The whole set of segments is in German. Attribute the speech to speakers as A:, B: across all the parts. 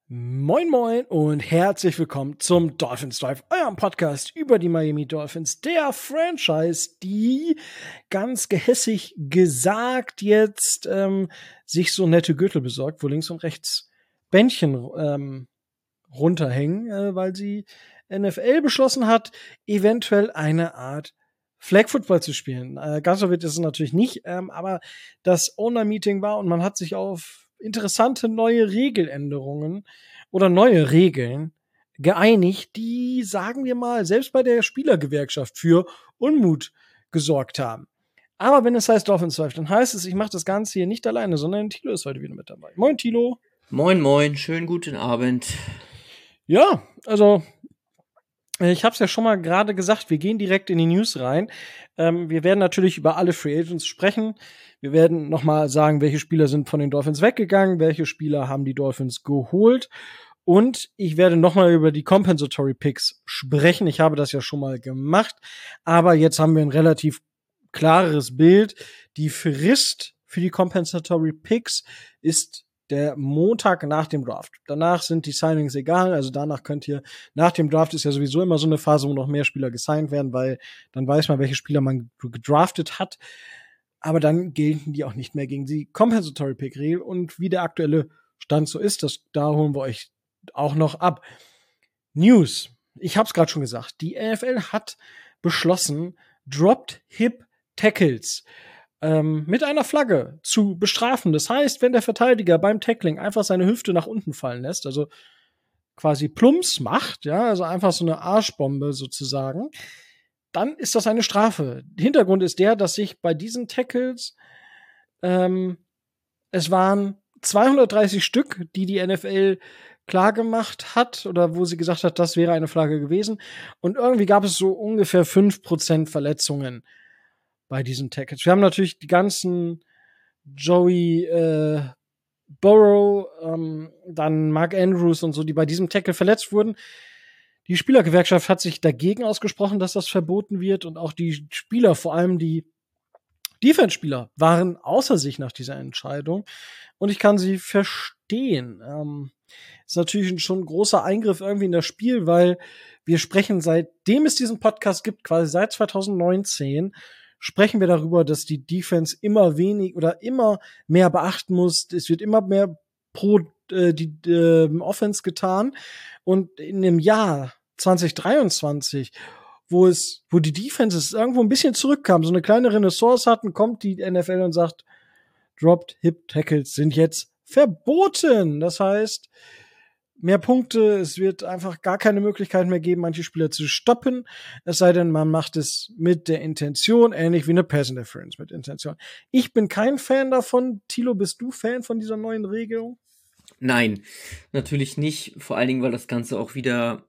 A: Moin Moin und herzlich willkommen zum Dolphins Drive, eurem Podcast über die Miami Dolphins, der Franchise, die ganz gehässig gesagt jetzt sich so nette Gürtel besorgt, wo links und rechts Bändchen runterhängen, weil sie NFL beschlossen hat, eventuell eine Art Flag Football zu spielen. Ganz so wird es natürlich nicht, aber das Owner-Meeting war und man hat sich auf interessante neue Regeländerungen oder neue Regeln geeinigt, die, sagen wir mal, selbst bei der Spielergewerkschaft für Unmut gesorgt haben. Aber wenn es heißt Dolphins Drive, dann heißt es, ich mache das Ganze hier nicht alleine, sondern Thilo ist heute wieder mit dabei. Moin, Thilo.
B: Moin, moin, schönen guten Abend.
A: Ja, also ich habe es ja schon mal gerade gesagt, wir gehen direkt in die News rein. Wir werden natürlich über alle Free Agents sprechen. Wir werden noch mal sagen, welche Spieler sind von den Dolphins weggegangen, welche Spieler haben die Dolphins geholt. Und ich werde noch mal über die Compensatory Picks sprechen. Ich habe das ja schon mal gemacht. Aber jetzt haben wir ein relativ klares Bild. Die Frist für die Compensatory Picks ist der Montag nach dem Draft. Danach sind die Signings egal, also danach könnt ihr, nach dem Draft ist ja sowieso immer so eine Phase, wo noch mehr Spieler gesigned werden, weil dann weiß man, welche Spieler man gedraftet hat. Aber dann gelten die auch nicht mehr gegen die Compensatory Pick Regel und wie der aktuelle Stand so ist, da holen wir euch auch noch ab. News. Ich hab's gerade schon gesagt. Die NFL hat beschlossen, Dropped Hip Tackles mit einer Flagge zu bestrafen. Das heißt, wenn der Verteidiger beim Tackling einfach seine Hüfte nach unten fallen lässt, also quasi Plumps macht, ja, also einfach so eine Arschbombe sozusagen, dann ist das eine Strafe. Hintergrund ist der, dass sich bei diesen Tackles es waren 230 Stück, die NFL klar gemacht hat oder wo sie gesagt hat, das wäre eine Flagge gewesen. Und irgendwie gab es so ungefähr 5% Verletzungen bei diesen Tackles. Wir haben natürlich die ganzen Joey Burrow, dann Mark Andrews und so, die bei diesem Tackle verletzt wurden. Die Spielergewerkschaft hat sich dagegen ausgesprochen, dass das verboten wird und auch die Spieler, vor allem die Defense-Spieler, waren außer sich nach dieser Entscheidung und ich kann sie verstehen. Ist natürlich schon ein großer Eingriff irgendwie in das Spiel, weil wir sprechen, seitdem es diesen Podcast gibt, quasi seit 2019, sprechen wir darüber, dass die Defense immer mehr beachten muss. Es wird immer mehr pro die Offense getan. Und in dem Jahr 2023, wo die Defenses irgendwo ein bisschen zurückkamen, so eine kleine Renaissance hatten, kommt die NFL und sagt, Dropped Hip Tackles sind jetzt verboten. Das heißt, mehr Punkte, es wird einfach gar keine Möglichkeit mehr geben, manche Spieler zu stoppen, es sei denn, man macht es mit der Intention, ähnlich wie eine Pass Interference mit Intention. Ich bin kein Fan davon. Thilo, bist du Fan von dieser neuen Regelung?
B: Nein, natürlich nicht, vor allen Dingen, weil das Ganze auch wieder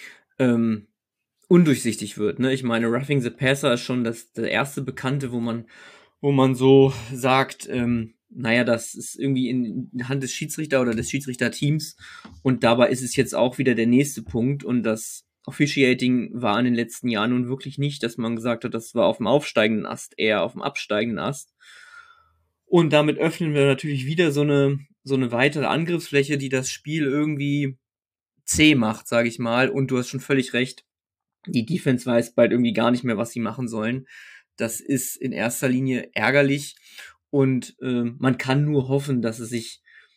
B: undurchsichtig wird. Ne? Ich meine, Roughing the Passer ist schon der erste Bekannte, wo man so sagt, naja, das ist irgendwie in Hand des Schiedsrichter oder des Schiedsrichterteams und dabei ist es jetzt auch wieder der nächste Punkt und das Officiating war in den letzten Jahren nun wirklich nicht, dass man gesagt hat, das war auf dem aufsteigenden Ast, eher auf dem absteigenden Ast. Und damit öffnen wir natürlich wieder so eine weitere Angriffsfläche, die das Spiel irgendwie zäh macht, sage ich mal. Und du hast schon völlig recht, die Defense weiß bald irgendwie gar nicht mehr, was sie machen sollen. Das ist in erster Linie ärgerlich. Und man kann nur hoffen, dass es sich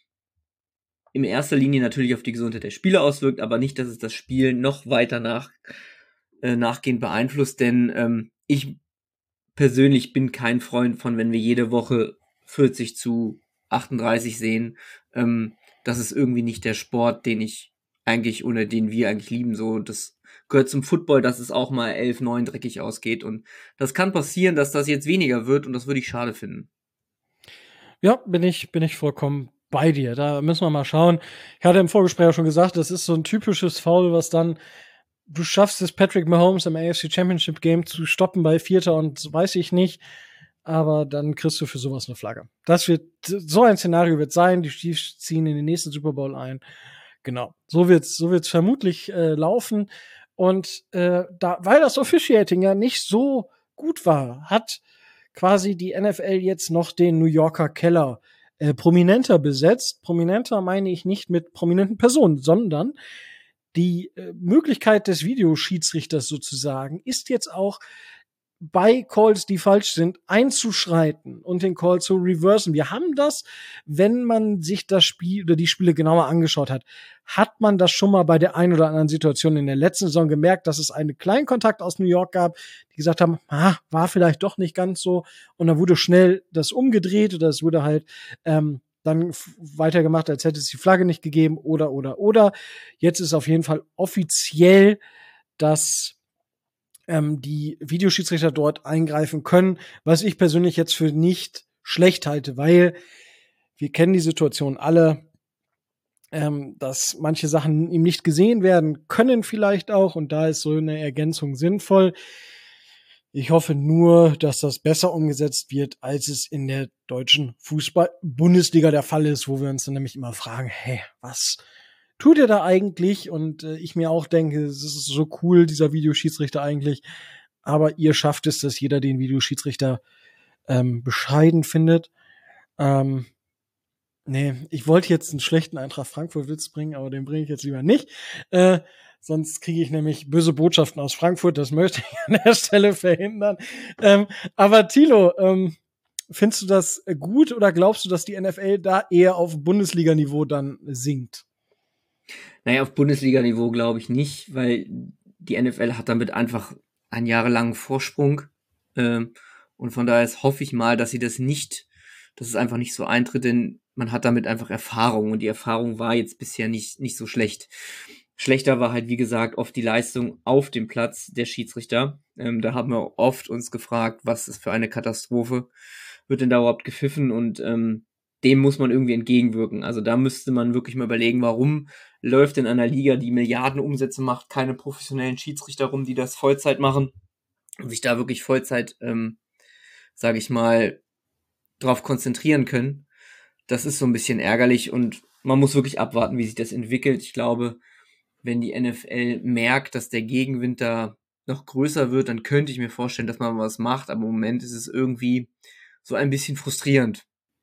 B: in erster Linie natürlich auf die Gesundheit der Spieler auswirkt, aber nicht, dass es das Spiel noch weiter nachgehend beeinflusst. Denn ich persönlich bin kein Freund von, wenn wir jede Woche 40-38 sehen. Das ist irgendwie nicht der Sport, den wir eigentlich lieben. So, das gehört zum Football, dass es auch mal 11-9 dreckig ausgeht. Und das kann passieren, dass das jetzt weniger wird und das würde ich schade finden.
A: Ja, bin ich vollkommen bei dir. Da müssen wir mal schauen. Ich hatte im Vorgespräch auch schon gesagt, das ist so ein typisches Foul, was dann du schaffst es, Patrick Mahomes im AFC Championship Game zu stoppen bei Vierter und weiß ich nicht, aber dann kriegst du für sowas eine Flagge. So ein Szenario wird sein, die Chiefs ziehen in den nächsten Super Bowl ein. Genau, so wird's vermutlich laufen und weil das Officiating ja nicht so gut war, hat quasi die NFL jetzt noch den New Yorker Keller prominenter besetzt. Prominenter meine ich nicht mit prominenten Personen, sondern die Möglichkeit des Videoschiedsrichters sozusagen ist jetzt auch bei Calls, die falsch sind, einzuschreiten und den Call zu reversen. Wir haben das, wenn man sich das Spiel oder die Spiele genauer angeschaut hat, hat man das schon mal bei der einen oder anderen Situation in der letzten Saison gemerkt, dass es einen kleinen Kontakt aus New York gab, die gesagt haben, war vielleicht doch nicht ganz so, und dann wurde schnell das umgedreht oder es wurde halt dann weitergemacht, als hätte es die Flagge nicht gegeben oder. Jetzt ist auf jeden Fall offiziell, dass die Videoschiedsrichter dort eingreifen können, was ich persönlich jetzt für nicht schlecht halte, weil wir kennen die Situation alle, dass manche Sachen ihm nicht gesehen werden können vielleicht auch, und da ist so eine Ergänzung sinnvoll. Ich hoffe nur, dass das besser umgesetzt wird, als es in der deutschen Fußball-Bundesliga der Fall ist, wo wir uns dann nämlich immer fragen, hey, was tut er da eigentlich? Und ich mir auch denke, es ist so cool, dieser Videoschiedsrichter eigentlich. Aber ihr schafft es, dass jeder den Videoschiedsrichter bescheiden findet. Nee, ich wollte jetzt einen schlechten Eintracht Frankfurt-Witz bringen, aber den bringe ich jetzt lieber nicht. Sonst kriege ich nämlich böse Botschaften aus Frankfurt. Das möchte ich an der Stelle verhindern. Aber Thilo, findest du das gut oder glaubst du, dass die NFL da eher auf Bundesliga-Niveau dann sinkt?
B: Naja, auf Bundesliga-Niveau glaube ich nicht, weil die NFL hat damit einfach einen jahrelangen Vorsprung. Und von daher hoffe ich mal, dass es einfach nicht so eintritt, denn man hat damit einfach Erfahrung und die Erfahrung war jetzt bisher nicht so schlecht. Schlechter war halt, wie gesagt, oft die Leistung auf dem Platz der Schiedsrichter. Da haben wir oft uns gefragt, was ist für eine Katastrophe, wird denn da überhaupt gepfiffen, und dem muss man irgendwie entgegenwirken. Also da müsste man wirklich mal überlegen, warum läuft in einer Liga, die Milliarden Umsätze macht, keine professionellen Schiedsrichter rum, die das Vollzeit machen und sich da wirklich Vollzeit, sage ich mal, drauf konzentrieren können. Das ist so ein bisschen ärgerlich und man muss wirklich abwarten, wie sich das entwickelt. Ich glaube, wenn die NFL merkt, dass der Gegenwind da noch größer wird, dann könnte ich mir vorstellen, dass man was macht, aber im Moment ist es irgendwie so ein bisschen frustrierend.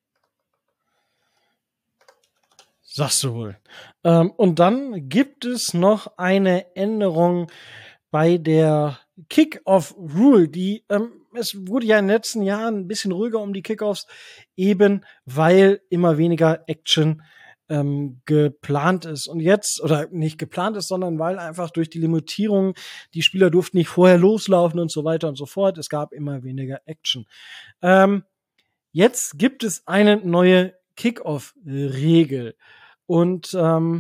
A: Sagst du wohl. Und dann gibt es noch eine Änderung bei der Kick-Off-Rule, es wurde ja in den letzten Jahren ein bisschen ruhiger um die Kickoffs, eben weil immer weniger Action geplant ist. Und jetzt, oder nicht geplant ist, sondern weil einfach durch die Limitierung, die Spieler durften nicht vorher loslaufen und so weiter und so fort, es gab immer weniger Action. Jetzt gibt es eine neue Kick-Off-Regel. Und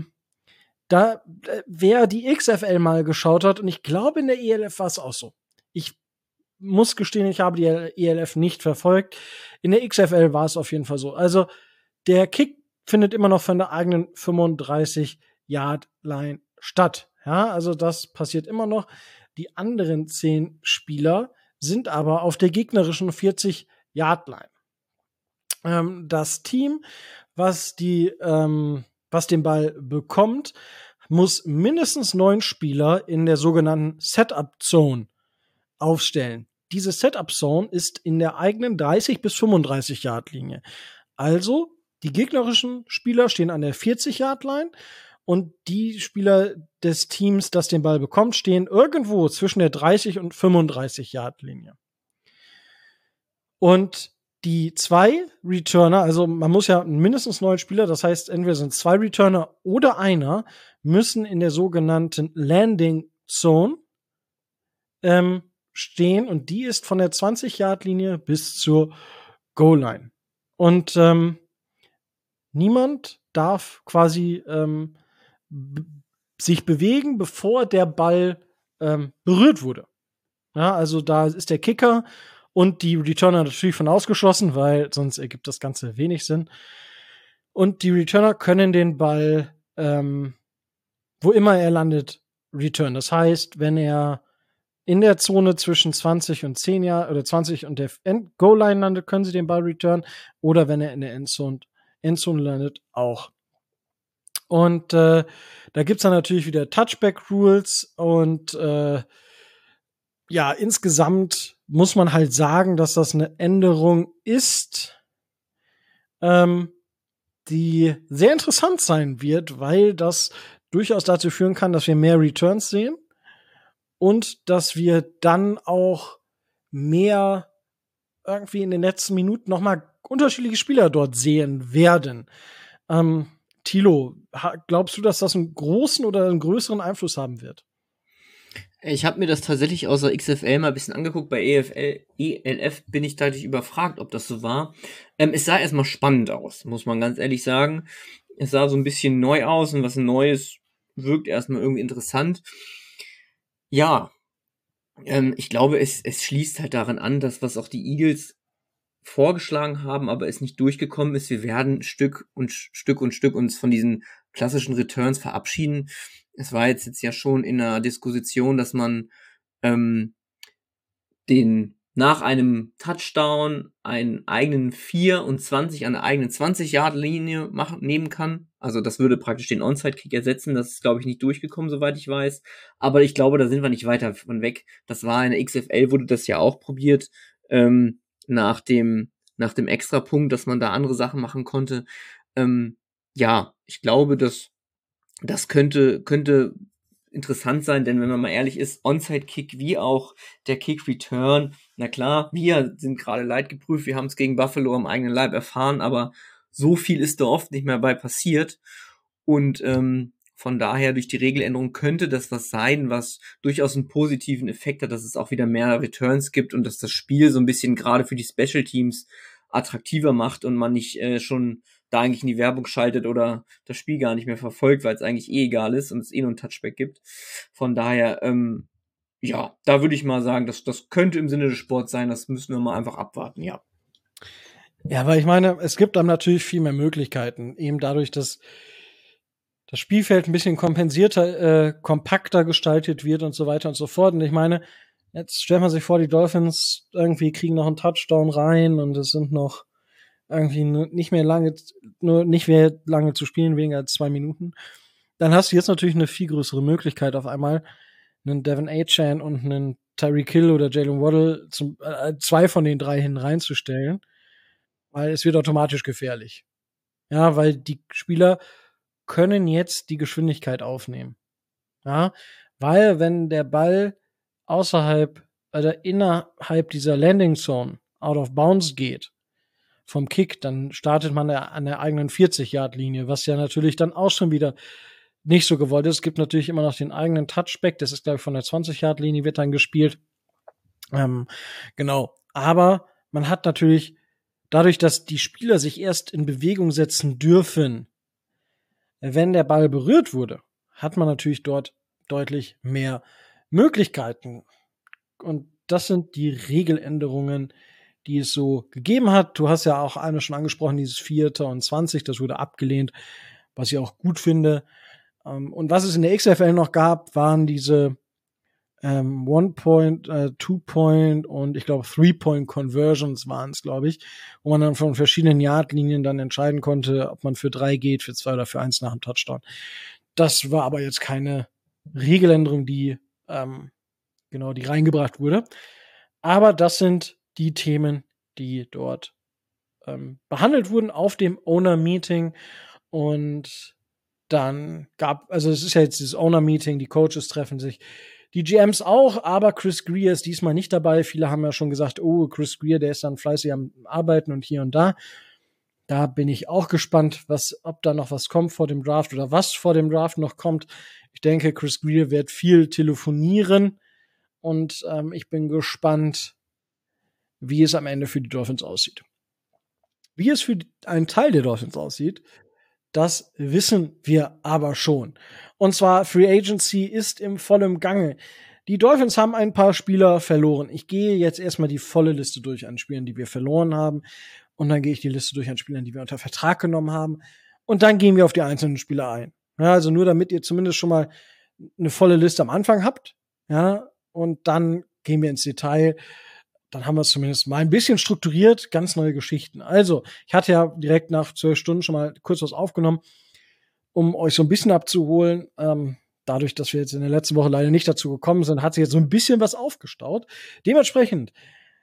A: wer die XFL mal geschaut hat, und ich glaube, in der ELF war es auch so. Ich muss gestehen, ich habe die ELF nicht verfolgt. In der XFL war es auf jeden Fall so. Also der Kick findet immer noch von der eigenen 35-Yard-Line statt. Ja, also das passiert immer noch. Die anderen 10 Spieler sind aber auf der gegnerischen 40-Yard-Line. Das Team, was den Ball bekommt, muss mindestens 9 Spieler in der sogenannten Setup-Zone aufstellen. Diese Setup-Zone ist in der eigenen 30 bis 35-Yard-Linie. Also die gegnerischen Spieler stehen an der 40-Yard-Line und die Spieler des Teams, das den Ball bekommt, stehen irgendwo zwischen der 30 und 35-Yard-Linie. Und die 2 Returner, also man muss ja mindestens 9 Spieler, das heißt, entweder sind 2 Returner oder einer, müssen in der sogenannten Landing Zone stehen, und die ist von der 20-Yard-Linie bis zur Goal-Line. Und niemand darf quasi sich bewegen, bevor der Ball berührt wurde. Ja, also da ist der Kicker und die Returner natürlich von ausgeschlossen, weil sonst ergibt das Ganze wenig Sinn. Und die Returner können den Ball, wo immer er landet, return. Das heißt, wenn er in der Zone zwischen 20 und 10 Jahren oder 20 und der Goal-Line landet, können sie den Ball return. Oder wenn er in der Endzone landet, auch. Und da gibt's dann natürlich wieder Touchback-Rules und ja, insgesamt muss man halt sagen, dass das eine Änderung ist, die sehr interessant sein wird, weil das durchaus dazu führen kann, dass wir mehr Returns sehen und dass wir dann auch mehr irgendwie in den letzten Minuten noch mal unterschiedliche Spieler dort sehen werden. Thilo, glaubst du, dass das einen großen oder einen größeren Einfluss haben wird?
B: Ich habe mir das tatsächlich außer XFL mal ein bisschen angeguckt. Bei ELF bin ich tatsächlich überfragt, ob das so war. Es sah erstmal spannend aus, muss man ganz ehrlich sagen. Es sah so ein bisschen neu aus und was Neues wirkt erstmal irgendwie interessant. Ja, ich glaube, es schließt halt daran an, dass was auch die Eagles vorgeschlagen haben, aber es nicht durchgekommen ist. Wir werden Stück und Stück uns von diesen klassischen Returns verabschieden. Es war jetzt ja schon in der Diskussion, dass man den nach einem Touchdown einen eigenen 24 an der eigenen 20-Yard-Linie nehmen kann. Also das würde praktisch den Onside-Kick ersetzen. Das ist, glaube ich, nicht durchgekommen, soweit ich weiß. Aber ich glaube, da sind wir nicht weiter von weg. Das war in der XFL, wurde das ja auch probiert, nach dem Extrapunkt, dass man da andere Sachen machen konnte. Ja, ich glaube, das könnte interessant sein, denn wenn man mal ehrlich ist, Onside-Kick wie auch der Kick-Return, na klar, wir sind gerade leidgeprüft, wir haben es gegen Buffalo am eigenen Leib erfahren, aber so viel ist da oft nicht mehr bei passiert und von daher durch die Regeländerung könnte das was sein, was durchaus einen positiven Effekt hat, dass es auch wieder mehr Returns gibt und dass das Spiel so ein bisschen gerade für die Special Teams attraktiver macht und man nicht schon da eigentlich in die Werbung schaltet oder das Spiel gar nicht mehr verfolgt, weil es eigentlich egal ist und es nur ein Touchback gibt. Von daher, ja, da würde ich mal sagen, das könnte im Sinne des Sports sein, das müssen wir mal einfach abwarten, ja.
A: Ja, weil ich meine, es gibt dann natürlich viel mehr Möglichkeiten, eben dadurch, dass das Spielfeld ein bisschen kompakter gestaltet wird und so weiter und so fort. Und ich meine, jetzt stellt man sich vor, die Dolphins irgendwie kriegen noch einen Touchdown rein und es sind noch irgendwie nicht mehr lange zu spielen, weniger als 2 Minuten. Dann hast du jetzt natürlich eine viel größere Möglichkeit, auf einmal einen Devin Achane und einen Tyreek Hill oder Jalen Waddle zwei von den drei hin reinzustellen, weil es wird automatisch gefährlich. Ja, weil die Spieler können jetzt die Geschwindigkeit aufnehmen. Ja, weil wenn der Ball innerhalb dieser Landing Zone out of bounds geht vom Kick, dann startet man an der eigenen 40-Yard-Linie, was ja natürlich dann auch schon wieder nicht so gewollt ist. Es gibt natürlich immer noch den eigenen Touchback, das ist, glaube ich, von der 20-Yard-Linie wird dann gespielt. Genau. Aber man hat natürlich dadurch, dass die Spieler sich erst in Bewegung setzen dürfen, wenn der Ball berührt wurde, hat man natürlich dort deutlich mehr Möglichkeiten. Und das sind die Regeländerungen, die es so gegeben hat. Du hast ja auch eine schon angesprochen, dieses 4. und 20, das wurde abgelehnt, was ich auch gut finde. Und was es in der XFL noch gab, waren diese One-Point, Two-Point und ich glaube Three-Point-Conversions waren es, glaube ich, wo man dann von verschiedenen Yardlinien dann entscheiden konnte, ob man für 3 geht, für 2 oder für 1 nach dem Touchdown. Das war aber jetzt keine Regeländerung, die die reingebracht wurde. Aber das sind die Themen, die dort behandelt wurden auf dem Owner-Meeting. Und dann es ist ja jetzt dieses Owner-Meeting, die Coaches treffen sich, die GMs auch, aber Chris Grier ist diesmal nicht dabei. Viele haben ja schon gesagt, oh, Chris Grier, der ist dann fleißig am Arbeiten und hier und da. Da bin ich auch gespannt, ob da noch was kommt vor dem Draft oder was vor dem Draft noch kommt. Ich denke, Chris Grier wird viel telefonieren und ich bin gespannt, wie es am Ende für die Dolphins aussieht. Wie es für einen Teil der Dolphins aussieht, das wissen wir aber schon. Und zwar Free Agency ist im vollen Gange. Die Dolphins haben ein paar Spieler verloren. Ich gehe jetzt erstmal die volle Liste durch an Spielern, die wir verloren haben. Und dann gehe ich die Liste durch an Spielern, die wir unter Vertrag genommen haben. Und dann gehen wir auf die einzelnen Spieler ein. Ja, also nur damit ihr zumindest schon mal eine volle Liste am Anfang habt. Ja, und dann gehen wir ins Detail. Dann haben wir es zumindest mal ein bisschen strukturiert, ganz neue Geschichten. Also, ich hatte ja direkt nach 12 Stunden schon mal kurz was aufgenommen, um euch so ein bisschen abzuholen. Dadurch, dass wir jetzt in der letzten Woche leider nicht dazu gekommen sind, hat sich jetzt so ein bisschen was aufgestaut. Dementsprechend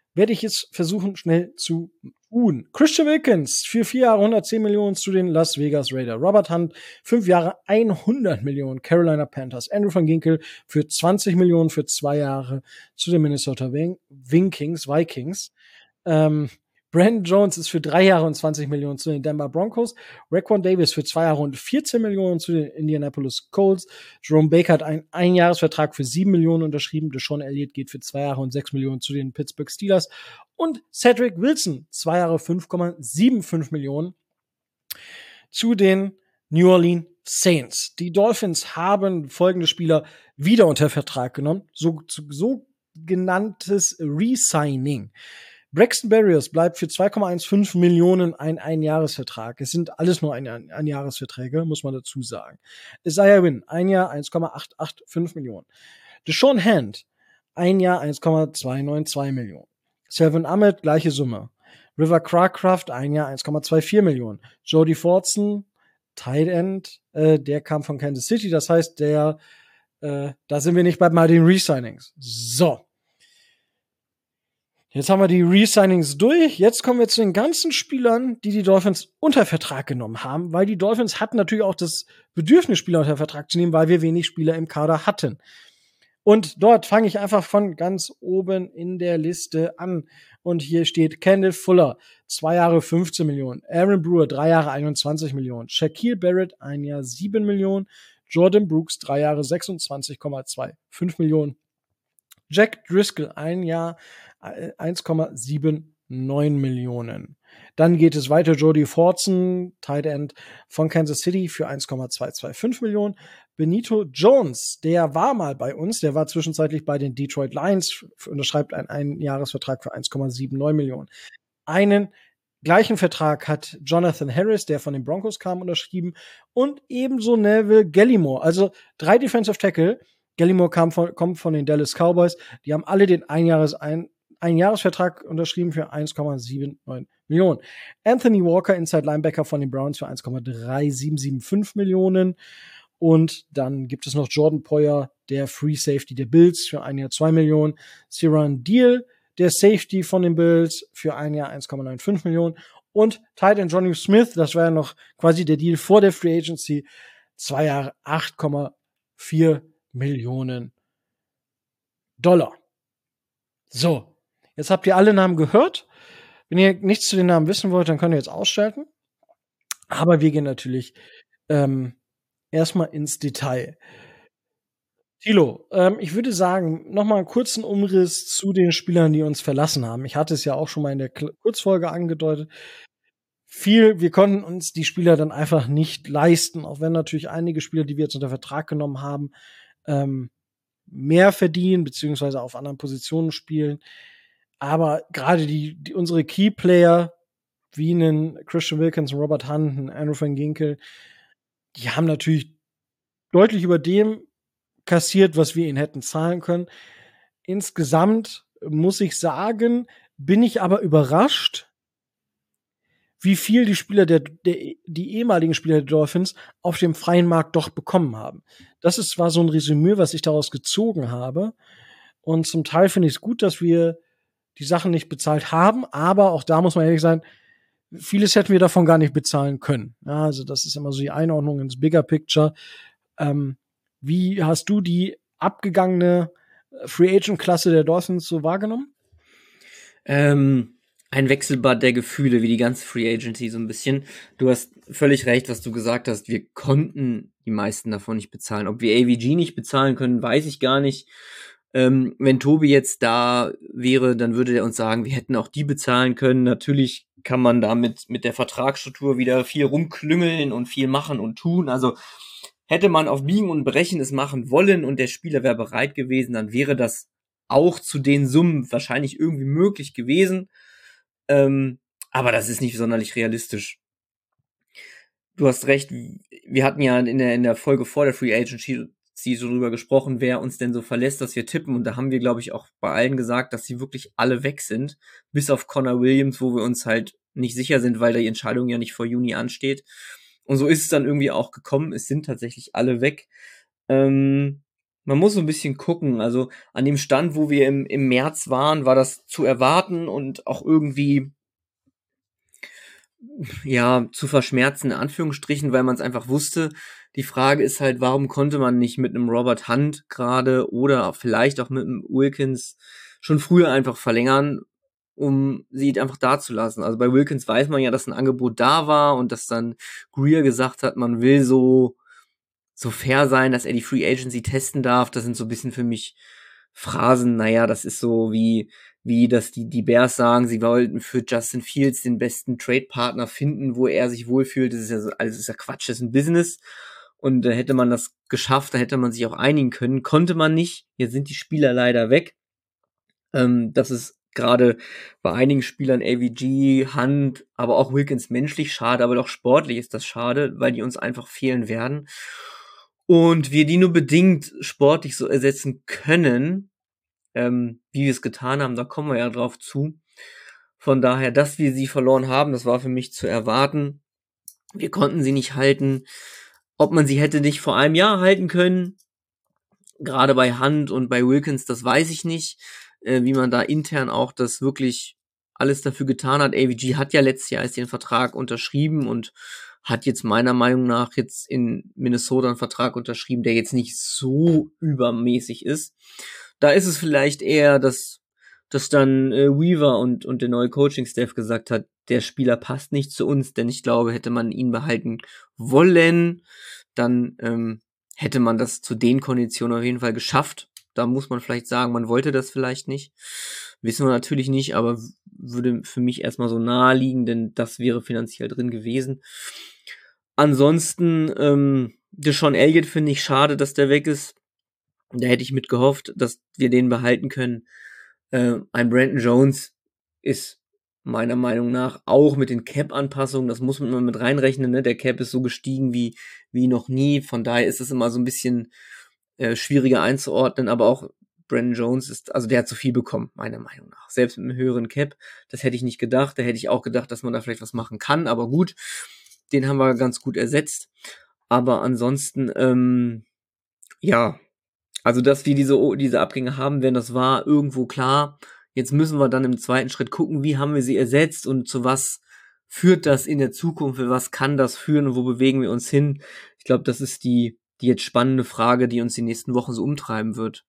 A: werde ich jetzt versuchen, schnell zu tun. Christian Wilkins für 4 Jahre 110 Millionen zu den Las Vegas Raiders. Robert Hunt 5 Jahre 100 Millionen Carolina Panthers. Andrew van Ginkel für 20 Millionen für 2 Jahre zu den Minnesota Vikings. Brandon Jones ist für 3 Jahre und 20 Millionen zu den Denver Broncos. Raekwon Davis für 2 Jahre und 14 Millionen zu den Indianapolis Colts. Jerome Baker hat einen Einjahresvertrag für 7 Millionen unterschrieben. Deshaun Elliott geht für 2 Jahre und 6 Millionen zu den Pittsburgh Steelers. Und Cedric Wilson, 2 Jahre 5,75 Millionen zu den New Orleans Saints. Die Dolphins haben folgende Spieler wieder unter Vertrag genommen. Sogenanntes Resigning. Braxton Berrios bleibt für 2,15 Millionen ein Einjahresvertrag. Es sind alles nur Einjahresverträge, muss man dazu sagen. Isaiah Wynn, 1 Jahr 1,885 Millionen. Deshaun Hand, 1 Jahr 1,292 Millionen. Selvin Ahmed, gleiche Summe. River Cracraft, 1 Jahr 1,24 Millionen. Jody Fortson, Tight End, der kam von Kansas City, das heißt, da sind wir nicht bei den Resignings. So. Jetzt haben wir die Resignings durch. Jetzt kommen wir zu den ganzen Spielern, die Dolphins unter Vertrag genommen haben, weil die Dolphins hatten natürlich auch das Bedürfnis, Spieler unter Vertrag zu nehmen, weil wir wenig Spieler im Kader hatten. Und dort fange ich einfach von ganz oben in der Liste an. Und hier steht Kendall Fuller, 2 Jahre 15 Millionen. Aaron Brewer, 3 Jahre 21 Millionen. Shaquille Barrett, 1 Jahr 7 Millionen. Jordan Brooks, 3 Jahre 26,25 Millionen. Jack Driscoll, 1 Jahr 1,79 Millionen. Dann geht es weiter. Jody Fortson, Tight End von Kansas City für 1,225 Millionen. Benito Jones, der war mal bei uns, der war zwischenzeitlich bei den Detroit Lions, unterschreibt einen Einjahresvertrag für 1,79 Millionen. Einen gleichen Vertrag hat Jonathan Harris, der von den Broncos kam, unterschrieben und ebenso Neville Gallimore. Also 3 Defensive Tackle. Gallimore kommt von den Dallas Cowboys. Die haben alle den Einjahresvertrag unterschrieben für 1,79 Millionen. Anthony Walker, Inside Linebacker von den Browns für 1,3775 Millionen. Und dann gibt es noch Jordan Poyer, der Free Safety der Bills für 1 Jahr 2 Millionen. Siran Deal, der Safety von den Bills für 1 Jahr 1,95 Millionen. Und Tight End Johnny Smith, das war ja noch quasi der Deal vor der Free Agency, 2 Jahre 8,4 Millionen Dollar. So, jetzt habt ihr alle Namen gehört. Wenn ihr nichts zu den Namen wissen wollt, dann könnt ihr jetzt ausschalten. Aber wir gehen natürlich erstmal ins Detail. Thilo, ich würde sagen, noch mal einen kurzen Umriss zu den Spielern, die uns verlassen haben. Ich hatte es ja auch schon mal in der Kurzfolge angedeutet. Wir konnten uns die Spieler dann einfach nicht leisten, auch wenn natürlich einige Spieler, die wir jetzt unter Vertrag genommen haben, mehr verdienen, beziehungsweise auf anderen Positionen spielen. Aber gerade unsere Key-Player, wie einen Christian Wilkins, Robert Hunt, einen Andrew van Ginkel, die haben natürlich deutlich über dem kassiert, was wir ihnen hätten zahlen können. Insgesamt muss ich sagen, bin ich aber überrascht, wie viel die Spieler die ehemaligen Spieler der Dolphins auf dem freien Markt doch bekommen haben. Das ist zwar so ein Resümee, was ich daraus gezogen habe. Und zum Teil finde ich es gut, dass wir die Sachen nicht bezahlt haben, aber auch da muss man ehrlich sein, vieles hätten wir davon gar nicht bezahlen können. Ja, also das ist immer so die Einordnung ins Bigger Picture. Wie hast du die abgegangene Free Agent Klasse der Dolphins so wahrgenommen?
B: Ein Wechselbad der Gefühle, wie die ganze Free Agency so ein bisschen. Du hast völlig recht, was du gesagt hast. Wir konnten die meisten davon nicht bezahlen. Ob wir AVG nicht bezahlen können, weiß ich gar nicht. Wenn Tobi jetzt da wäre, dann würde er uns sagen, wir hätten auch die bezahlen können. Natürlich kann man damit mit der Vertragsstruktur wieder viel rumklüngeln und viel machen und tun. Also hätte man auf Biegen und Brechen es machen wollen und der Spieler wäre bereit gewesen, dann wäre das auch zu den Summen wahrscheinlich irgendwie möglich gewesen. Aber das ist nicht sonderlich realistisch. Du hast recht, wir hatten ja in der Folge vor der Free Agency so drüber gesprochen, wer uns denn so verlässt, dass wir tippen. Und da haben wir, glaube ich, auch bei allen gesagt, dass sie wirklich alle weg sind. Bis auf Connor Williams, wo wir uns halt nicht sicher sind, weil die Entscheidung ja nicht vor Juni ansteht. Und so ist es dann irgendwie auch gekommen. Es sind tatsächlich alle weg. Man man muss so ein bisschen gucken. Also an dem Stand, wo wir im März waren, war das zu erwarten und auch irgendwie ja zu verschmerzen, in Anführungsstrichen, weil man es einfach wusste. Die Frage ist halt, warum konnte man nicht mit einem Robert Hunt gerade oder vielleicht auch mit einem Wilkins schon früher einfach verlängern, um sie einfach da zu lassen. Also bei Wilkins weiß man ja, dass ein Angebot da war und dass dann Greer gesagt hat, man will so fair sein, dass er die Free Agency testen darf. Das sind so ein bisschen für mich Phrasen, naja, das ist so wie dass die Bears sagen, sie wollten für Justin Fields den besten Trade-Partner finden, wo er sich wohlfühlt. Das ist ja so, alles ist ja Quatsch, das ist ein Business. Und hätte man das geschafft, da hätte man sich auch einigen können. Konnte man nicht. Jetzt sind die Spieler leider weg. Das ist gerade bei einigen Spielern AVG, Hunt, aber auch Wilkins menschlich schade, aber auch sportlich ist das schade, weil die uns einfach fehlen werden. Und wir die nur bedingt sportlich so ersetzen können, wie wir es getan haben, da kommen wir ja drauf zu. Von daher, dass wir sie verloren haben, das war für mich zu erwarten. Wir konnten sie nicht halten. Ob man sie hätte nicht vor einem Jahr halten können, gerade bei Hunt und bei Wilkins, das weiß ich nicht, wie man da intern auch das wirklich alles dafür getan hat. AVG hat ja letztes Jahr erst den Vertrag unterschrieben und hat jetzt meiner Meinung nach jetzt in Minnesota einen Vertrag unterschrieben, der jetzt nicht so übermäßig ist. Da ist es vielleicht eher, dass dann Weaver und der neue Coaching-Staff gesagt hat, der Spieler passt nicht zu uns, denn ich glaube, hätte man ihn behalten wollen, dann hätte man das zu den Konditionen auf jeden Fall geschafft. Da muss man vielleicht sagen, man wollte das vielleicht nicht. Wissen wir natürlich nicht, aber würde für mich erstmal so nahe liegen, denn das wäre finanziell drin gewesen. Ansonsten, Deshaun Elliott finde ich schade, dass der weg ist. Da hätte ich mit gehofft, dass wir den behalten können. Ein Brandon Jones ist meiner Meinung nach auch mit den Cap-Anpassungen, das muss man immer mit reinrechnen, ne? Der Cap ist so gestiegen wie noch nie. Von daher ist es immer so ein bisschen schwieriger einzuordnen, aber auch Brandon Jones also der hat zu viel bekommen, meiner Meinung nach. Selbst mit einem höheren Cap, das hätte ich nicht gedacht. Da hätte ich auch gedacht, dass man da vielleicht was machen kann, aber gut, den haben wir ganz gut ersetzt. Aber ansonsten, ja, also dass wir diese Abgänge haben werden, das war irgendwo klar. Jetzt müssen wir dann im zweiten Schritt gucken, wie haben wir sie ersetzt und zu was führt das in der Zukunft, für was kann das führen und wo bewegen wir uns hin. Ich glaube, das ist die jetzt spannende Frage, die uns die nächsten Wochen so umtreiben wird.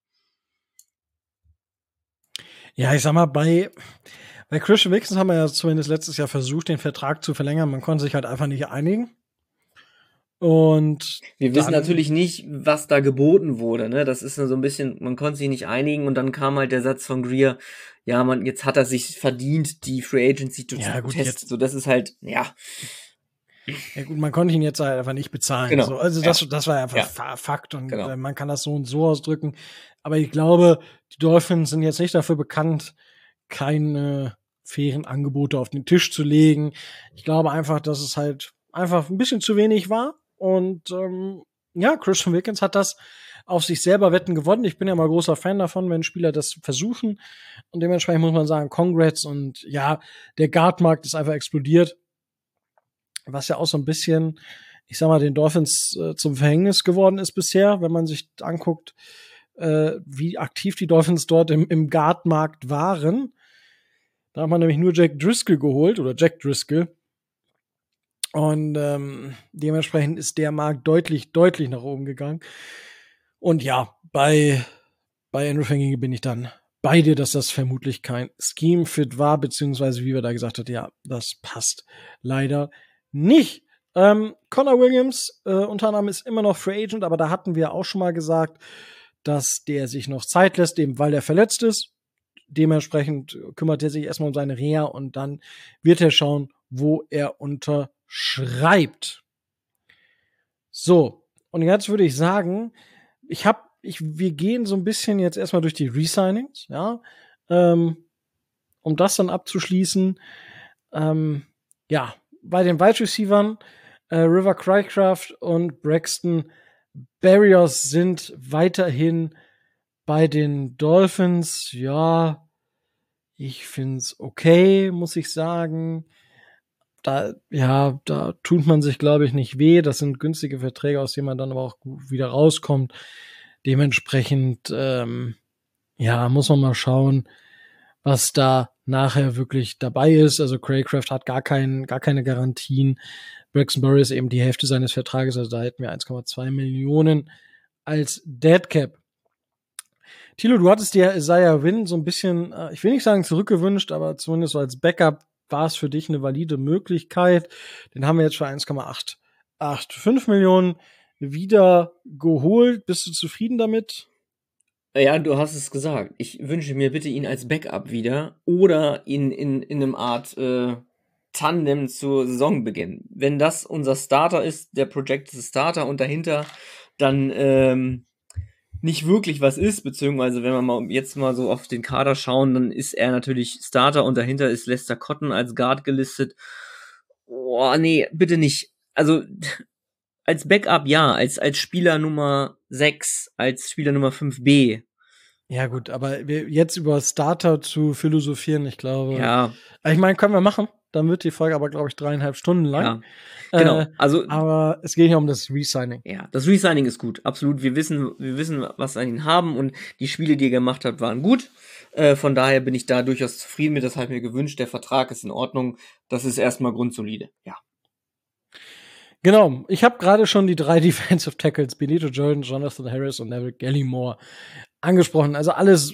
A: Ja, ich sag mal, bei Christian Wilkins haben wir ja zumindest letztes Jahr versucht, den Vertrag zu verlängern. Man konnte sich halt einfach nicht einigen. Und
B: wir wissen natürlich nicht, was da geboten wurde, ne? Das ist so ein bisschen, man konnte sich nicht einigen und dann kam halt der Satz von Greer, ja, jetzt hat er sich verdient, die Free Agency zu testen. So, das ist halt, ja.
A: Ja gut, man konnte ihn jetzt halt einfach nicht bezahlen.
B: Genau.
A: So, also das war einfach Fakt und man kann das so und so ausdrücken. Aber ich glaube, die Dolphins sind jetzt nicht dafür bekannt, keine fairen Angebote auf den Tisch zu legen. Ich glaube einfach, dass es halt einfach ein bisschen zu wenig war. Und Christian Wilkins hat das auf sich selber Wetten gewonnen. Ich bin ja mal großer Fan davon, wenn Spieler das versuchen. Und dementsprechend muss man sagen, Congrats. Und ja, der Guardmarkt ist einfach explodiert. Was ja auch so ein bisschen, ich sag mal, den Dolphins zum Verhängnis geworden ist bisher, wenn man sich anguckt, wie aktiv die Dolphins dort im Guardmarkt waren. Da hat man nämlich nur Jack Driscoll geholt oder Jack Driscoll. Und dementsprechend ist der Markt deutlich, deutlich nach oben gegangen. Und ja, bei Andrew Fangini bin ich dann bei dir, dass das vermutlich kein Scheme-Fit war, beziehungsweise wie wir da gesagt haben, ja, das passt leider nicht. Connor Williams unter anderem ist immer noch Free Agent, aber da hatten wir auch schon mal gesagt, dass der sich noch Zeit lässt, eben weil er verletzt ist. Dementsprechend kümmert er sich erstmal um seine Reha und dann wird er schauen, wo er unterschreibt. So, und jetzt würde ich sagen, wir gehen so ein bisschen jetzt erstmal durch die Resignings, ja, um das dann abzuschließen. Bei den Wide Receivern, River Craycraft und Braxton Berrios sind weiterhin bei den Dolphins. Ja, ich find's okay, muss ich sagen. Da tut man sich, glaube ich, nicht weh. Das sind günstige Verträge, aus denen man dann aber auch gut wieder rauskommt. Dementsprechend, muss man mal schauen, was da nachher wirklich dabei ist. Also Craycraft hat gar keine Garantien. Braxton Burry ist eben die Hälfte seines Vertrages, also da hätten wir 1,2 Millionen als Deadcap. Thilo, du hattest dir Isaiah Wynn so ein bisschen, ich will nicht sagen zurückgewünscht, aber zumindest so als Backup war es für dich eine valide Möglichkeit. Den haben wir jetzt für 1,885 Millionen wieder geholt. Bist du zufrieden damit?
B: Ja, du hast es gesagt. Ich wünsche mir bitte ihn als Backup wieder oder ihn in einem Art Tandem zu Saisonbeginn. Wenn das unser Starter ist, der Projected Starter und dahinter dann nicht wirklich was ist, beziehungsweise wenn wir jetzt mal so auf den Kader schauen, dann ist er natürlich Starter und dahinter ist Lester Cotton als Guard gelistet. Oh, nee, bitte nicht. Also als Backup ja, als Spieler Nummer 6, als Spieler Nummer 5b.
A: Ja gut, aber jetzt über Starter zu philosophieren, ich glaube.
B: Ja.
A: Ich meine, können wir machen. Dann wird die Folge aber, glaube ich, 3,5 Stunden lang.
B: Ja, genau. Also,
A: aber es geht ja um das Resigning.
B: Ja, das Resigning ist gut, absolut. Wir wissen, was an ihn haben und die Spiele, die er gemacht hat, waren gut. Von daher bin ich da durchaus zufrieden mit, das habe ich mir gewünscht. Der Vertrag ist in Ordnung. Das ist erstmal grundsolide, ja.
A: Genau, ich habe gerade schon die 3 Defensive Tackles, Benito Jordan, Jonathan Harris und Neville Gallimore, angesprochen. Also alles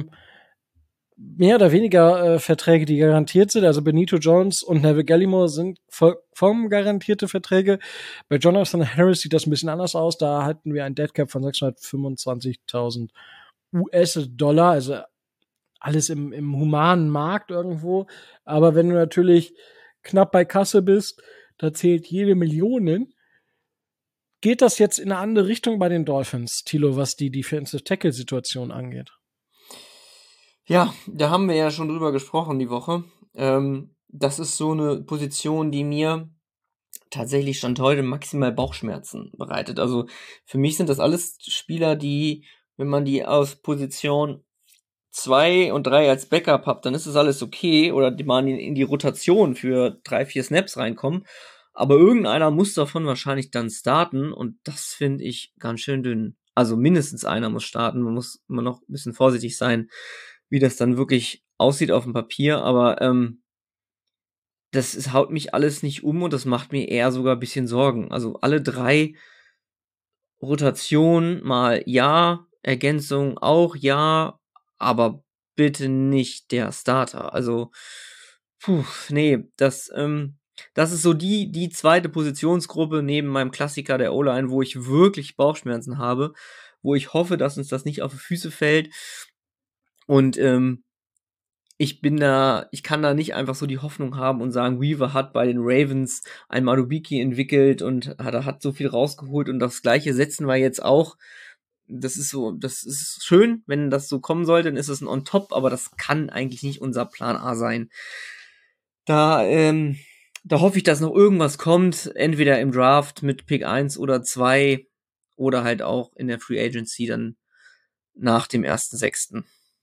A: mehr oder weniger Verträge, die garantiert sind. Also Benito Jones und Neville Gallimore sind vollkommen garantierte Verträge. Bei Jonathan Harris sieht das ein bisschen anders aus. Da hatten wir ein Deadcap von 625.000 US-Dollar, also alles im humanen Markt irgendwo. Aber wenn du natürlich knapp bei Kasse bist, da zählt jede Million. Geht das jetzt in eine andere Richtung bei den Dolphins, Thilo, was die Defensive Tackle-Situation angeht?
B: Ja, da haben wir ja schon drüber gesprochen die Woche. Das ist so eine Position, die mir tatsächlich Stand heute maximal Bauchschmerzen bereitet. Also für mich sind das alles Spieler, die, wenn man die aus Position 2 und 3 als Backup habt, dann ist das alles okay. Oder die mal in die Rotation für 3, 4 Snaps reinkommen. Aber irgendeiner muss davon wahrscheinlich dann starten und das finde ich ganz schön dünn. Also mindestens einer muss starten. Man muss immer noch ein bisschen vorsichtig sein, wie das dann wirklich aussieht auf dem Papier. Aber das haut mich alles nicht um und das macht mir eher sogar ein bisschen Sorgen. Also alle 3 Rotation mal ja, Ergänzung auch ja, aber bitte nicht der Starter. Also, nee, das ist so die zweite Positionsgruppe neben meinem Klassiker der O-Line, wo ich wirklich Bauchschmerzen habe, wo ich hoffe, dass uns das nicht auf die Füße fällt. Und ich kann da nicht einfach so die Hoffnung haben und sagen, Weaver hat bei den Ravens ein Madubiki entwickelt und hat so viel rausgeholt und das Gleiche setzen wir jetzt auch. Das ist schön, wenn das so kommen sollte, dann ist es ein On-Top, aber das kann eigentlich nicht unser Plan A sein. Da hoffe ich, dass noch irgendwas kommt, entweder im Draft mit Pick 1 oder 2 oder halt auch in der Free Agency dann nach dem 1.6.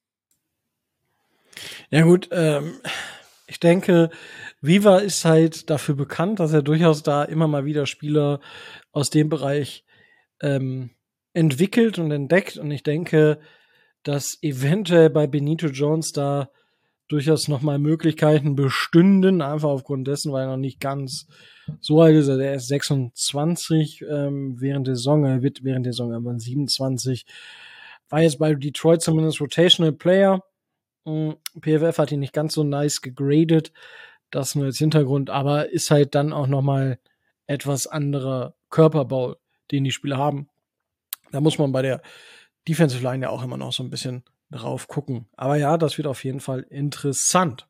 A: Ja gut, ich denke, Viva ist halt dafür bekannt, dass er durchaus da immer mal wieder Spieler aus dem Bereich entwickelt und entdeckt. Und ich denke, dass eventuell bei Benito Jones da durchaus noch mal Möglichkeiten bestünden, einfach aufgrund dessen, weil er noch nicht ganz so alt ist. Also er ist 26 während der Saison, er wird während der Saison aber 27. War jetzt bei Detroit zumindest Rotational Player. PFF hat ihn nicht ganz so nice gegradet, das nur als Hintergrund, aber ist halt dann auch noch mal etwas anderer Körperbau, den die Spieler haben. Da muss man bei der Defensive Line ja auch immer noch so ein bisschen drauf gucken. Aber ja, das wird auf jeden Fall interessant.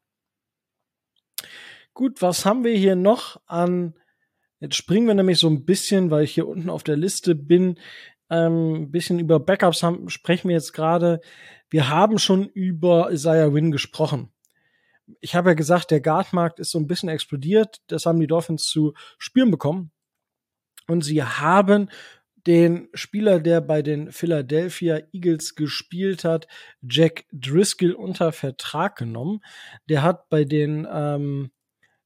A: Gut, was haben wir hier noch an? Jetzt springen wir nämlich so ein bisschen, weil ich hier unten auf der Liste bin, ein bisschen über Backups sprechen wir jetzt gerade. Wir haben schon über Isaiah Wynn gesprochen. Ich habe ja gesagt, der Guard-Markt ist so ein bisschen explodiert. Das haben die Dolphins zu spüren bekommen. Und sie haben den Spieler, der bei den Philadelphia Eagles gespielt hat, Jack Driscoll, unter Vertrag genommen. Der hat bei den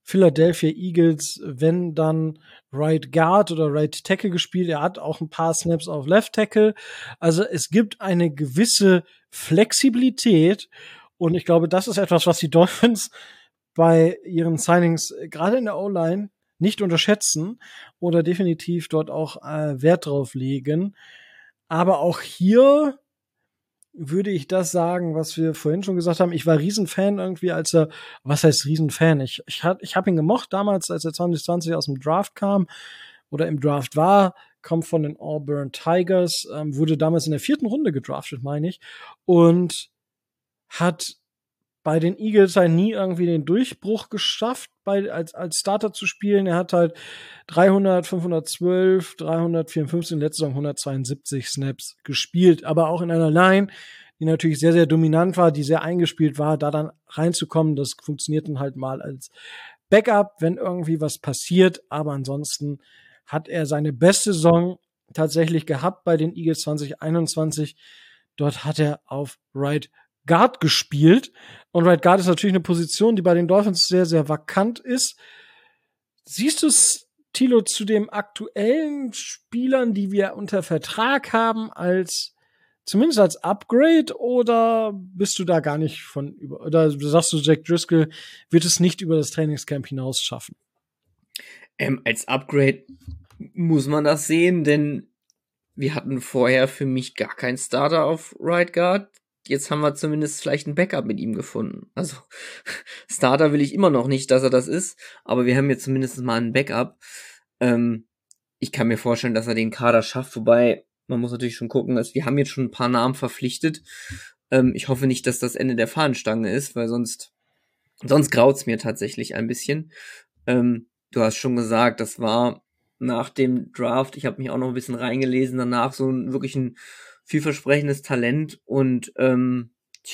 A: Philadelphia Eagles, wenn dann Right Guard oder Right Tackle gespielt. Er hat auch ein paar Snaps auf Left Tackle. Also es gibt eine gewisse Flexibilität. Und ich glaube, das ist etwas, was die Dolphins bei ihren Signings gerade in der O-Line nicht unterschätzen oder definitiv dort auch Wert drauf legen. Aber auch hier würde ich das sagen, was wir vorhin schon gesagt haben. Ich war Riesenfan irgendwie, was heißt Riesenfan? Ich hab ihn gemocht damals, als er 2020 aus dem Draft kam oder im Draft war, kommt von den Auburn Tigers, wurde damals in der 4. Runde gedraftet, meine ich, und hat bei den Eagles halt nie irgendwie den Durchbruch geschafft, als Starter zu spielen. Er hat halt 300, 512, 354, in letzter Saison 172 Snaps gespielt, aber auch in einer Line, die natürlich sehr, sehr dominant war, die sehr eingespielt war, da dann reinzukommen, das funktioniert dann halt mal als Backup, wenn irgendwie was passiert, aber ansonsten hat er seine beste Saison tatsächlich gehabt bei den Eagles 2021. Dort hat er auf Right Guard gespielt. Und Right Guard ist natürlich eine Position, die bei den Dolphins sehr, sehr vakant ist. Siehst du es, Thilo, zu den aktuellen Spielern, die wir unter Vertrag haben, zumindest als Upgrade, oder bist du da gar nicht oder sagst du, Jack Driscoll wird es nicht über das Trainingscamp hinaus schaffen?
B: Als Upgrade muss man das sehen, denn wir hatten vorher für mich gar keinen Starter auf Right Guard. Jetzt haben wir zumindest vielleicht ein Backup mit ihm gefunden. Also Starter will ich immer noch nicht, dass er das ist, aber wir haben jetzt zumindest mal einen Backup. Ich kann mir vorstellen, dass er den Kader schafft, wobei man muss natürlich schon gucken, dass wir haben jetzt schon ein paar Namen verpflichtet. Ich hoffe nicht, dass das Ende der Fahnenstange ist, weil sonst graut's mir tatsächlich ein bisschen. Du hast schon gesagt, das war nach dem Draft, ich habe mich auch noch ein bisschen reingelesen, danach wirklich ein vielversprechendes Talent und dann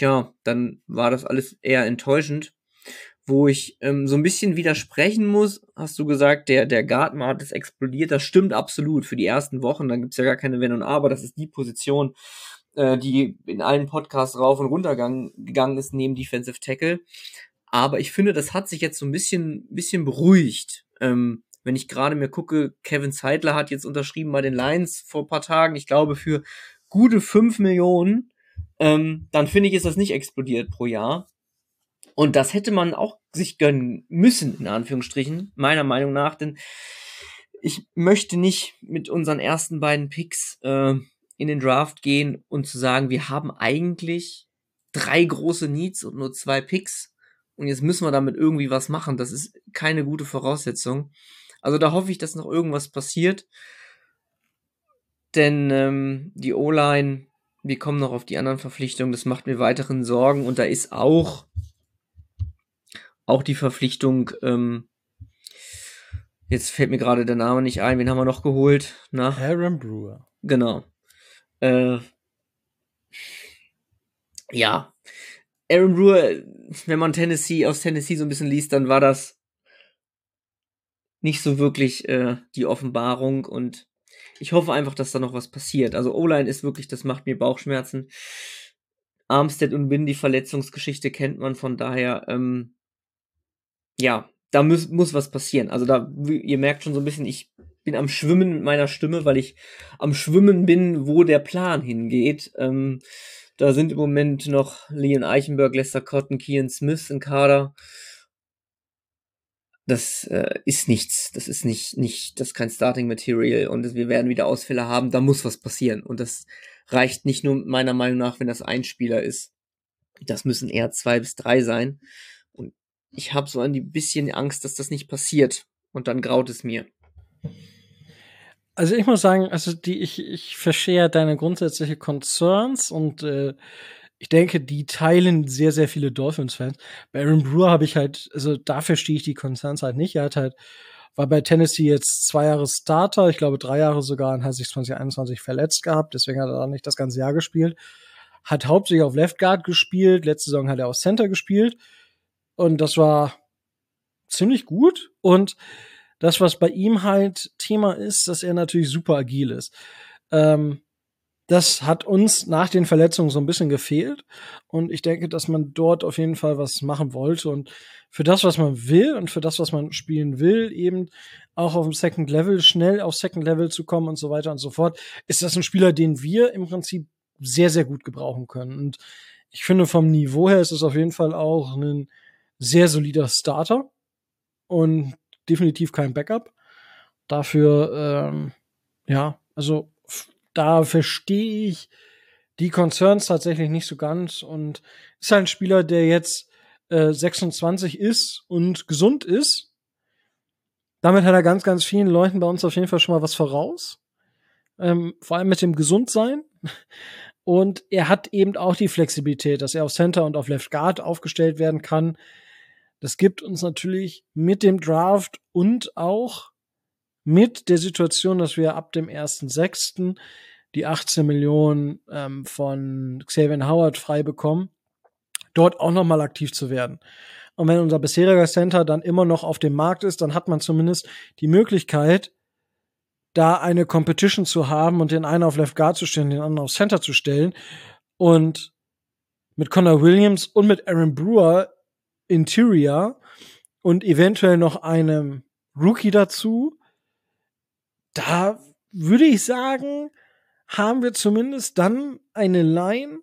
B: war das alles eher enttäuschend. Wo ich so ein bisschen widersprechen muss, hast du gesagt, der Guard-Markt ist explodiert, das stimmt absolut für die ersten Wochen, dann gibt's ja gar keine Wenn und Aber, das ist die Position, die in allen Podcasts rauf und runter gegangen ist neben Defensive Tackle, aber ich finde, das hat sich jetzt so ein bisschen beruhigt. Wenn ich gerade mir gucke, Kevin Zeitler hat jetzt unterschrieben bei den Lions vor ein paar Tagen, ich glaube für gute 5 Millionen, dann finde ich, ist das nicht explodiert pro Jahr. Und das hätte man auch sich gönnen müssen, in Anführungsstrichen, meiner Meinung nach, denn ich möchte nicht mit unseren ersten beiden Picks in den Draft gehen und zu sagen, wir haben eigentlich 3 große Needs und nur 2 Picks und jetzt müssen wir damit irgendwie was machen. Das ist keine gute Voraussetzung. Also da hoffe ich, dass noch irgendwas passiert, denn die O-Line, wir kommen noch auf die anderen Verpflichtungen, das macht mir weiterhin Sorgen und da ist auch die Verpflichtung, jetzt fällt mir gerade der Name nicht ein, wen haben wir noch geholt?
A: Aaron Brewer.
B: Genau. Ja. Aaron Brewer, wenn man aus Tennessee so ein bisschen liest, dann war das nicht so wirklich die Offenbarung und ich hoffe einfach, dass da noch was passiert. Also O-Line ist wirklich, das macht mir Bauchschmerzen. Armstead und Bin, die Verletzungsgeschichte kennt man, von daher da muss was passieren. Also ihr merkt schon so ein bisschen, ich bin am Schwimmen mit meiner Stimme, weil ich am Schwimmen bin, wo der Plan hingeht. Da sind im Moment noch Leon Eichenberg, Lester Cotton, Kean Smith im Kader. Das ist nichts. Das ist das ist kein Starting Material und wir werden wieder Ausfälle haben. Da muss was passieren. Und das reicht nicht nur meiner Meinung nach, wenn das ein Spieler ist. Das müssen eher 2 bis 3 sein. Und ich habe so ein bisschen Angst, dass das nicht passiert. Und dann graut es mir.
A: Also ich muss sagen, ich verstehe deine grundsätzliche Concerns und ich denke, die teilen sehr, sehr viele Dolphins-Fans. Bei Aaron Brewer habe ich halt, also da verstehe ich die Concerns halt nicht. War bei Tennessee jetzt 2 Jahre Starter, ich glaube 3 Jahre sogar, und hat sich 2021 verletzt gehabt, deswegen hat er auch nicht das ganze Jahr gespielt. Hat hauptsächlich auf Left Guard gespielt, letzte Saison hat er auf Center gespielt und das war ziemlich gut. Und das, was bei ihm halt Thema ist, dass er natürlich super agil ist. Der Das hat uns nach den Verletzungen so ein bisschen gefehlt. Und ich denke, dass man dort auf jeden Fall was machen wollte. Und für das, was man will und für das, was man spielen will, eben auch auf dem Second Level, schnell auf Second Level zu kommen und so weiter und so fort, ist das ein Spieler, den wir im Prinzip sehr, sehr gut gebrauchen können. Und ich finde, vom Niveau her ist es auf jeden Fall auch ein sehr solider Starter und definitiv kein Backup. Dafür, also da verstehe ich die Concerns tatsächlich nicht so ganz und ist halt ein Spieler, der jetzt 26 ist und gesund ist. Damit hat er ganz, ganz vielen Leuten bei uns auf jeden Fall schon mal was voraus. Vor allem mit dem Gesundsein. Und er hat eben auch die Flexibilität, dass er auf Center und auf Left Guard aufgestellt werden kann. Das gibt uns natürlich mit dem Draft und auch mit der Situation, dass wir ab dem 1.6. die 18 Millionen von Xavier Howard frei bekommen, dort auch noch mal aktiv zu werden. Und wenn unser bisheriger Center dann immer noch auf dem Markt ist, dann hat man zumindest die Möglichkeit, da eine Competition zu haben und den einen auf Left Guard zu stellen, den anderen auf Center zu stellen. Und mit Connor Williams und mit Aaron Brewer Interior und eventuell noch einem Rookie dazu, da würde ich sagen, haben wir zumindest dann eine Line.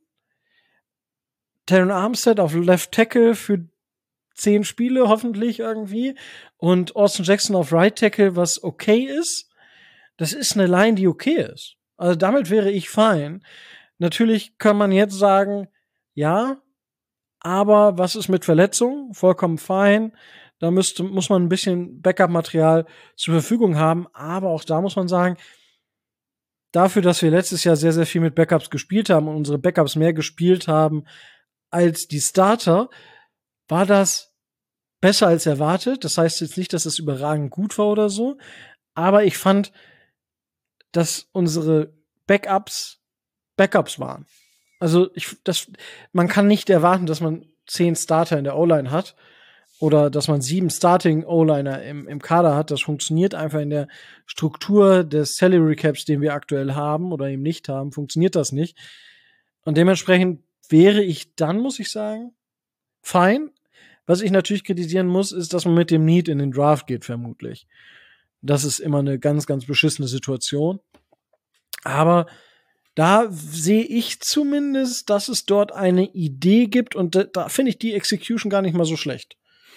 A: Terron Armstead auf Left Tackle für 10 Spiele hoffentlich irgendwie und Austin Jackson auf Right Tackle, was okay ist. Das ist eine Line, die okay ist. Also damit wäre ich fein. Natürlich kann man jetzt sagen, ja, aber was ist mit Verletzungen? Vollkommen fein. Da muss man ein bisschen Backup-Material zur Verfügung haben. Aber auch da muss man sagen, dafür, dass wir letztes Jahr sehr, sehr viel mit Backups gespielt haben und unsere Backups mehr gespielt haben als die Starter, war das besser als erwartet. Das heißt jetzt nicht, dass es überragend gut war oder so. Aber ich fand, dass unsere Backups waren. Also man kann nicht erwarten, dass man 10 Starter in der O-Line hat oder dass man 7 Starting O-Liner im Kader hat. Das funktioniert einfach in der Struktur des Salary Caps, den wir aktuell haben oder eben nicht haben, funktioniert das nicht. Und dementsprechend wäre ich dann, muss ich sagen, fein. Was ich natürlich kritisieren muss, ist, dass man mit dem Need in den Draft geht, vermutlich. Das ist immer eine ganz, ganz beschissene Situation. Aber da sehe ich zumindest, dass es dort eine Idee gibt und da finde ich die Execution gar nicht mal so schlecht.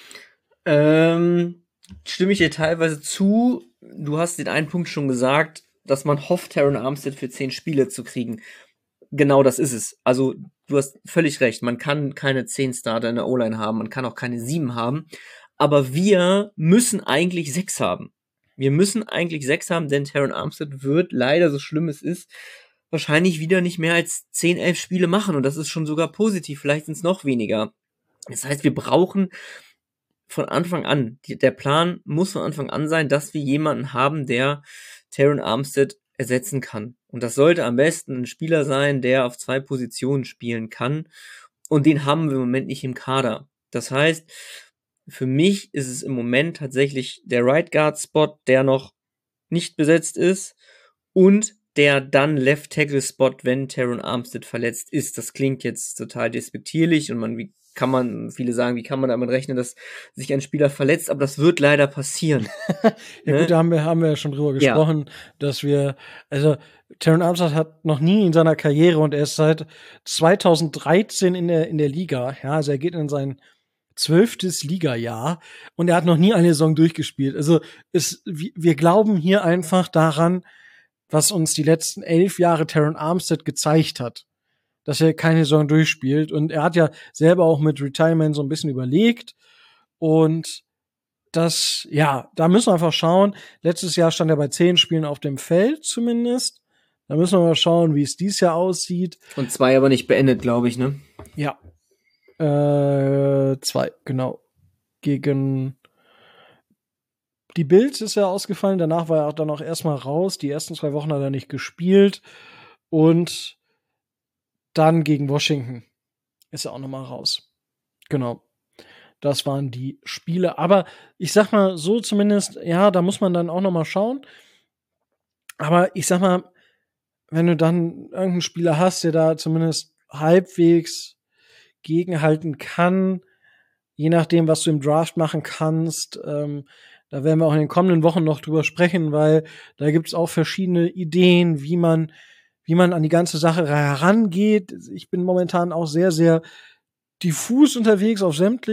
B: Stimme ich dir teilweise zu. Du hast den einen Punkt schon gesagt, dass man hofft, Terron Armstead für 10 Spiele zu kriegen. Genau das ist es. Also du hast völlig recht. Man kann keine 10 Starter in der O-Line haben. Man kann auch keine 7 haben. Aber wir müssen eigentlich 6 haben. Wir müssen eigentlich 6 haben, denn Terron Armstead wird leider, so schlimm es ist, wahrscheinlich wieder nicht mehr als 10, 11 Spiele machen. Und das ist schon sogar positiv. Vielleicht sind es noch weniger. Das heißt, wir brauchen von Anfang an, der Plan muss von Anfang an sein, dass wir jemanden haben, der Terron Armstead ersetzen kann. Und das sollte am besten ein Spieler sein, der auf 2 Positionen spielen kann. Und den haben wir im Moment nicht im Kader. Das heißt, für mich ist es im Moment tatsächlich der Right Guard Spot, der noch nicht besetzt ist und der dann Left Tackle Spot, wenn Terron Armstead verletzt ist. Das klingt jetzt total despektierlich und viele sagen, wie kann man damit rechnen, dass sich ein Spieler verletzt, aber das wird leider passieren.
A: Ja gut, da haben wir ja schon drüber gesprochen, dass Terron Armstead hat noch nie in seiner Karriere und er ist seit 2013 in der Liga, ja, also er geht in sein 12. Liga-Jahr und er hat noch nie eine Saison durchgespielt. Also wir glauben hier einfach daran, was uns die letzten 11 Jahre Terron Armstead gezeigt hat, dass er keine Saison durchspielt. Und er hat ja selber auch mit Retirement so ein bisschen überlegt. Und da müssen wir einfach schauen. Letztes Jahr stand er bei 10 Spielen auf dem Feld zumindest. Da müssen wir mal schauen, wie es dieses Jahr aussieht.
B: Und 2 aber nicht beendet, glaube ich, ne?
A: Ja. 2, genau. Gegen die Bills ist er ausgefallen. Danach war er dann auch erstmal raus. Die ersten 2 Wochen hat er nicht gespielt. Und dann gegen Washington ist er auch nochmal raus. Genau. Das waren die Spiele. Aber ich sag mal so zumindest, ja, da muss man dann auch nochmal schauen. Aber ich sag mal, wenn du dann irgendeinen Spieler hast, der da zumindest halbwegs gegenhalten kann, je nachdem, was du im Draft machen kannst, da werden wir auch in den kommenden Wochen noch drüber sprechen, weil da gibt's auch verschiedene Ideen, wie man an die ganze Sache herangeht. Ich bin momentan auch sehr, sehr diffus unterwegs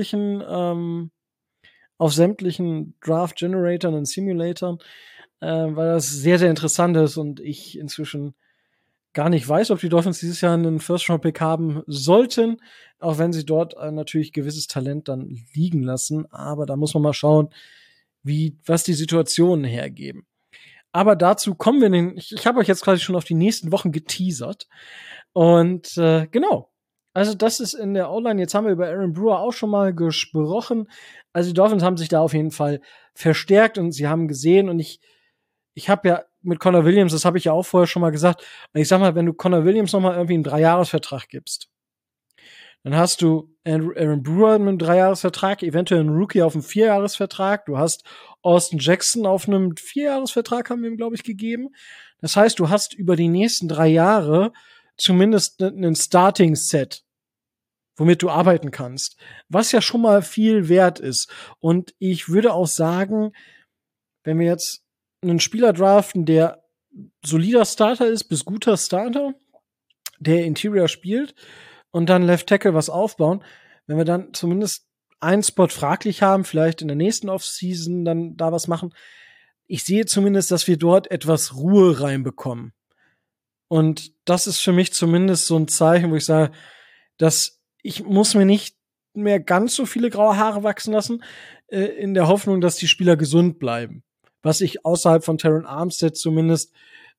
A: auf sämtlichen Draft-Generatoren und Simulatoren, weil das sehr, sehr interessant ist und ich inzwischen gar nicht weiß, ob die Dolphins dieses Jahr einen First-Round-Pick haben sollten, auch wenn sie dort natürlich gewisses Talent dann liegen lassen. Aber da muss man mal schauen, was die Situationen hergeben. Aber dazu kommen wir ich habe euch jetzt quasi schon auf die nächsten Wochen geteasert. Und genau. Also das ist in der O-Line. Jetzt haben wir über Aaron Brewer auch schon mal gesprochen. Also die Dolphins haben sich da auf jeden Fall verstärkt und sie haben gesehen und ich habe ja mit Connor Williams, das habe ich ja auch vorher schon mal gesagt, und ich sag mal, wenn du Connor Williams noch mal irgendwie einen 3-Jahres-Vertrag gibst, dann hast du Aaron Brewer mit einem 3-Jahres-Vertrag, eventuell einen Rookie auf einem 4-Jahres-Vertrag, du hast Austin Jackson auf einem 4-Jahres-Vertrag, haben wir ihm, glaube ich, gegeben. Das heißt, du hast über die nächsten 3 Jahre zumindest einen Starting-Set, womit du arbeiten kannst, was ja schon mal viel wert ist. Und ich würde auch sagen, wenn wir jetzt einen Spieler draften, der solider Starter ist bis guter Starter, der Interior spielt und dann Left Tackle was aufbauen, wenn wir dann zumindest einen Spot fraglich haben, vielleicht in der nächsten Offseason dann da was machen. Ich sehe zumindest, dass wir dort etwas Ruhe reinbekommen. Und das ist für mich zumindest so ein Zeichen, wo ich sage, dass ich muss mir nicht mehr ganz so viele graue Haare wachsen lassen, in der Hoffnung, dass die Spieler gesund bleiben. Was ich außerhalb von Terron Armstead zumindest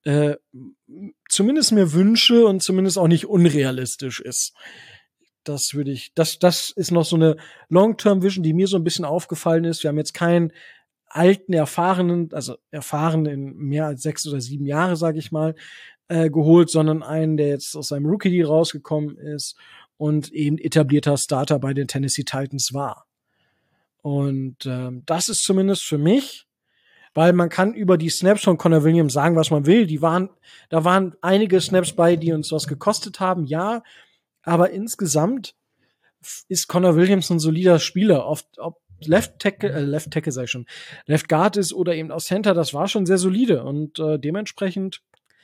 A: mir wünsche und zumindest auch nicht unrealistisch ist. Das ist noch so eine Long-Term-Vision, die mir so ein bisschen aufgefallen ist. Wir haben jetzt keinen alten, erfahren in mehr als 6 oder 7 Jahre, sage ich mal, geholt, sondern einen, der jetzt aus seinem Rookie-Deal rausgekommen ist und eben etablierter Starter bei den Tennessee Titans war. Und das ist zumindest für mich, weil man kann über die Snaps von Connor Williams sagen, was man will. Da waren einige Snaps bei, die uns was gekostet haben, ja. Aber insgesamt ist Connor Williams ein solider Spieler. Ob Left Tackle sag ich schon, Left Guard ist oder eben aus Center, das war schon sehr solide. Und dementsprechend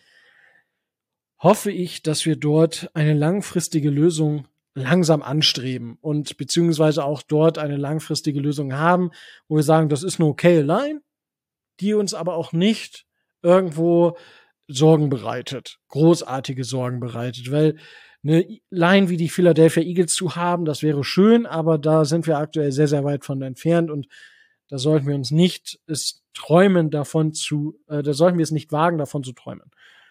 A: hoffe ich, dass wir dort eine langfristige Lösung langsam anstreben und beziehungsweise auch dort eine langfristige Lösung haben, wo wir sagen, das ist eine okay Line, die uns aber auch nicht irgendwo Sorgen bereitet, großartige Sorgen bereitet, weil eine Line wie die Philadelphia Eagles zu haben, das wäre schön, aber da sind wir aktuell sehr, sehr weit von entfernt und da sollten wir uns nicht da sollten wir es nicht wagen, davon zu träumen.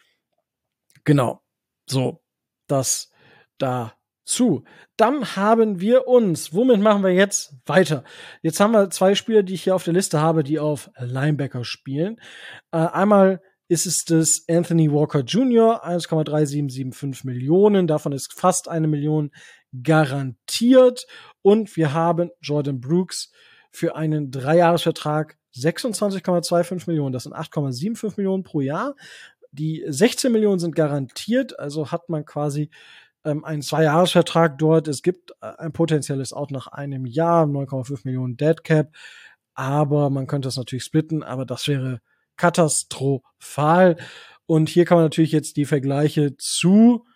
A: Genau. So, das dazu. Dann haben wir womit machen wir jetzt weiter? Jetzt haben wir 2 Spieler, die ich hier auf der Liste habe, die auf Linebacker spielen. Einmal ist es das Anthony Walker Jr., 1,3775 Millionen. Davon ist fast 1 Million garantiert. Und wir haben Jordan Brooks für einen 3-Jahres-Vertrag 26,25 Millionen. Das sind 8,75 Millionen pro Jahr. Die 16 Millionen sind garantiert, also hat man quasi einen 2-Jahres-Vertrag dort. Es gibt ein potenzielles Out nach einem Jahr, 9,5 Millionen Dead Cap, aber man könnte das natürlich splitten, aber das wäre katastrophal. Und hier kann man natürlich jetzt die Vergleiche zu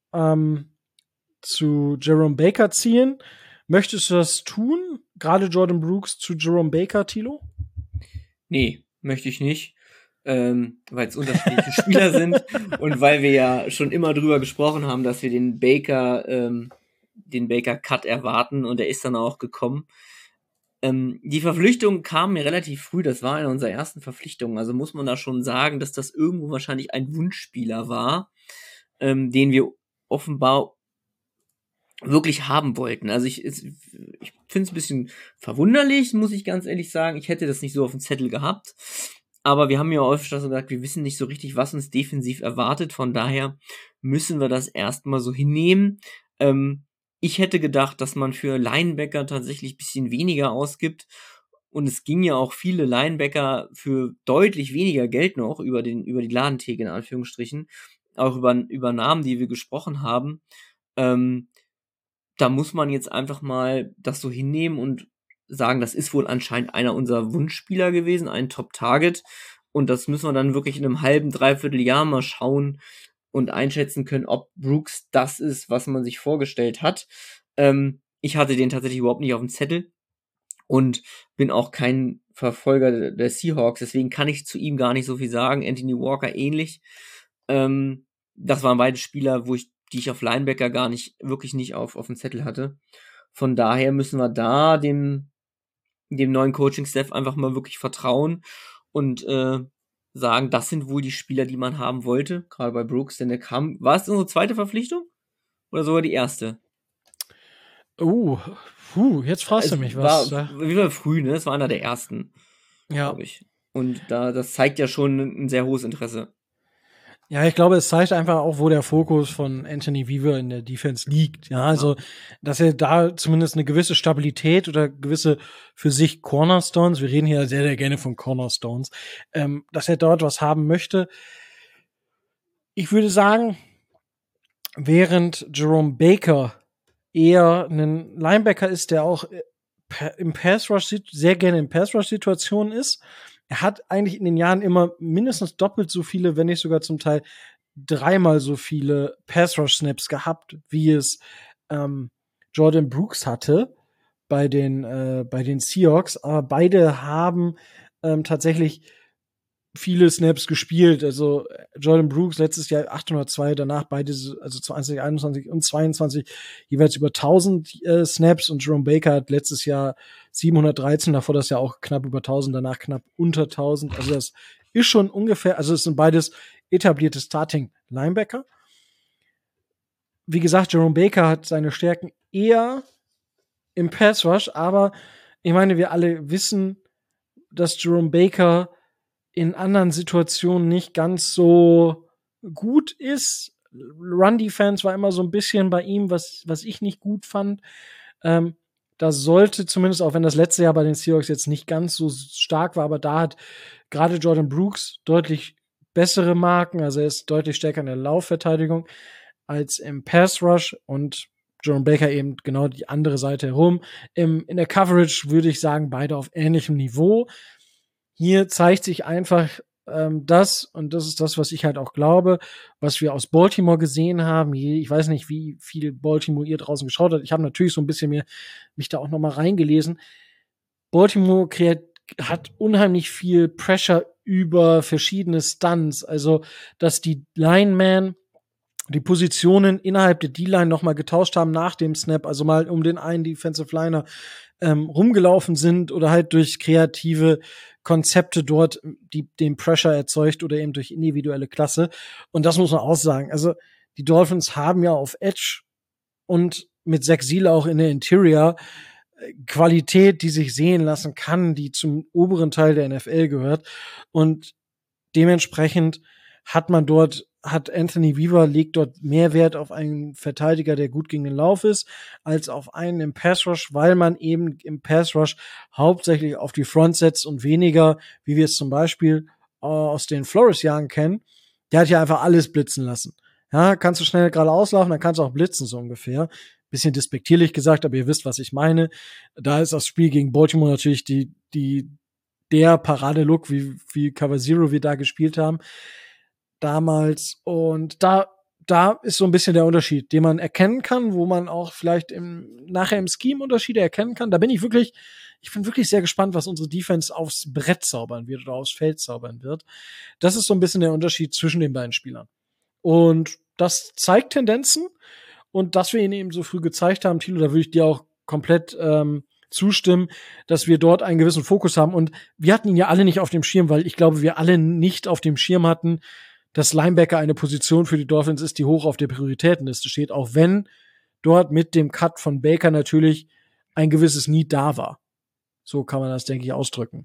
A: Jerome Baker ziehen. Möchtest du das tun? Gerade Jordan Brooks zu Jerome Baker, Thilo?
B: Nee, möchte ich nicht. Weil es unterschiedliche Spieler sind und weil wir ja schon immer drüber gesprochen haben, dass wir den Baker-Cut erwarten und er ist dann auch gekommen. Die Verpflichtung kam mir relativ früh, das war eine unserer ersten Verpflichtungen, also muss man da schon sagen, dass das irgendwo wahrscheinlich ein Wunschspieler war, den wir offenbar wirklich haben wollten. Also ich finde es ein bisschen verwunderlich, muss ich ganz ehrlich sagen. Ich hätte das nicht so auf dem Zettel gehabt. Aber wir haben ja öfter so gesagt, wir wissen nicht so richtig, was uns defensiv erwartet. Von daher müssen wir das erstmal so hinnehmen. Ich hätte gedacht, dass man für Linebacker tatsächlich ein bisschen weniger ausgibt. Und es ging ja auch viele Linebacker für deutlich weniger Geld noch über die Ladentheke in Anführungsstrichen. auch über Namen, die wir gesprochen haben, da muss man jetzt einfach mal das so hinnehmen und sagen, das ist wohl anscheinend einer unserer Wunschspieler gewesen, ein Top-Target. Und das müssen wir dann wirklich in einem halben, dreiviertel Jahr mal schauen und einschätzen können, ob Brooks das ist, was man sich vorgestellt hat. Ich hatte den tatsächlich überhaupt nicht auf dem Zettel und bin auch kein Verfolger der Seahawks, deswegen kann ich zu ihm gar nicht so viel sagen. Anthony Walker ähnlich. Das waren beide Spieler, die ich auf Linebacker wirklich nicht auf dem Zettel hatte. Von daher müssen wir da dem neuen Coaching-Staff einfach mal wirklich vertrauen und sagen, das sind wohl die Spieler, die man haben wollte, gerade bei Brooks, denn der kam, war es unsere zweite Verpflichtung? Oder sogar die erste?
A: Jetzt fragst du mich was.
B: Wie war früh, ne? Es war einer der ersten, glaube ich. Und das zeigt ja schon ein sehr hohes Interesse.
A: Ja, ich glaube, es zeigt einfach auch, wo der Fokus von Anthony Weaver in der Defense liegt. Ja, also, dass er da zumindest eine gewisse Stabilität oder gewisse für sich Cornerstones, wir reden hier sehr, sehr gerne von Cornerstones, dass er dort was haben möchte. Ich würde sagen, während Jerome Baker eher ein Linebacker ist, der auch im Pass Rush sehr gerne in Pass Rush Situationen ist. Er hat eigentlich in den Jahren immer mindestens doppelt so viele, wenn nicht sogar zum Teil dreimal so viele Pass Rush Snaps gehabt, wie es Jordan Brooks hatte bei den Seahawks. Aber beide haben tatsächlich viele Snaps gespielt. Also Jordan Brooks letztes Jahr 802, danach beide, also 2021 und 22 jeweils über 1000 Snaps und Jerome Baker hat letztes Jahr 713, davor das Jahr auch knapp über 1000, danach knapp unter 1000. Also das ist schon ungefähr, also es sind beides etablierte Starting Linebacker. Wie gesagt, Jerome Baker hat seine Stärken eher im Pass Rush, aber ich meine, wir alle wissen, dass Jerome Baker in anderen Situationen nicht ganz so gut ist. Run-Defense war immer so ein bisschen bei ihm, was ich nicht gut fand. Da sollte zumindest, auch wenn das letzte Jahr bei den Seahawks jetzt nicht ganz so stark war, aber da hat gerade Jordan Brooks deutlich bessere Marken, also er ist deutlich stärker in der Laufverteidigung als im Pass Rush und Jerome Baker eben genau die andere Seite herum. In der Coverage würde ich sagen, beide auf ähnlichem Niveau. Hier zeigt sich einfach und das ist das, was ich halt auch glaube, was wir aus Baltimore gesehen haben. Ich weiß nicht, wie viel Baltimore ihr draußen geschaut habt. Ich habe natürlich so ein bisschen mich da auch noch mal reingelesen. Baltimore hat unheimlich viel Pressure über verschiedene Stunts. Also, dass die Linemen die Positionen innerhalb der D-Line noch mal getauscht haben nach dem Snap, also mal um den einen Defensive Liner rumgelaufen sind oder halt durch kreative Konzepte dort den Pressure erzeugt oder eben durch individuelle Klasse. Und das muss man auch sagen. Also die Dolphins haben ja auf Edge und mit Zach Sieler auch in der Interior Qualität, die sich sehen lassen kann, die zum oberen Teil der NFL gehört. Und dementsprechend hat Anthony Weaver legt dort mehr Wert auf einen Verteidiger, der gut gegen den Lauf ist, als auf einen im Pass Rush, weil man eben im Pass Rush hauptsächlich auf die Front setzt und weniger, wie wir es zum Beispiel aus den Flores-Jahren kennen. Der hat ja einfach alles blitzen lassen. Ja, kannst du schnell gerade auslaufen, dann kannst du auch blitzen, so ungefähr. Bisschen despektierlich gesagt, aber ihr wisst, was ich meine. Da ist das Spiel gegen Baltimore natürlich der Parade-Look, wie Cover Zero wir da gespielt haben damals. Und da ist so ein bisschen der Unterschied, den man erkennen kann, wo man auch vielleicht nachher im Scheme Unterschiede erkennen kann. Da bin ich bin wirklich sehr gespannt, was unsere Defense aufs Brett zaubern wird oder aufs Feld zaubern wird. Das ist so ein bisschen der Unterschied zwischen den beiden Spielern. Und das zeigt Tendenzen. Und dass wir ihn eben so früh gezeigt haben, Thilo, da würde ich dir auch komplett zustimmen, dass wir dort einen gewissen Fokus haben. Und wir hatten ihn ja alle nicht auf dem Schirm, weil ich glaube, wir alle nicht auf dem Schirm hatten, dass Linebacker eine Position für die Dolphins ist, die hoch auf der Prioritätenliste steht, auch wenn dort mit dem Cut von Baker natürlich ein gewisses Need da war. So kann man das, denke ich, ausdrücken.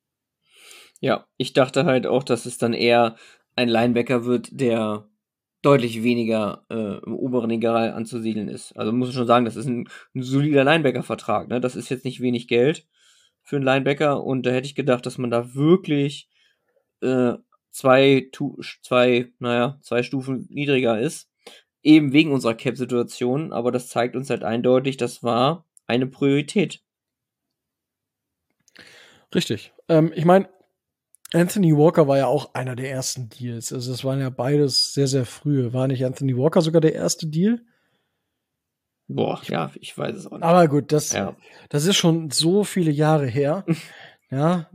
B: Ja, ich dachte halt auch, dass es dann eher ein Linebacker wird, der deutlich weniger im oberen Regal anzusiedeln ist. Also muss ich schon sagen, das ist ein solider Linebacker-Vertrag. Ne? Das ist jetzt nicht wenig Geld für einen Linebacker und da hätte ich gedacht, dass man da wirklich zwei Stufen niedriger ist. Eben wegen unserer Cap-Situation, aber das zeigt uns halt eindeutig, das war eine Priorität.
A: Richtig. Ich meine, Anthony Walker war ja auch einer der ersten Deals. Also es waren ja beides sehr, sehr frühe. War nicht Anthony Walker sogar der erste Deal?
B: Boah, ja, ich weiß es auch nicht.
A: Aber gut, das
B: Ja.
A: ist schon so viele Jahre her. Ja,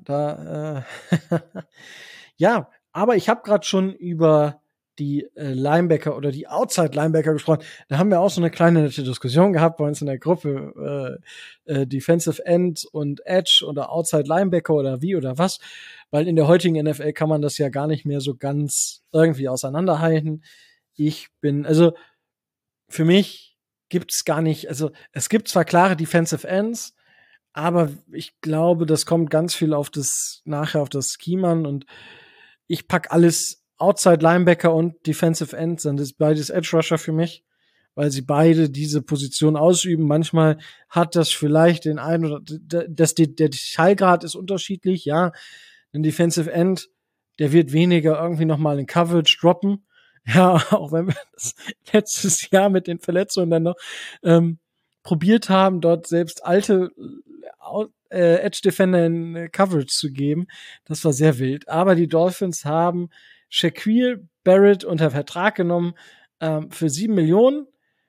A: ja, aber ich habe gerade schon über die Linebacker oder die Outside-Linebacker gesprochen. Da haben wir auch so eine kleine nette Diskussion gehabt bei uns in der Gruppe. Defensive End und Edge oder Outside-Linebacker oder wie oder was. Weil in der heutigen NFL kann man das ja gar nicht mehr so ganz irgendwie auseinanderhalten. Also für mich gibt's gar nicht, also es gibt zwar klare Defensive Ends, aber ich glaube, das kommt ganz viel nachher auf das Scheme an und ich pack alles Outside Linebacker und Defensive End, sind das beides Edge Rusher für mich, weil sie beide diese Position ausüben. Manchmal hat das vielleicht den einen oder der Detailgrad ist unterschiedlich, ja. Ein Defensive End, der wird weniger irgendwie nochmal in Coverage droppen. Ja, auch wenn wir das letztes Jahr mit den Verletzungen dann noch probiert haben, dort selbst alte Edge Defender in Coverage zu geben. Das war sehr wild. Aber die Dolphins haben Shaquille Barrett unter Vertrag genommen für 7 Millionen.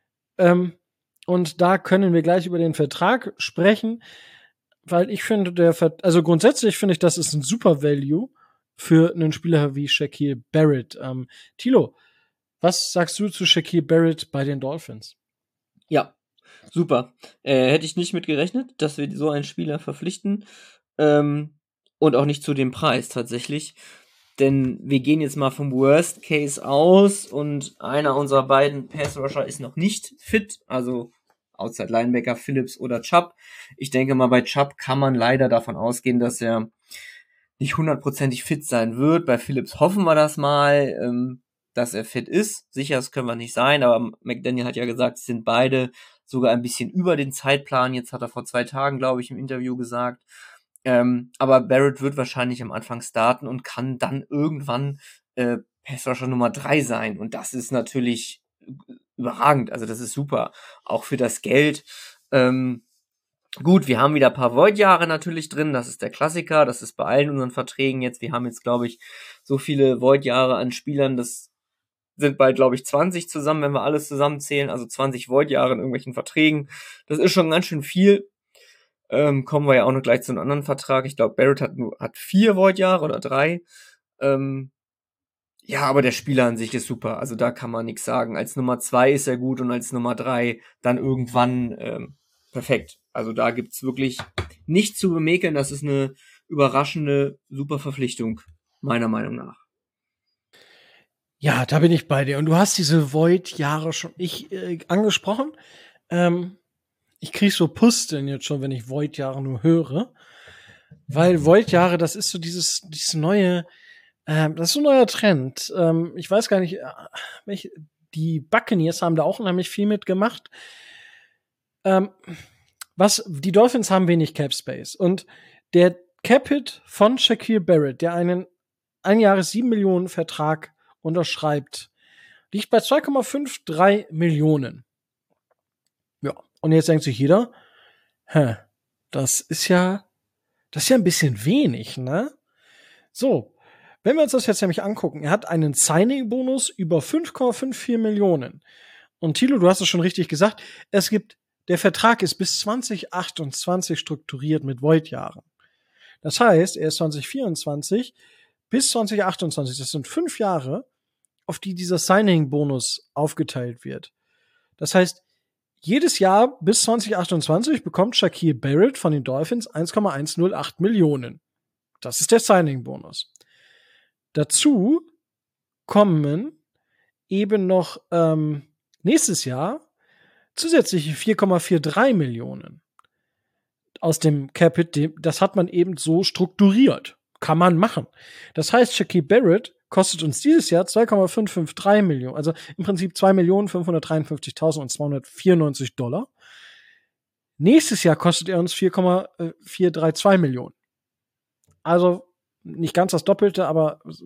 A: Und da können wir gleich über den Vertrag sprechen, weil ich finde, also grundsätzlich finde ich, das ist ein super Value für einen Spieler wie Shaquille Barrett. Thilo, was sagst du zu Shaquille Barrett bei den Dolphins?
B: Ja, super. Hätte ich nicht mit gerechnet, dass wir so einen Spieler verpflichten. Und auch nicht zu dem Preis tatsächlich. Denn wir gehen jetzt mal vom Worst Case aus und einer unserer beiden Pass-Rusher ist noch nicht fit. Also Outside Linebacker Phillips oder Chubb. Ich denke mal, bei Chubb kann man leider davon ausgehen, dass er nicht 100%ig fit sein wird. Bei Phillips hoffen wir das mal, dass er fit ist. Sicher, das können wir nicht sein, aber McDaniel hat ja gesagt, es sind beide sogar ein bisschen über den Zeitplan. Jetzt hat er vor 2 Tagen, glaube ich, im Interview gesagt. Aber Barrett wird wahrscheinlich am Anfang starten und kann dann irgendwann Passrusher Nummer 3 sein. Und das ist natürlich überragend. Also das ist super. Auch für das Geld. Gut, wir haben wieder ein paar Void-Jahre natürlich drin. Das ist der Klassiker. Das ist bei allen unseren Verträgen jetzt. Wir haben jetzt, glaube ich, so viele Void-Jahre an Spielern. Das sind bald, glaube ich, 20 zusammen, wenn wir alles zusammenzählen. Also 20 Void-Jahre in irgendwelchen Verträgen. Das ist schon ganz schön viel. Kommen wir ja auch noch gleich zu einem anderen Vertrag. Ich glaube, Barrett hat 4 Void-Jahre oder 3. Ja, aber der Spieler an sich ist super. Also da kann man nichts sagen. Als Nummer 2 ist er gut und als Nummer 3 dann irgendwann perfekt. Also da gibt's wirklich nichts zu bemäkeln. Das ist eine überraschende, super Verpflichtung, meiner Meinung nach.
A: Ja, da bin ich bei dir. Und du hast diese Void-Jahre schon angesprochen. Ich krieg so Pusteln jetzt schon, wenn ich Void-Jahre nur höre. Weil Void-Jahre, das ist so dieses neue, das ist so ein neuer Trend. Ich weiß gar nicht, die Buccaneers haben da auch unheimlich viel mitgemacht. Die Dolphins haben wenig Cap Space. Und der Cap-Hit von Shaquille Barrett, der einen 1 Jahres 7 Millionen Vertrag unterschreibt, liegt bei 2,53 Millionen. Ja, und jetzt denkt sich jeder, das ist ja ein bisschen wenig, ne? So, wenn wir uns das jetzt nämlich angucken, er hat einen Signing-Bonus über 5,54 Millionen. Und Thilo, du hast es schon richtig gesagt, der Vertrag ist bis 2028 strukturiert mit Void-Jahren. Das heißt, er ist 2024 bis 2028, das sind 5 Jahre, auf die dieser Signing-Bonus aufgeteilt wird. Das heißt, jedes Jahr bis 2028 bekommt Shaquille Barrett von den Dolphins 1,108 Millionen. Das ist der Signing-Bonus. Dazu kommen eben noch nächstes Jahr zusätzliche 4,43 Millionen aus dem Cap-Hit. Das hat man eben so strukturiert. Kann man machen. Das heißt, Shaquille Barrett kostet uns dieses Jahr 2,553 Millionen, also im Prinzip 2.553.294 $. Nächstes Jahr kostet er uns 4,432 Millionen. Also nicht ganz das Doppelte, aber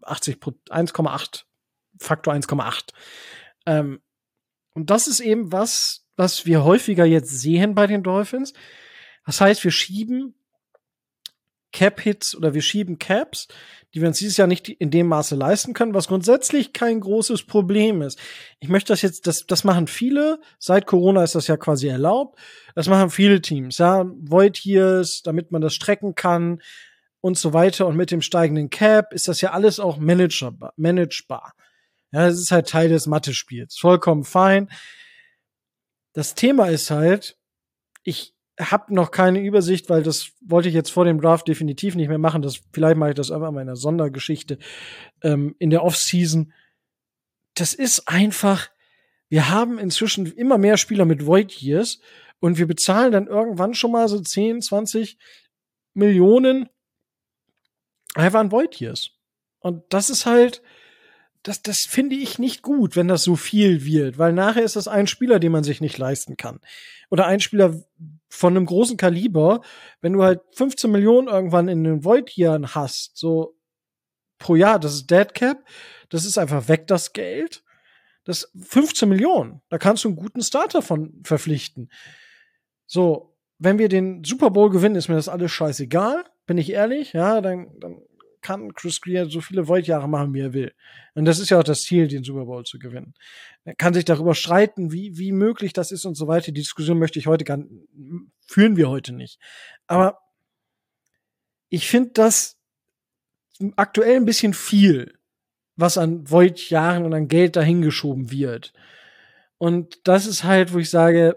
A: 1,8, Faktor 1,8. Und das ist eben was wir häufiger jetzt sehen bei den Dolphins. Das heißt, wir schieben Cap-Hits oder wir schieben Caps, die wir uns dieses Jahr nicht in dem Maße leisten können, was grundsätzlich kein großes Problem ist. Ich möchte das machen viele. Seit Corona ist das ja quasi erlaubt. Das machen viele Teams, ja. Void Years, damit man das strecken kann und so weiter. Und mit dem steigenden Cap ist das ja alles auch managebar. Ja, das ist halt Teil des Mathe-Spiels. Vollkommen fein. Das Thema ist halt, ich habe noch keine Übersicht, weil das wollte ich jetzt vor dem Draft definitiv nicht mehr machen. Vielleicht mache ich das einfach mal in einer Sondergeschichte in der Offseason. Das ist einfach, wir haben inzwischen immer mehr Spieler mit Void Years und wir bezahlen dann irgendwann schon mal so 10, 20 Millionen einfach an Void Years. Und das ist halt, das finde ich nicht gut, wenn das so viel wird, weil nachher ist das ein Spieler, den man sich nicht leisten kann. Oder ein Spieler von einem großen Kaliber, wenn du halt 15 Millionen irgendwann in den Void-Jahren hast, so pro Jahr, das ist Dead Cap, das ist einfach weg, das Geld. Das 15 Millionen, da kannst du einen guten Starter von verpflichten. So, wenn wir den Super Bowl gewinnen, ist mir das alles scheißegal, bin ich ehrlich, ja, dann kann Chris Greer so viele Void-Jahre machen, wie er will. Und das ist ja auch das Ziel, den Super Bowl zu gewinnen. Er kann sich darüber streiten, wie möglich das ist und so weiter. Die Diskussion führen wir heute nicht. Aber ich finde das aktuell ein bisschen viel, was an Void-Jahren und an Geld dahingeschoben wird. Und das ist halt, wo ich sage,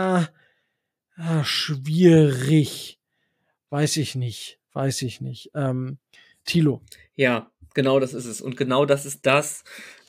A: schwierig. Weiß ich nicht. Thilo.
B: Ja, genau das ist es. Und genau das ist das,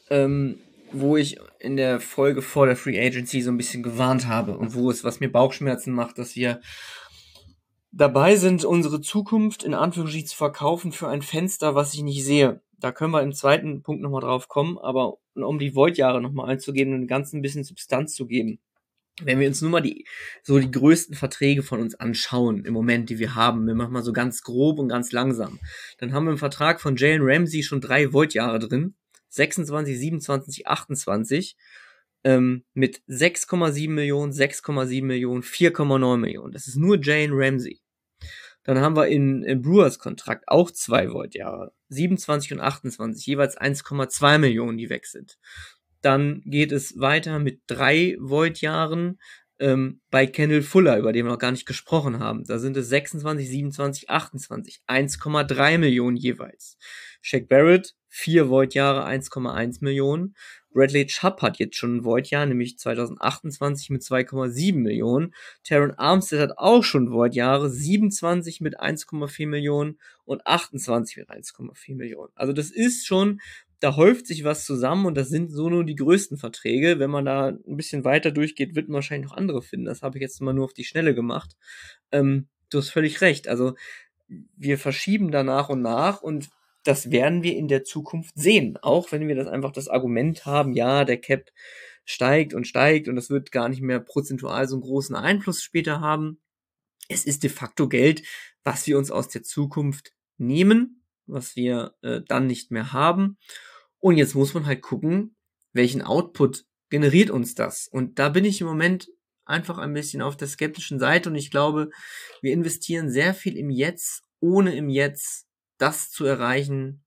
B: wo ich in der Folge vor der Free Agency so ein bisschen gewarnt habe und was mir Bauchschmerzen macht, dass wir dabei sind, unsere Zukunft in Anführungsstrichen zu verkaufen für ein Fenster, was ich nicht sehe. Da können wir im zweiten Punkt nochmal drauf kommen, aber um die Void-Jahre nochmal einzugeben und dem Ganzen ein bisschen Substanz zu geben. Wenn wir uns nur mal die größten Verträge von uns anschauen im Moment, die wir haben, wir machen mal so ganz grob und ganz langsam, dann haben wir im Vertrag von Jalen Ramsey schon 3 Void-Jahre drin, 26, 27, 28, mit 6,7 Millionen, 6,7 Millionen, 4,9 Millionen. Das ist nur Jalen Ramsey. Dann haben wir im Brewers-Kontrakt auch 2 Void-Jahre, 27 und 28, jeweils 1,2 Millionen, die weg sind. Dann geht es weiter mit 3 Void-Jahren bei Kendall Fuller, über den wir noch gar nicht gesprochen haben. Da sind es 26, 27, 28, 1,3 Millionen jeweils. Shaq Barrett, 4 Void-Jahre, 1,1 Millionen. Bradley Chubb hat jetzt schon ein Void-Jahr, nämlich 2028 mit 2,7 Millionen. Terron Armstead hat auch schon Void-Jahre, 27 mit 1,4 Millionen und 28 mit 1,4 Millionen. Also das ist schon, da häuft sich was zusammen und das sind so nur die größten Verträge. Wenn man da ein bisschen weiter durchgeht, wird man wahrscheinlich noch andere finden. Das habe ich jetzt mal nur auf die Schnelle gemacht. Du hast völlig recht. Also wir verschieben da nach und nach und das werden wir in der Zukunft sehen. Auch wenn wir das einfach das Argument haben, ja, der Cap steigt und das wird gar nicht mehr prozentual so einen großen Einfluss später haben. Es ist de facto Geld, was wir uns aus der Zukunft nehmen, was wir dann nicht mehr haben. Und jetzt muss man halt gucken, welchen Output generiert uns das. Und da bin ich im Moment einfach ein bisschen auf der skeptischen Seite und ich glaube, wir investieren sehr viel im Jetzt, ohne im Jetzt das zu erreichen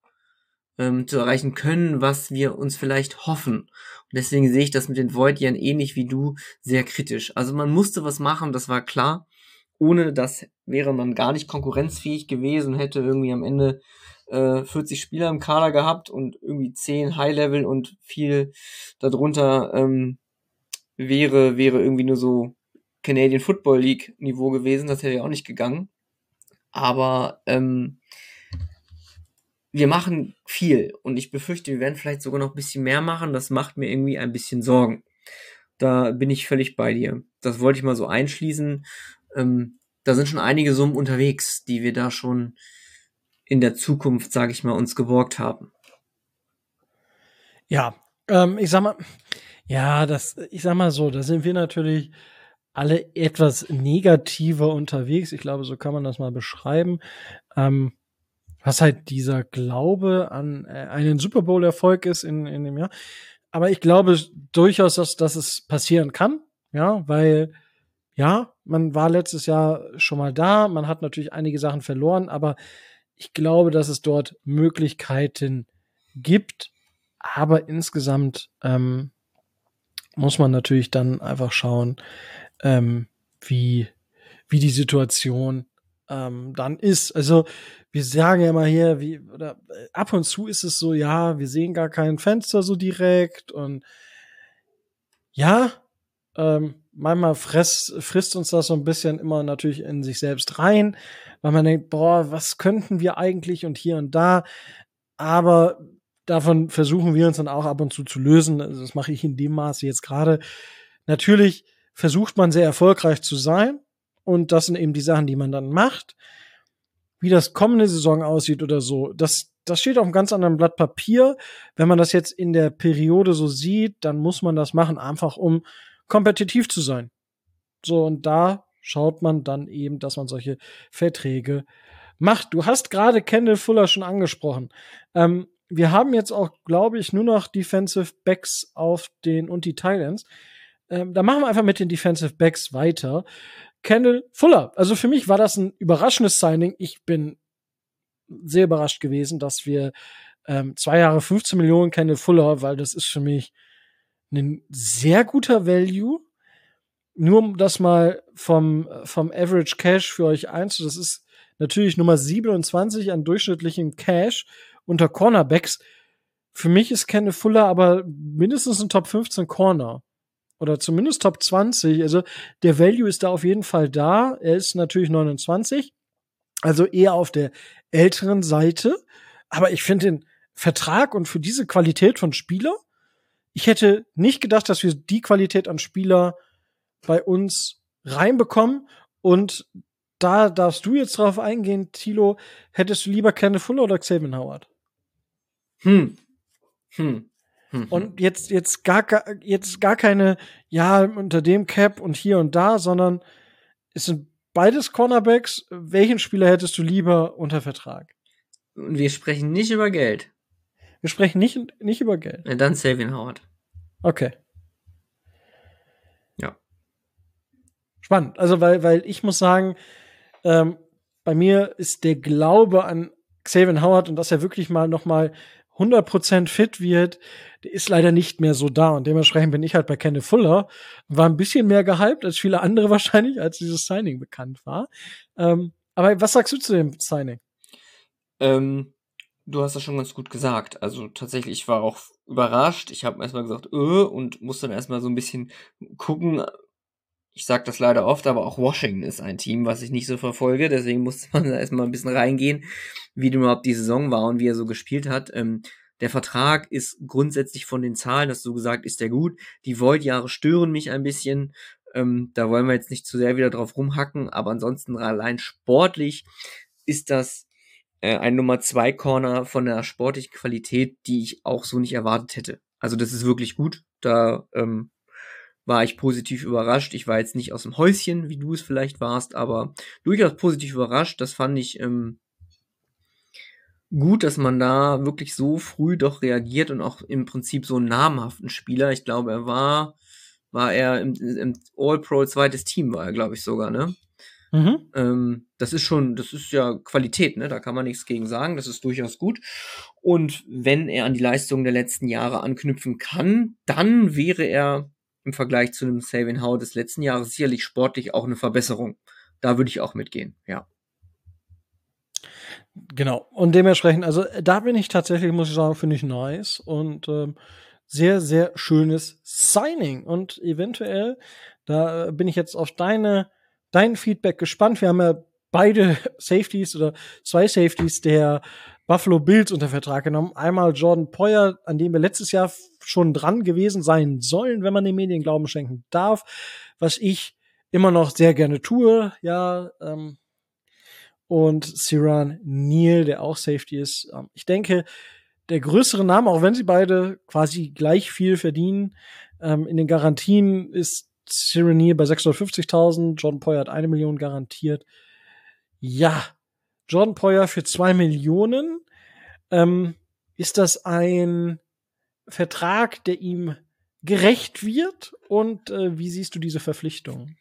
B: können, was wir uns vielleicht hoffen. Und deswegen sehe ich das mit den Void-Jahren ähnlich wie du sehr kritisch. Also man musste was machen, das war klar. Ohne das wäre man gar nicht konkurrenzfähig gewesen, hätte irgendwie am Ende 40 Spieler im Kader gehabt und irgendwie 10 High-Level und viel darunter wäre irgendwie nur so Canadian Football League Niveau gewesen. Das hätte ja auch nicht gegangen. Aber wir machen viel und ich befürchte, wir werden vielleicht sogar noch ein bisschen mehr machen. Das macht mir irgendwie ein bisschen Sorgen. Da bin ich völlig bei dir. Das wollte ich mal so einschließen. Da sind schon einige Summen unterwegs, die wir da schon in der Zukunft, sage ich mal, uns geborgt haben.
A: Ja, ich sag mal so, da sind wir natürlich alle etwas negativer unterwegs. Ich glaube, so kann man das mal beschreiben. was halt dieser Glaube an einen Super Bowl-Erfolg ist in dem Jahr. Aber ich glaube durchaus, dass es passieren kann, ja, weil ja, man war letztes Jahr schon mal da, man hat natürlich einige Sachen verloren, aber ich glaube, dass es dort Möglichkeiten gibt. Aber insgesamt muss man natürlich dann einfach schauen, wie die Situation dann ist. Also wir sagen ja immer hier, oder ab und zu ist es so, ja, wir sehen gar kein Fenster so direkt und ja, manchmal frisst uns das so ein bisschen immer natürlich in sich selbst rein, weil man denkt, boah, was könnten wir eigentlich und hier und da. Aber davon versuchen wir uns dann auch ab und zu lösen. Also das mache ich in dem Maße jetzt gerade. Natürlich versucht man sehr erfolgreich zu sein. Und das sind eben die Sachen, die man dann macht. Wie das kommende Saison aussieht oder so, das steht auf einem ganz anderen Blatt Papier. Wenn man das jetzt in der Periode so sieht, dann muss man das machen, einfach um kompetitiv zu sein. So, und da schaut man dann eben, dass man solche Verträge macht. Du hast gerade Kendall Fuller schon angesprochen. Wir haben jetzt auch, glaube ich, nur noch Defensive Backs und die Titans. Da machen wir einfach mit den Defensive Backs weiter. Kendall Fuller. Also für mich war das ein überraschendes Signing. Ich bin sehr überrascht gewesen, dass wir 2 Jahre 15 Millionen Kendall Fuller, weil das ist für mich ein sehr guter Value. Nur um das mal vom Average Cash für euch das ist natürlich Nummer 27 an durchschnittlichem Cash unter Cornerbacks. Für mich ist Kendall Fuller aber mindestens ein Top 15 Corner. Oder zumindest Top 20. Also der Value ist da auf jeden Fall da. Er ist natürlich 29. Also eher auf der älteren Seite. Aber ich finde den Vertrag und für diese Qualität von Spieler, ich hätte nicht gedacht, dass wir die Qualität an Spieler bei uns reinbekommen. Und da darfst du jetzt drauf eingehen, Thilo. Hättest du lieber Kendall Fuller oder Xavier Howard? Und jetzt gar keine, ja, unter dem Cap und hier und da, sondern es sind beides Cornerbacks. Welchen Spieler hättest du lieber unter Vertrag?
B: Und wir sprechen nicht über Geld.
A: Wir sprechen nicht über Geld.
B: Ja, dann Xavier Howard.
A: Okay.
B: Ja.
A: Spannend. Also, weil ich muss sagen, bei mir ist der Glaube an Xavier Howard und dass er wirklich noch mal 100% fit wird, der ist leider nicht mehr so da. Und dementsprechend bin ich halt bei Kendall Fuller. War ein bisschen mehr gehypt als viele andere wahrscheinlich, als dieses Signing bekannt war. Aber was sagst du zu dem Signing?
B: Du hast das schon ganz gut gesagt. Also tatsächlich, ich war auch überrascht. Ich habe erstmal gesagt, und musste dann erstmal so ein bisschen gucken. Ich sag das leider oft, aber auch Washington ist ein Team, was ich nicht so verfolge. Deswegen musste man da erstmal ein bisschen reingehen, wie überhaupt die Saison war und wie er so gespielt hat. Der Vertrag ist grundsätzlich von den Zahlen, hast du gesagt, ist der gut. Die Void-Jahre stören mich ein bisschen. Da wollen wir jetzt nicht zu sehr wieder drauf rumhacken, aber ansonsten allein sportlich ist das ein Nummer 2 Corner von der sportlichen Qualität, die ich auch so nicht erwartet hätte. Also das ist wirklich gut. Da war ich positiv überrascht. Ich war jetzt nicht aus dem Häuschen, wie du es vielleicht warst, aber durchaus positiv überrascht. Das fand ich gut, dass man da wirklich so früh doch reagiert und auch im Prinzip so einen namhaften Spieler. Ich glaube, war er im All-Pro zweites Team, war er, glaube ich, sogar, ne? Das ist ja Qualität, ne? Da kann man nichts gegen sagen. Das ist durchaus gut. Und wenn er an die Leistungen der letzten Jahre anknüpfen kann, dann wäre er im Vergleich zu einem Xavier Howard des letzten Jahres sicherlich sportlich auch eine Verbesserung. Da würde ich auch mitgehen, ja.
A: Genau. Und dementsprechend, also da bin ich tatsächlich, muss ich sagen, finde ich nice. Und sehr, sehr schönes Signing. Und eventuell, da bin ich jetzt auf dein Feedback gespannt. Wir haben ja beide Safeties oder 2 Safeties der Buffalo Bills unter Vertrag genommen. Einmal Jordan Poyer, an dem wir letztes Jahr schon dran gewesen sein sollen, wenn man den Medien Glauben schenken darf, was ich immer noch sehr gerne tue, ja, und Siran Neal, der auch Safety ist. Ich denke, der größere Name, auch wenn sie beide quasi gleich viel verdienen, in den Garantien ist Siran Neal bei 650.000, Jordan Poyer hat 1 Million garantiert. Ja, Jordan Poyer für 2 Millionen. Ist das ein Vertrag, der ihm gerecht wird? Und wie siehst du diese Verpflichtung?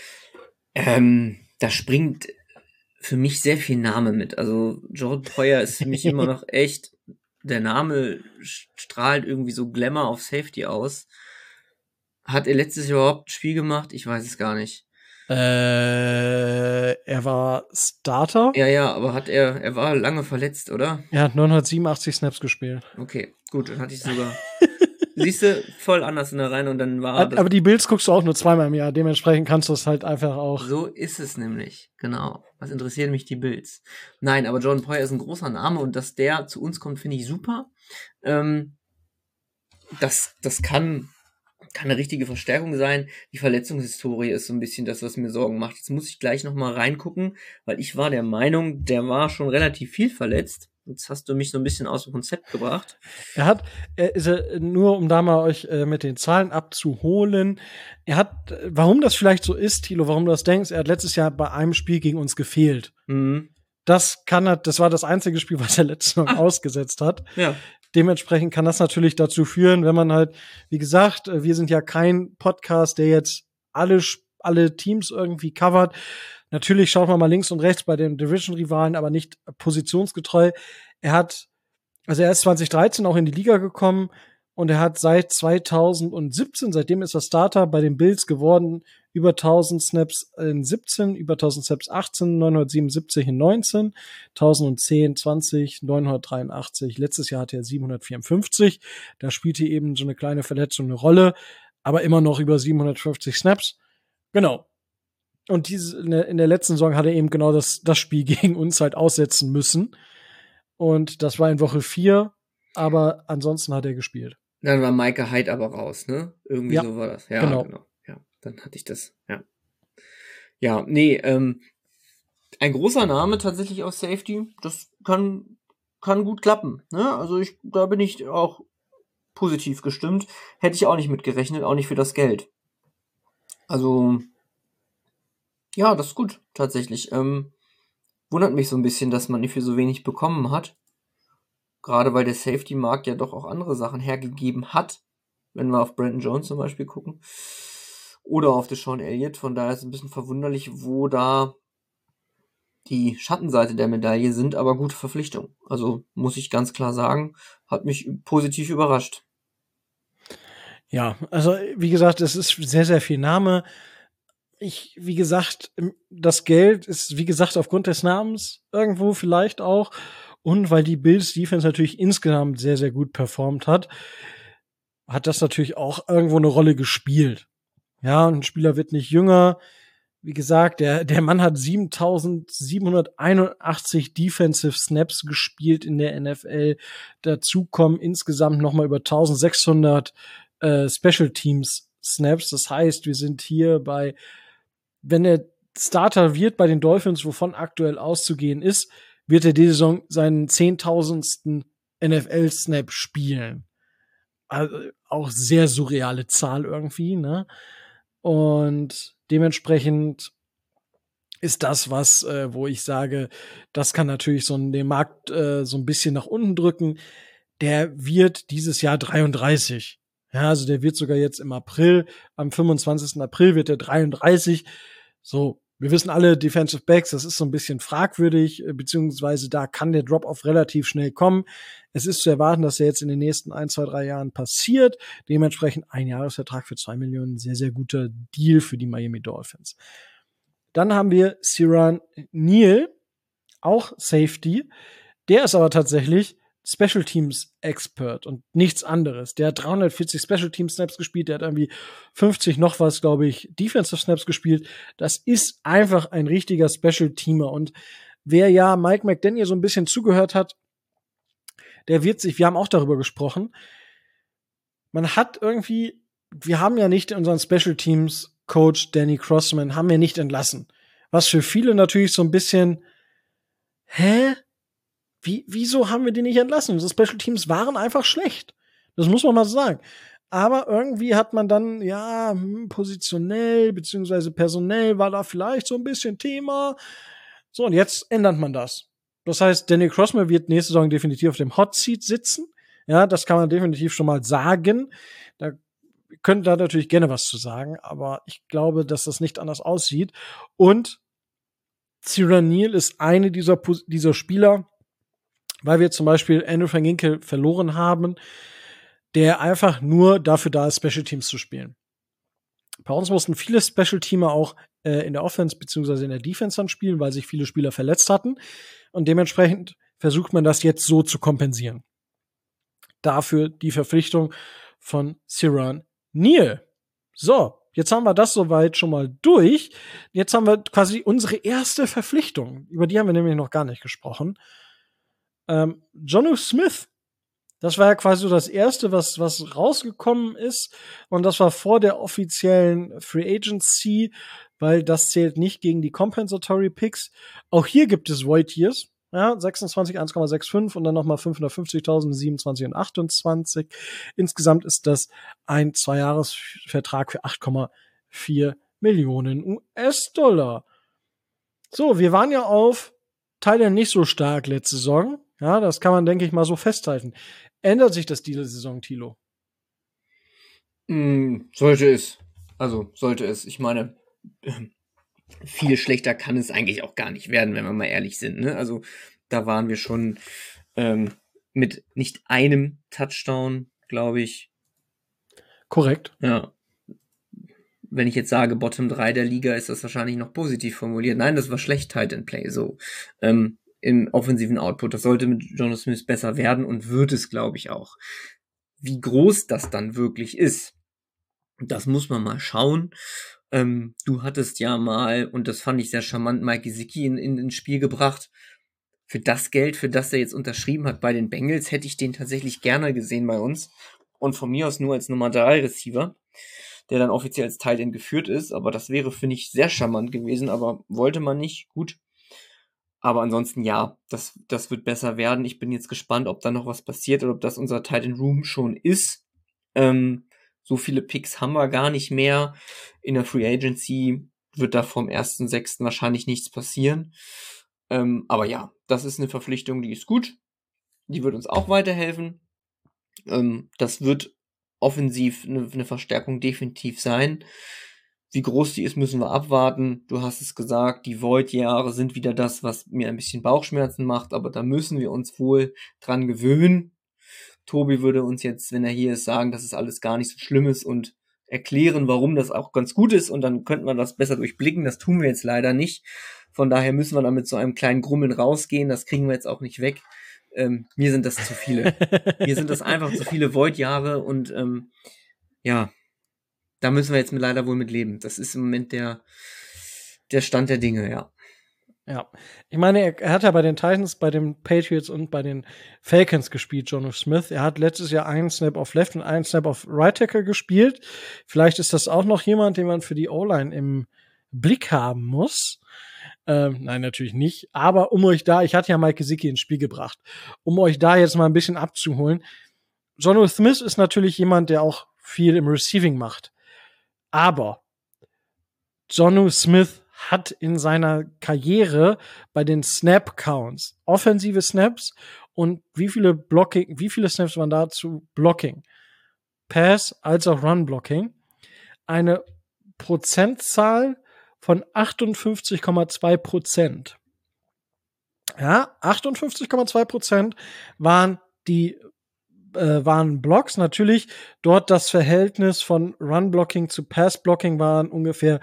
B: Da springt für mich sehr viel Name mit. Also Jordan Poyer ist für mich immer noch echt, der Name strahlt irgendwie so Glamour auf Safety aus. Hat er letztes Jahr überhaupt ein Spiel gemacht? Ich weiß es gar nicht.
A: Er war Starter.
B: Ja, aber er war lange verletzt, oder?
A: Er hat 987 Snaps gespielt.
B: Okay, gut, dann hatte ich sogar. Siehst du, voll anders in der Reihe und dann war das.
A: Aber die Bills guckst du auch nur zweimal im Jahr, dementsprechend kannst du es halt einfach auch.
B: So ist es nämlich, genau. Was interessieren mich die Bills? Nein, aber Jordan Poyer ist ein großer Name und dass der zu uns kommt, finde ich super. Das kann eine richtige Verstärkung sein. Die Verletzungshistorie ist so ein bisschen das, was mir Sorgen macht. Jetzt muss ich gleich nochmal reingucken, weil ich war der Meinung, der war schon relativ viel verletzt. Jetzt hast du mich so ein bisschen aus dem Konzept gebracht.
A: Nur um da mal euch mit den Zahlen abzuholen, warum das vielleicht so ist, Thilo, warum du das denkst, er hat letztes Jahr bei einem Spiel gegen uns gefehlt.
B: Mhm.
A: Das war das einzige Spiel, was er letztes Mal ausgesetzt hat.
B: Ja.
A: Dementsprechend kann das natürlich dazu führen, wenn man halt, wie gesagt, wir sind ja kein Podcast, der jetzt alle Teams irgendwie covert. Natürlich schaut man mal links und rechts bei den Division-Rivalen, aber nicht positionsgetreu. Er ist 2013 auch in die Liga gekommen und er hat seit 2017, seitdem ist er Starter bei den Bills geworden, über 1000 Snaps in 17, über 1000 Snaps 18, 977 in 19, 1010, 20, 983. Letztes Jahr hatte er 754. Da spielte eben so eine kleine Verletzung eine Rolle, aber immer noch über 750 Snaps. Genau. Und in der letzten Saison hat er eben genau das Spiel gegen uns halt aussetzen müssen. Und das war in Woche 4, aber ansonsten hat er gespielt.
B: Dann war Micah Hyde aber raus, ne? Irgendwie so war das. Ja, genau. Ja, dann hatte ich das, ja. Ja, nee, ein großer Name tatsächlich aus Safety, das kann gut klappen, ne? Also da bin ich auch positiv gestimmt. Hätte ich auch nicht mitgerechnet, auch nicht für das Geld. Also, ja, das ist gut, tatsächlich. Wundert mich so ein bisschen, dass man nicht für so wenig bekommen hat. Gerade weil der Safety-Markt ja doch auch andere Sachen hergegeben hat. Wenn wir auf Brandon Jones zum Beispiel gucken. Oder auf Deshaun Elliott. Von daher ist es ein bisschen verwunderlich, wo da die Schattenseite der Medaille sind, aber gute Verpflichtung. Also muss ich ganz klar sagen, hat mich positiv überrascht.
A: Ja, also wie gesagt, es ist sehr, sehr viel Name. Wie gesagt, das Geld ist, wie gesagt, aufgrund des Namens irgendwo vielleicht auch. Und weil die Bills Defense natürlich insgesamt sehr, sehr gut performt hat das natürlich auch irgendwo eine Rolle gespielt. Ja, ein Spieler wird nicht jünger. Wie gesagt, der Mann hat 7.781 Defensive Snaps gespielt in der NFL. Dazu kommen insgesamt noch mal über 1.600 Special Teams Snaps. Das heißt, wir sind hier bei, wenn er Starter wird bei den Dolphins, wovon aktuell auszugehen ist, wird er diese Saison seinen 10.000. NFL-Snap spielen. Also auch sehr surreale Zahl irgendwie, ne? Und dementsprechend ist das was, wo ich sage, das kann natürlich den Markt so ein bisschen nach unten drücken. Der wird dieses Jahr 33. Ja, also der wird sogar jetzt im April, am 25. April wird er 33. So, wir wissen alle, Defensive Backs, das ist so ein bisschen fragwürdig, beziehungsweise da kann der Drop-Off relativ schnell kommen. Es ist zu erwarten, dass er jetzt in den nächsten 1, 2, 3 Jahren passiert. Dementsprechend ein Jahresvertrag für 2 Millionen, sehr, sehr guter Deal für die Miami Dolphins. Dann haben wir Siran Neal, auch Safety. Der ist aber tatsächlich Special Teams Expert und nichts anderes. Der hat 340 Special Teams Snaps gespielt, der hat irgendwie 50 noch was, glaube ich, Defensive Snaps gespielt. Das ist einfach ein richtiger Special Teamer. Und wer ja Mike McDaniel so ein bisschen zugehört hat, wir haben auch darüber gesprochen, wir haben ja nicht unseren Special Teams Coach Danny Crossman, haben wir nicht entlassen. Was für viele natürlich so ein bisschen, wieso haben wir die nicht entlassen? Unsere Special Teams waren einfach schlecht. Das muss man mal sagen. Aber irgendwie hat man dann, positionell beziehungsweise personell war da vielleicht so ein bisschen Thema. So, und jetzt ändert man das. Das heißt, Danny Crossman wird nächste Saison definitiv auf dem Hot Seat sitzen. Ja, das kann man definitiv schon mal sagen. Da könnt da natürlich gerne was zu sagen, aber ich glaube, dass das nicht anders aussieht. Und Ciaran Neal ist eine dieser Spieler, weil wir zum Beispiel Andrew Van Ginkel verloren haben, der einfach nur dafür da ist, Special Teams zu spielen. Bei uns mussten viele Special Teamer auch in der Offense beziehungsweise in der Defense dann spielen, weil sich viele Spieler verletzt hatten. Und dementsprechend versucht man das jetzt so zu kompensieren. Dafür die Verpflichtung von Ciaran Neal. So, jetzt haben wir das soweit schon mal durch. Jetzt haben wir quasi unsere erste Verpflichtung. Über die haben wir nämlich noch gar nicht gesprochen. Jonnu Smith. Das war ja quasi so das erste, was rausgekommen ist. Und das war vor der offiziellen Free Agency, weil das zählt nicht gegen die Compensatory Picks. Auch hier gibt es Void Years. Ja, 26, 1,65 und dann nochmal 550.000, 27 und 28. Insgesamt ist das ein 2-Jahres-Vertrag für 8,4 Millionen US-Dollar. So, wir waren ja auf Thailand nicht so stark letzte Saison. Ja, das kann man, denke ich, mal so festhalten. Ändert sich das diese Saison, Thilo?
B: Sollte es. Also, sollte es. Ich meine, viel schlechter kann es eigentlich auch gar nicht werden, wenn wir mal ehrlich sind. Ne? Also, da waren wir schon mit nicht einem Touchdown, glaube ich.
A: Korrekt.
B: Ja. Wenn ich jetzt sage, Bottom 3 der Liga, ist das wahrscheinlich noch positiv formuliert. Nein, das war schlecht Tight End Play, so. Im offensiven Output. Das sollte mit Jonnu Smith besser werden und wird es, glaube ich, auch. Wie groß das dann wirklich ist, das muss man mal schauen. Du hattest ja mal, und das fand ich sehr charmant, Mike Gesicki ins Spiel gebracht. Für das Geld, für das er jetzt unterschrieben hat bei den Bengals, hätte ich den tatsächlich gerne gesehen bei uns. Und von mir aus nur als Nummer 3 Receiver, der dann offiziell als Tight End geführt ist. Aber das wäre, finde ich, sehr charmant gewesen, aber wollte man nicht. Gut. Aber ansonsten, ja, das wird besser werden. Ich bin jetzt gespannt, ob da noch was passiert oder ob das unser Tight End Room schon ist. So viele Picks haben wir gar nicht mehr. In der Free Agency wird da vom 1.6. wahrscheinlich nichts passieren. Aber ja, das ist eine Verpflichtung, die ist gut. Die wird uns auch weiterhelfen. Das wird offensiv eine Verstärkung definitiv sein. Wie groß die ist, müssen wir abwarten. Du hast es gesagt, die Void-Jahre sind wieder das, was mir ein bisschen Bauchschmerzen macht, aber da müssen wir uns wohl dran gewöhnen. Tobi würde uns jetzt, wenn er hier ist, sagen, dass es alles gar nicht so schlimm ist und erklären, warum das auch ganz gut ist und dann könnte man das besser durchblicken. Das tun wir jetzt leider nicht. Von daher müssen wir dann mit so einem kleinen Grummeln rausgehen. Das kriegen wir jetzt auch nicht weg. Mir sind das zu viele. Mir sind das einfach zu viele Void-Jahre und ja, da müssen wir jetzt leider wohl mit leben. Das ist im Moment der Stand der Dinge, ja.
A: Ja, ich meine, er hat ja bei den Titans, bei den Patriots und bei den Falcons gespielt, Jonnu Smith. Er hat letztes Jahr einen Snap auf Left und einen Snap auf Right Tackle gespielt. Vielleicht ist das auch noch jemand, den man für die O-Line im Blick haben muss. Nein, natürlich nicht. Aber ich hatte ja Mike Gesicki ins Spiel gebracht, um euch da jetzt mal ein bisschen abzuholen. Jonnu Smith ist natürlich jemand, der auch viel im Receiving macht. Aber Jonnu Smith hat in seiner Karriere bei den Snap-Counts offensive Snaps und wie viele Snaps waren dazu Blocking? Pass als auch Run-Blocking. Eine Prozentzahl von 58,2%. Ja, 58,2% waren Blocks. Natürlich dort das Verhältnis von Run-Blocking zu Pass-Blocking waren ungefähr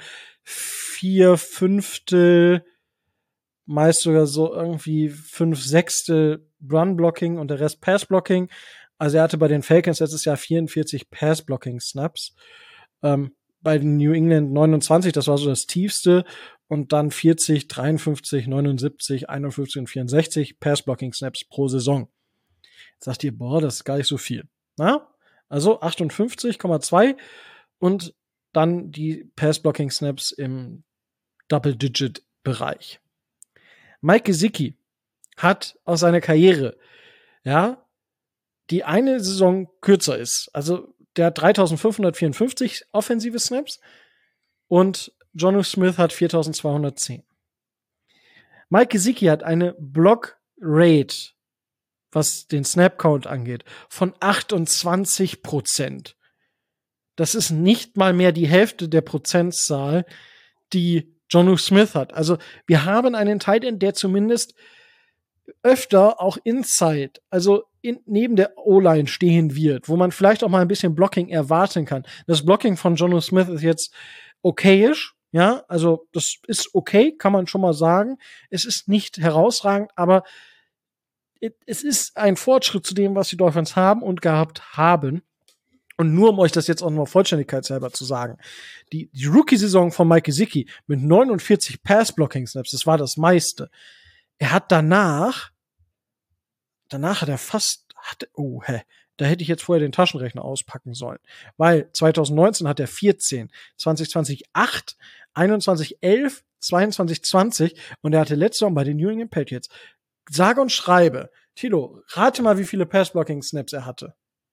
A: 4/5, meist sogar so irgendwie 5/6 Run-Blocking und der Rest Pass-Blocking. Also er hatte bei den Falcons letztes Jahr 44 Pass-Blocking-Snaps. Bei den New England 29, das war so das tiefste. Und dann 40, 53, 79, 51 und 64 Pass-Blocking-Snaps pro Saison. Jetzt sagt ihr, boah, das ist gar nicht so viel. Na? Also 58,2 und dann die Pass-Blocking-Snaps im Double-Digit-Bereich. Mike Gesicki hat aus seiner Karriere, ja, die eine Saison kürzer ist. Also der hat 3.554 offensive Snaps und Jonnu Smith hat 4.210. Mike Gesicki hat eine Block Rate, was den Snap-Count angeht, von 28%. Das ist nicht mal mehr die Hälfte der Prozentzahl, die Jonnu Smith hat. Also wir haben einen Tight End, der zumindest öfter auch inside, also neben der O-Line stehen wird, wo man vielleicht auch mal ein bisschen Blocking erwarten kann. Das Blocking von Jonnu Smith ist jetzt okayisch, ja, also das ist okay, kann man schon mal sagen. Es ist nicht herausragend, aber es ist ein Fortschritt zu dem, was die Dolphins haben und gehabt haben. Und nur um euch das jetzt auch noch vollständigkeitshalber zu sagen, die Rookie-Saison von Mike Gesicki mit 49 Pass-Blocking-Snaps, das war das meiste. Er hat danach hat er da hätte ich jetzt vorher den Taschenrechner auspacken sollen. Weil 2019 hat er 14, 2020 8, 21 11, 22 20 und er hatte letztes Jahr bei den New England Patriots. Sage und schreibe, Tilo, rate mal, wie viele Pass-Blocking-Snaps er hatte.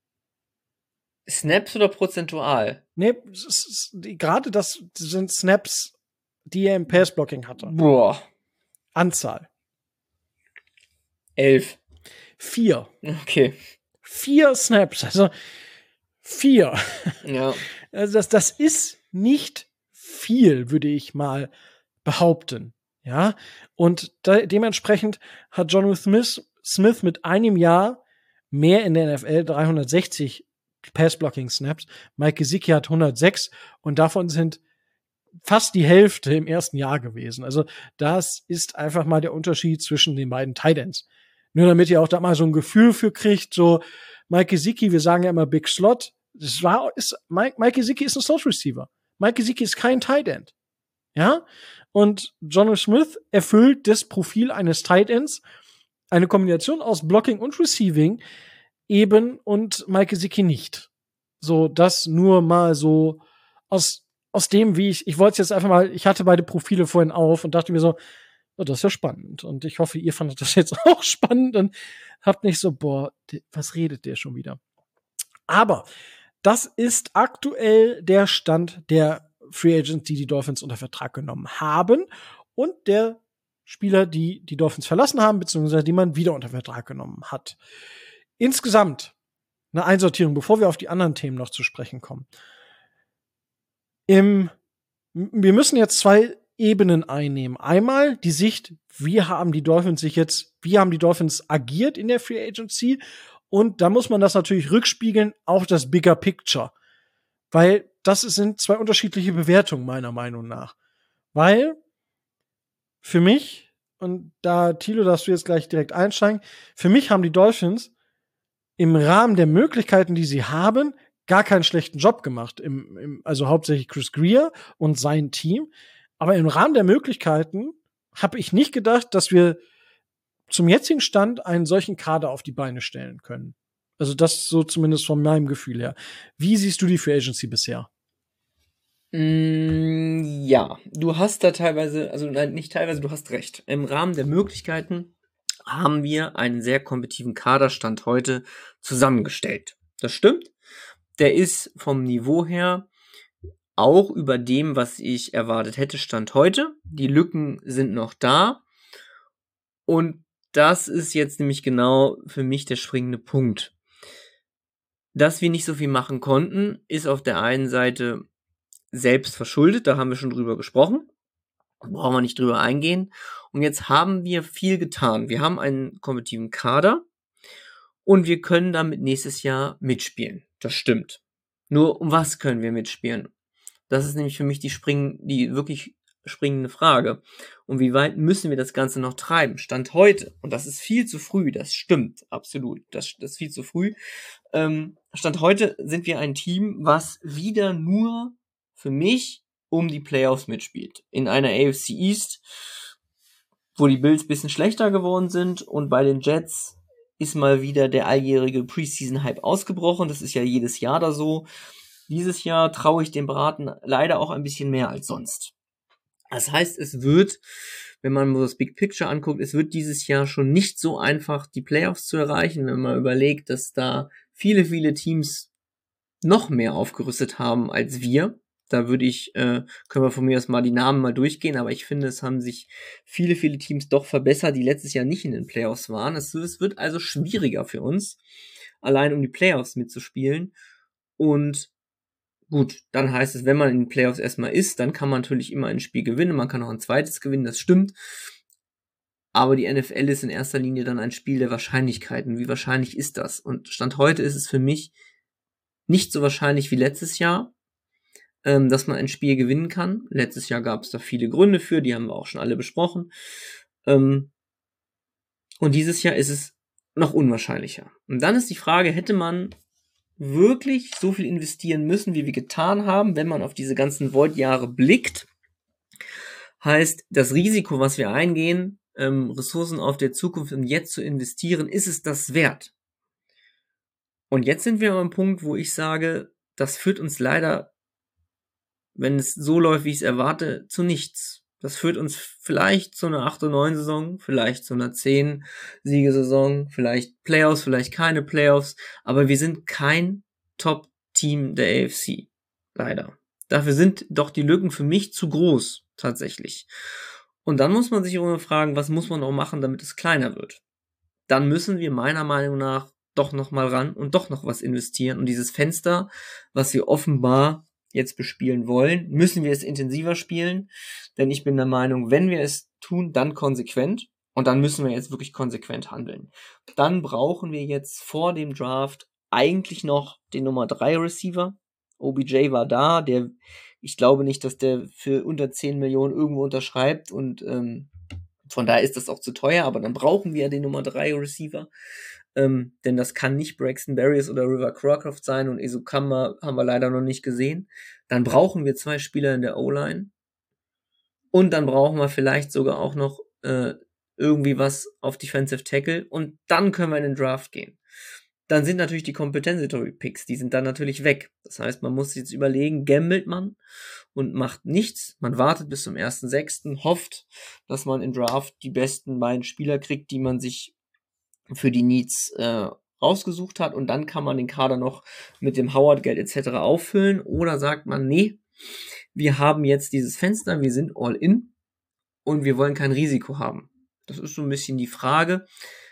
B: Snaps oder prozentual?
A: Nee, gerade das sind Snaps, die er im Pass-Blocking hatte.
B: Boah.
A: Anzahl.
B: 11.
A: 4.
B: Okay.
A: 4 Snaps, also 4.
B: Ja.
A: Also das ist nicht viel, würde ich mal behaupten. Ja, und dementsprechend hat Jonnu Smith mit einem Jahr mehr in der NFL 360 Pass-Blocking-Snaps. Mike Gesicki hat 106 und davon sind fast die Hälfte im ersten Jahr gewesen. Also das ist einfach mal der Unterschied zwischen den beiden Tight Ends. Nur damit ihr auch da mal so ein Gefühl für kriegt, so Mike Gesicki, wir sagen ja immer Big Slot, Mike Gesicki ist ein Slot Receiver. Mike Gesicki ist kein Tight End. Ja? Und Jonnu Smith erfüllt das Profil eines Tight Ends, eine Kombination aus Blocking und Receiving eben und Mike Gesicki nicht. So, das nur mal so aus dem, wie ich wollte es jetzt einfach mal, ich hatte beide Profile vorhin auf und dachte mir so, oh, das ist ja spannend. Und ich hoffe, ihr fandet das jetzt auch spannend und habt nicht so, boah, was redet der schon wieder? Aber das ist aktuell der Stand der Free Agents, die Dolphins unter Vertrag genommen haben und der Spieler, die Dolphins verlassen haben, beziehungsweise die man wieder unter Vertrag genommen hat. Insgesamt eine Einsortierung, bevor wir auf die anderen Themen noch zu sprechen kommen. Wir müssen jetzt 2 Ebenen einnehmen. Einmal die Sicht, wie haben die Dolphins agiert in der Free Agency? Und da muss man das natürlich rückspiegeln auf das Bigger Picture. Weil das sind 2 unterschiedliche Bewertungen meiner Meinung nach. Weil für mich, und da, Thilo, darfst du jetzt gleich direkt einsteigen, für mich haben die Dolphins im Rahmen der Möglichkeiten, die sie haben, gar keinen schlechten Job gemacht. Also hauptsächlich Chris Grier und sein Team. Aber im Rahmen der Möglichkeiten habe ich nicht gedacht, dass wir zum jetzigen Stand einen solchen Kader auf die Beine stellen können. Also das so zumindest von meinem Gefühl her. Wie siehst du die Free Agency bisher?
B: Ja, du hast da teilweise, also nein, nicht teilweise, du hast recht. Im Rahmen der Möglichkeiten haben wir einen sehr kompetitiven Kaderstand heute zusammengestellt. Das stimmt. Der ist vom Niveau her auch über dem, was ich erwartet hätte, Stand heute. Die Lücken sind noch da. Und das ist jetzt nämlich genau für mich der springende Punkt. Dass wir nicht so viel machen konnten, ist auf der einen Seite selbst verschuldet. Da haben wir schon drüber gesprochen. Brauchen wir nicht drüber eingehen. Und jetzt haben wir viel getan. Wir haben einen kompetitiven Kader und wir können damit nächstes Jahr mitspielen. Das stimmt. Nur um was können wir mitspielen? Das ist nämlich für mich die wirklich springende Frage. Und wie weit müssen wir das Ganze noch treiben? Stand heute, und das ist viel zu früh, das stimmt, absolut, das ist viel zu früh. Stand heute sind wir ein Team, was wieder nur für mich um die Playoffs mitspielt. In einer AFC East, wo die Bills ein bisschen schlechter geworden sind und bei den Jets ist mal wieder der alljährige Preseason-Hype ausgebrochen. Das ist ja jedes Jahr da so. Dieses Jahr traue ich dem Braten leider auch ein bisschen mehr als sonst. Das heißt, es wird, wenn man das Big Picture anguckt, es wird dieses Jahr schon nicht so einfach, die Playoffs zu erreichen, wenn man überlegt, dass da viele, viele Teams noch mehr aufgerüstet haben als wir. Da können wir von mir aus mal die Namen mal durchgehen, aber ich finde, es haben sich viele, viele Teams doch verbessert, die letztes Jahr nicht in den Playoffs waren. Es wird also schwieriger für uns, allein um die Playoffs mitzuspielen. Und gut, dann heißt es, wenn man in den Playoffs erstmal ist, dann kann man natürlich immer ein Spiel gewinnen, man kann auch ein zweites gewinnen, das stimmt. Aber die NFL ist in erster Linie dann ein Spiel der Wahrscheinlichkeiten. Wie wahrscheinlich ist das? Und Stand heute ist es für mich nicht so wahrscheinlich wie letztes Jahr, dass man ein Spiel gewinnen kann. Letztes Jahr gab es da viele Gründe für, die haben wir auch schon alle besprochen. Und dieses Jahr ist es noch unwahrscheinlicher. Und dann ist die Frage, hätte man wirklich so viel investieren müssen, wie wir getan haben, wenn man auf diese ganzen Void-Jahre blickt? Heißt, das Risiko, was wir eingehen, Ressourcen auf der Zukunft und jetzt zu investieren, ist es das wert? Und jetzt sind wir am Punkt, wo ich sage, das führt uns leider, wenn es so läuft, wie ich es erwarte, zu nichts. Das führt uns vielleicht zu einer 8-9-Saison, vielleicht zu einer 10-Siege-Saison, vielleicht Playoffs, vielleicht keine Playoffs, aber wir sind kein Top-Team der AFC. Leider. Dafür sind doch die Lücken für mich zu groß, tatsächlich. Und dann muss man sich immer fragen, was muss man noch machen, damit es kleiner wird? Dann müssen wir meiner Meinung nach doch noch mal ran und doch noch was investieren. Und dieses Fenster, was wir offenbar jetzt bespielen wollen, müssen wir es intensiver spielen. Denn ich bin der Meinung, wenn wir es tun, dann konsequent. Und dann müssen wir jetzt wirklich konsequent handeln. Dann brauchen wir jetzt vor dem Draft eigentlich noch den Nummer 3 Receiver. OBJ war da, ich glaube nicht, dass der für unter 10 Millionen irgendwo unterschreibt und von daher ist das auch zu teuer, aber dann brauchen wir den Nummer 3 Receiver, denn das kann nicht Braxton Berrios oder River Cracroft sein und Ezukamba haben wir leider noch nicht gesehen. Dann brauchen wir 2 Spieler in der O-Line und dann brauchen wir vielleicht sogar auch noch irgendwie was auf Defensive Tackle und dann können wir in den Draft gehen. Dann sind natürlich die Compensatory Picks, die sind dann natürlich weg. Das heißt, man muss jetzt überlegen, gambelt man und macht nichts. Man wartet bis zum 1.6., hofft, dass man im Draft die besten beiden Spieler kriegt, die man sich für die Needs rausgesucht hat. Und dann kann man den Kader noch mit dem Howard-Geld etc. auffüllen. Oder sagt man, nee, wir haben jetzt dieses Fenster, wir sind all in und wir wollen kein Risiko haben. Das ist so ein bisschen die Frage.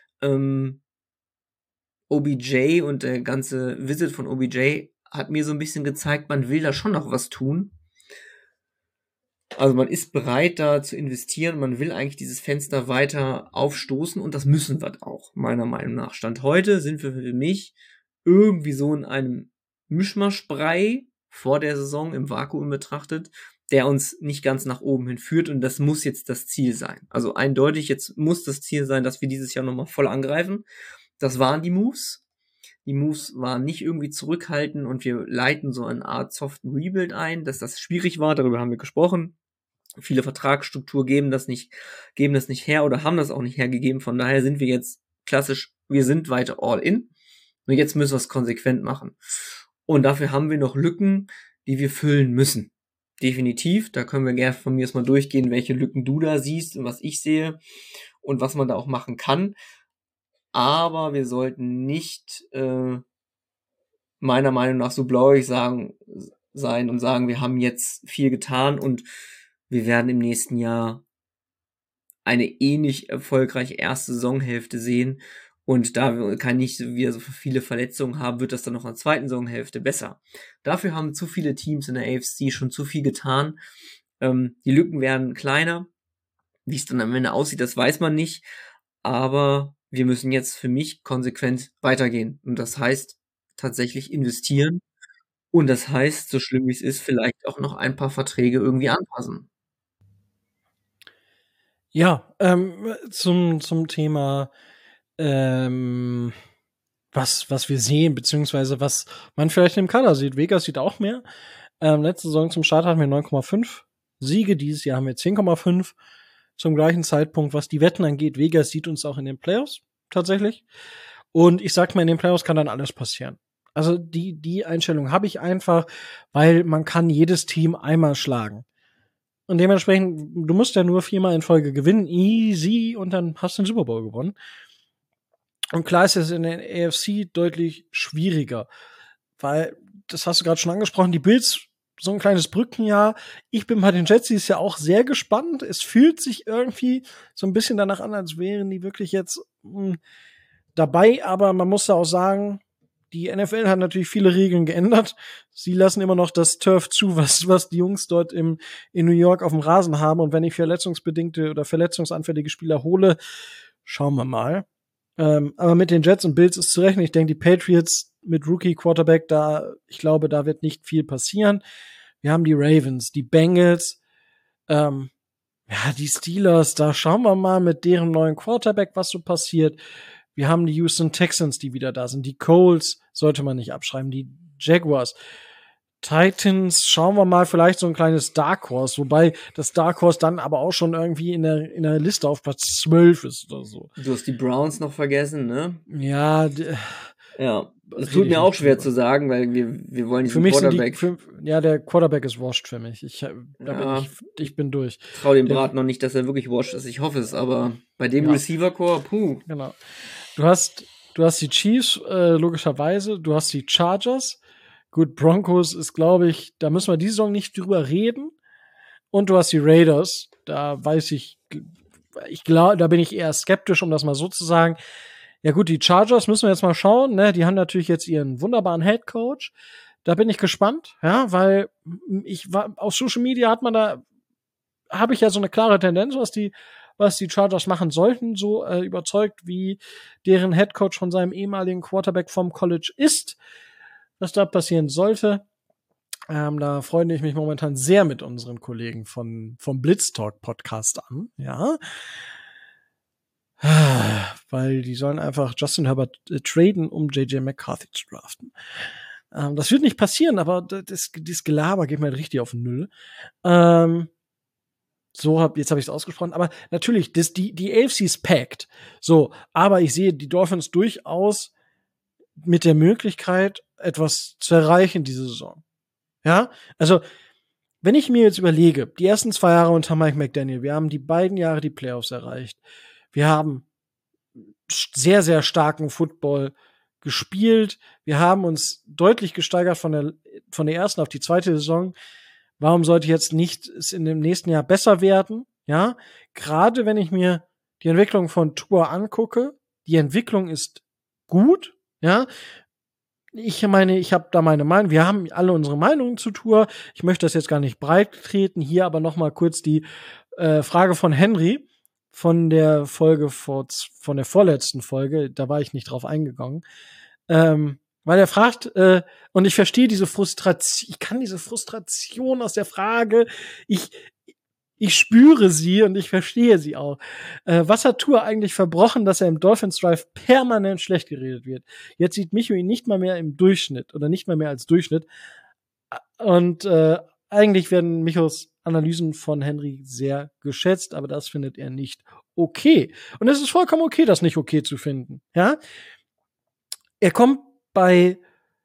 B: OBJ und der ganze Visit von OBJ hat mir so ein bisschen gezeigt, man will da schon noch was tun. Also man ist bereit, da zu investieren, man will eigentlich dieses Fenster weiter aufstoßen und das müssen wir auch, meiner Meinung nach. Stand heute sind wir für mich irgendwie so in einem Mischmaschbrei vor der Saison im Vakuum betrachtet, der uns nicht ganz nach oben hin führt und das muss jetzt das Ziel sein. Also eindeutig, jetzt muss das Ziel sein, dass wir dieses Jahr nochmal voll angreifen. Das waren die Moves. Die Moves waren nicht irgendwie zurückhaltend und wir leiten so eine Art soften Rebuild ein, dass das schwierig war, darüber haben wir gesprochen. Viele Vertragsstrukturen geben das nicht her oder haben das auch nicht hergegeben. Von daher sind wir jetzt klassisch, wir sind weiter all in. Und jetzt müssen wir es konsequent machen. Und dafür haben wir noch Lücken, die wir füllen müssen. Definitiv, da können wir gerne von mir erstmal durchgehen, welche Lücken du da siehst und was ich sehe und was man da auch machen kann. Aber wir sollten nicht meiner Meinung nach so blauig sein und sagen, wir haben jetzt viel getan und wir werden im nächsten Jahr eine ähnlich erfolgreiche erste Saisonhälfte sehen und da wir nicht wieder so viele Verletzungen haben, wird das dann noch in der zweiten Saisonhälfte besser. Dafür haben zu viele Teams in der AFC schon zu viel getan. Die Lücken werden kleiner. Wie es dann am Ende aussieht, das weiß man nicht. Aber wir müssen jetzt für mich konsequent weitergehen. Und das heißt tatsächlich investieren. Und das heißt, so schlimm wie es ist, vielleicht auch noch ein paar Verträge irgendwie anpassen.
A: Ja, zum Thema, was wir sehen, beziehungsweise was man vielleicht im Kader sieht. Vegas sieht auch mehr. Letzte Saison zum Start hatten wir 9,5 Siege, dieses Jahr haben wir 10,5. Zum gleichen Zeitpunkt, was die Wetten angeht. Vegas sieht uns auch in den Playoffs tatsächlich. Und ich sag mal, in den Playoffs kann dann alles passieren. Also die Einstellung habe ich einfach, weil man kann jedes Team einmal schlagen. Und dementsprechend, du musst ja nur 4-mal in Folge gewinnen, easy, und dann hast du den Super Bowl gewonnen. Und klar ist es in der AFC deutlich schwieriger, weil, das hast du gerade schon angesprochen, die Bills so ein kleines Brückenjahr. Ich bin bei den Jets dieses Jahr auch sehr gespannt. Es fühlt sich irgendwie so ein bisschen danach an, als wären die wirklich jetzt dabei. Aber man muss da auch sagen, die NFL hat natürlich viele Regeln geändert. Sie lassen immer noch das Turf zu, was die Jungs dort in New York auf dem Rasen haben. Und wenn ich verletzungsbedingte oder verletzungsanfällige Spieler hole, schauen wir mal. Aber mit den Jets und Bills ist zu rechnen. Ich denke, die Patriots mit Rookie-Quarterback, ich glaube, da wird nicht viel passieren. Wir haben die Ravens, die Bengals, die Steelers, da schauen wir mal mit deren neuen Quarterback, was so passiert. Wir haben die Houston Texans, die wieder da sind. Die Colts sollte man nicht abschreiben. Die Jaguars. Titans, schauen wir mal, vielleicht so ein kleines Dark Horse, wobei das Dark Horse dann aber auch schon irgendwie in der Liste auf Platz 12 ist oder so.
B: Du hast die Browns noch vergessen, ne?
A: Ja.
B: Es tut mir auch schwer zu sagen, weil wir wollen diesen Quarterback.
A: Der Quarterback ist washed für mich. Ich bin durch.
B: Ich trau dem Brat noch nicht, dass er wirklich washed ist. Ich hoffe es, aber bei dem Receiver-Core,
A: Genau. Du hast die Chiefs, logischerweise. Du hast die Chargers. Gut, Broncos ist, glaube ich, da müssen wir diese Saison nicht drüber reden. Und du hast die Raiders. Da weiß ich glaube, da bin ich eher skeptisch, um das mal so zu sagen. Ja gut, die Chargers müssen wir jetzt mal schauen, ne? Die haben natürlich jetzt ihren wunderbaren Head Coach. Da bin ich gespannt, ja, weil auf Social Media habe ich ja so eine klare Tendenz, was die Chargers machen sollten, so überzeugt, wie deren Head Coach von seinem ehemaligen Quarterback vom College ist, was da passieren sollte. Da freue ich mich momentan sehr mit unseren Kollegen vom Blitz Talk Podcast an, ja. Weil die sollen einfach Justin Herbert traden, um J.J. McCarthy zu draften. Das wird nicht passieren, aber dieses Gelaber geht mir halt richtig auf den Müll. Jetzt habe ich es ausgesprochen. Aber natürlich, die AFC ist packed. So, aber ich sehe die Dolphins durchaus mit der Möglichkeit, etwas zu erreichen diese Saison. Ja, also wenn ich mir jetzt überlege, die ersten 2 Jahre unter Mike McDaniel, wir haben die beiden Jahre die Playoffs erreicht. Wir haben sehr, sehr starken Football gespielt. Wir haben uns deutlich gesteigert von der ersten auf die zweite Saison. Warum sollte jetzt nicht es in dem nächsten Jahr besser werden? Ja, gerade wenn ich mir die Entwicklung von Tua angucke, die Entwicklung ist gut. Ja, ich meine, ich habe da meine Meinung. Wir haben alle unsere Meinungen zu Tua. Ich möchte das jetzt gar nicht breit treten. Hier aber noch mal kurz die Frage von Henry von der vorletzten Folge, da war ich nicht drauf eingegangen, weil er fragt, und ich verstehe diese Frustration, ich kann diese Frustration aus der Frage, ich spüre sie und ich verstehe sie auch. Was hat Tua eigentlich verbrochen, dass er im Dolphins Drive permanent schlecht geredet wird? Jetzt sieht Micho ihn nicht mal mehr im Durchschnitt oder nicht mal mehr als Durchschnitt. Und eigentlich werden Michos Analysen von Henry sehr geschätzt, aber das findet er nicht okay. Und es ist vollkommen okay, das nicht okay zu finden. Ja? Er kommt bei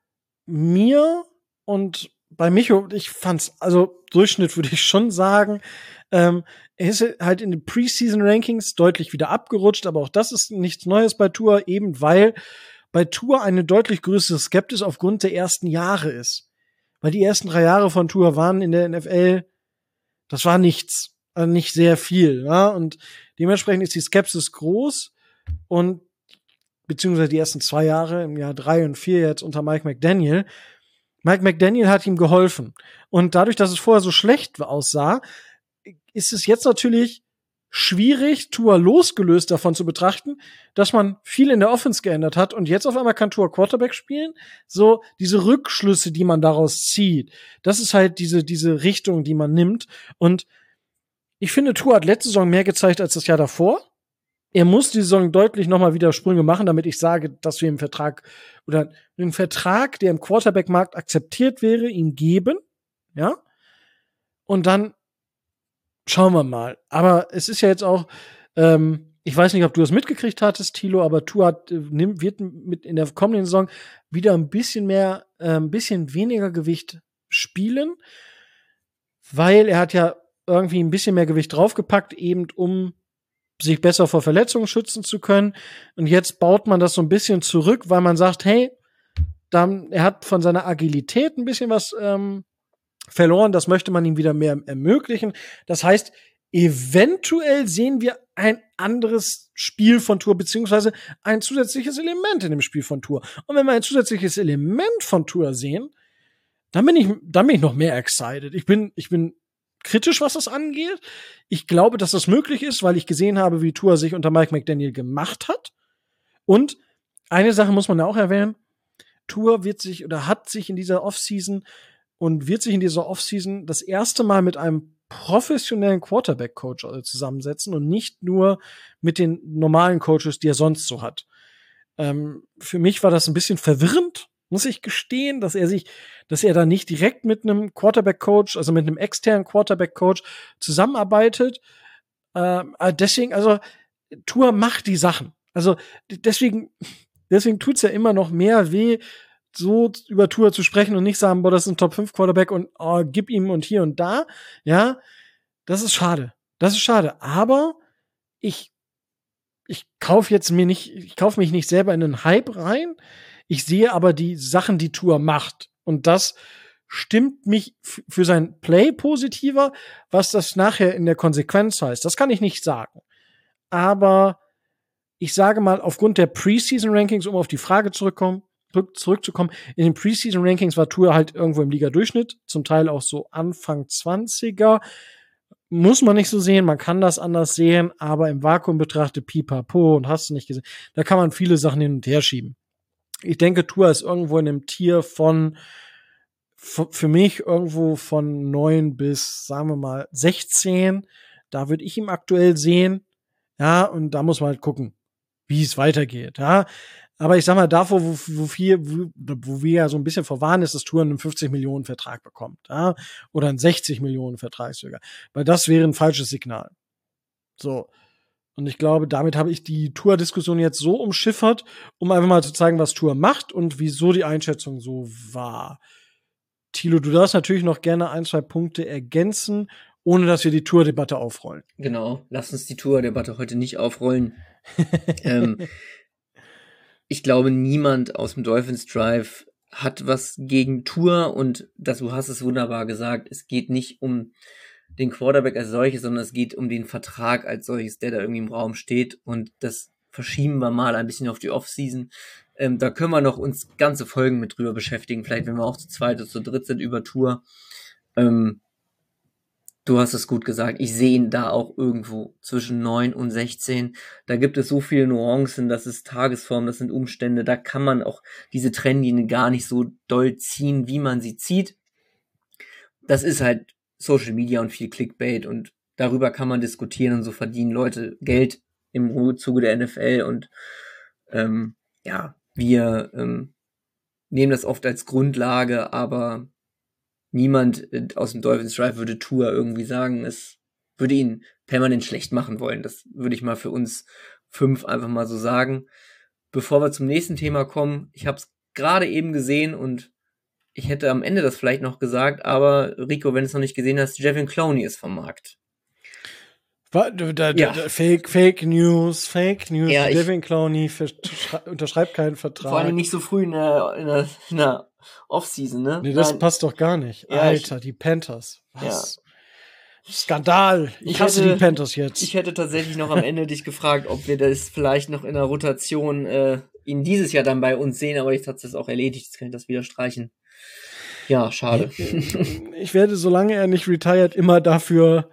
A: mir und bei Micho, ich fand's, also Durchschnitt würde ich schon sagen, er ist halt in den Preseason-Rankings deutlich wieder abgerutscht, aber auch das ist nichts Neues bei Tua, eben weil bei Tua eine deutlich größere Skepsis aufgrund der ersten Jahre ist. Weil die ersten 3 Jahre von Tua waren in der NFL, das war nichts, also nicht sehr viel, ja, und dementsprechend ist die Skepsis groß und beziehungsweise die ersten 2 Jahre, im Jahr 3 und 4 jetzt unter Mike McDaniel. Mike McDaniel hat ihm geholfen. Und dadurch, dass es vorher so schlecht aussah, ist es jetzt natürlich schwierig, Tua losgelöst davon zu betrachten, dass man viel in der Offense geändert hat und jetzt auf einmal kann Tua Quarterback spielen. So, diese Rückschlüsse, die man daraus zieht, das ist halt diese Richtung, die man nimmt. Und ich finde, Tua hat letzte Saison mehr gezeigt als das Jahr davor. Er muss die Saison deutlich nochmal wieder Sprünge machen, damit ich sage, dass wir im Vertrag oder einen Vertrag, der im Quarterback-Markt akzeptiert wäre, ihn geben. Ja. Und dann schauen wir mal. Aber es ist ja jetzt auch, ich weiß nicht, ob du das mitgekriegt hattest, Thilo, aber Tua wird mit in der kommenden Saison wieder ein bisschen weniger Gewicht spielen, weil er hat ja irgendwie ein bisschen mehr Gewicht draufgepackt, eben um sich besser vor Verletzungen schützen zu können. Und jetzt baut man das so ein bisschen zurück, weil man sagt, hey, er hat von seiner Agilität ein bisschen was verloren. Das möchte man ihm wieder mehr ermöglichen. Das heißt, eventuell sehen wir ein anderes Spiel von Tua, beziehungsweise ein zusätzliches Element in dem Spiel von Tua. Und wenn wir ein zusätzliches Element von Tua sehen, dann bin ich noch mehr excited. Ich bin kritisch, was das angeht. Ich glaube, dass das möglich ist, weil ich gesehen habe, wie Tua sich unter Mike McDaniel gemacht hat. Und eine Sache muss man ja auch erwähnen. Tua hat sich in dieser Offseason das erste Mal mit einem professionellen Quarterback-Coach zusammensetzen und nicht nur mit den normalen Coaches, die er sonst so hat. Für mich war das ein bisschen verwirrend, muss ich gestehen, dass er da nicht direkt mit einem Quarterback-Coach, also mit einem externen Quarterback-Coach zusammenarbeitet. Deswegen, also Tua macht die Sachen. Also deswegen tut's ja immer noch mehr weh, so über Tua zu sprechen und nicht sagen, boah, das ist ein Top-5-Quarterback und gib ihm und hier und da. Ja, das ist schade. Aber ich kaufe mich nicht selber in einen Hype rein. Ich sehe aber die Sachen, die Tua macht. Und das stimmt mich für sein Play positiver. Was das nachher in der Konsequenz heißt, das kann ich nicht sagen. Aber ich sage mal, aufgrund der Preseason-Rankings, um auf die Frage zurückzukommen, in den Preseason-Rankings war Tua halt irgendwo im Liga-Durchschnitt, zum Teil auch so Anfang 20er. Muss man nicht so sehen, man kann das anders sehen, aber im Vakuum betrachtet pipapo und hast du nicht gesehen, da kann man viele Sachen hin und her schieben. Ich denke, Tua ist irgendwo in einem Tier für mich irgendwo von 9 bis, sagen wir mal, 16. Da würde ich ihn aktuell sehen. Ja, und da muss man halt gucken, wie es weitergeht, ja. Aber ich sag mal, davor, wo wir ja so ein bisschen vorwarnen, ist, dass Tua einen 50-Millionen-Vertrag bekommt, ja, oder einen 60-Millionen-Vertrag sogar. Weil das wäre ein falsches Signal. So. Und ich glaube, damit habe ich die Tua-Diskussion jetzt so umschiffert, um einfach mal zu zeigen, was Tua macht und wieso die Einschätzung so war. Thilo, du darfst natürlich noch gerne 1, 2 Punkte ergänzen, ohne dass wir die Tua-Debatte aufrollen.
B: Genau, lass uns die Tua-Debatte heute nicht aufrollen. Ich glaube, niemand aus dem Dolphins Drive hat was gegen Tua und du hast es wunderbar gesagt, es geht nicht um den Quarterback als solches, sondern es geht um den Vertrag als solches, der da irgendwie im Raum steht, und das verschieben wir mal ein bisschen auf die Offseason. Da können wir noch uns ganze Folgen mit drüber beschäftigen, vielleicht wenn wir auch zu zweit oder zu dritt sind über Tua. Du hast es gut gesagt, ich sehe ihn da auch irgendwo zwischen 9 und 16. Da gibt es so viele Nuancen, das ist Tagesform, das sind Umstände, da kann man auch diese Trennlinie gar nicht so doll ziehen, wie man sie zieht. Das ist halt Social Media und viel Clickbait und darüber kann man diskutieren und so verdienen Leute Geld im Zuge der NFL und wir nehmen das oft als Grundlage, aber niemand aus dem Dolphins Drive würde Tua irgendwie sagen, es würde ihn permanent schlecht machen wollen. Das würde ich mal für uns 5 einfach mal so sagen. Bevor wir zum nächsten Thema kommen, ich habe es gerade eben gesehen und ich hätte am Ende das vielleicht noch gesagt, aber Rico, wenn du es noch nicht gesehen hast, Jadeveon Clowney ist vom Markt.
A: Fake News.
B: Ja,
A: Jadeveon Clowney unterschreibt keinen Vertrag.
B: Vor allem nicht so früh in der Offseason, ne?
A: Nee, das passt doch gar nicht. Ja, Alter, die Panthers. Was? Ja. Skandal. Ich hasse die Panthers jetzt.
B: Ich hätte tatsächlich noch am Ende dich gefragt, ob wir das vielleicht noch in der Rotation ihn dieses Jahr dann bei uns sehen, aber jetzt hat es das auch erledigt. Jetzt kann ich das wieder streichen. Ja, schade.
A: Ich werde, solange er nicht retired, immer dafür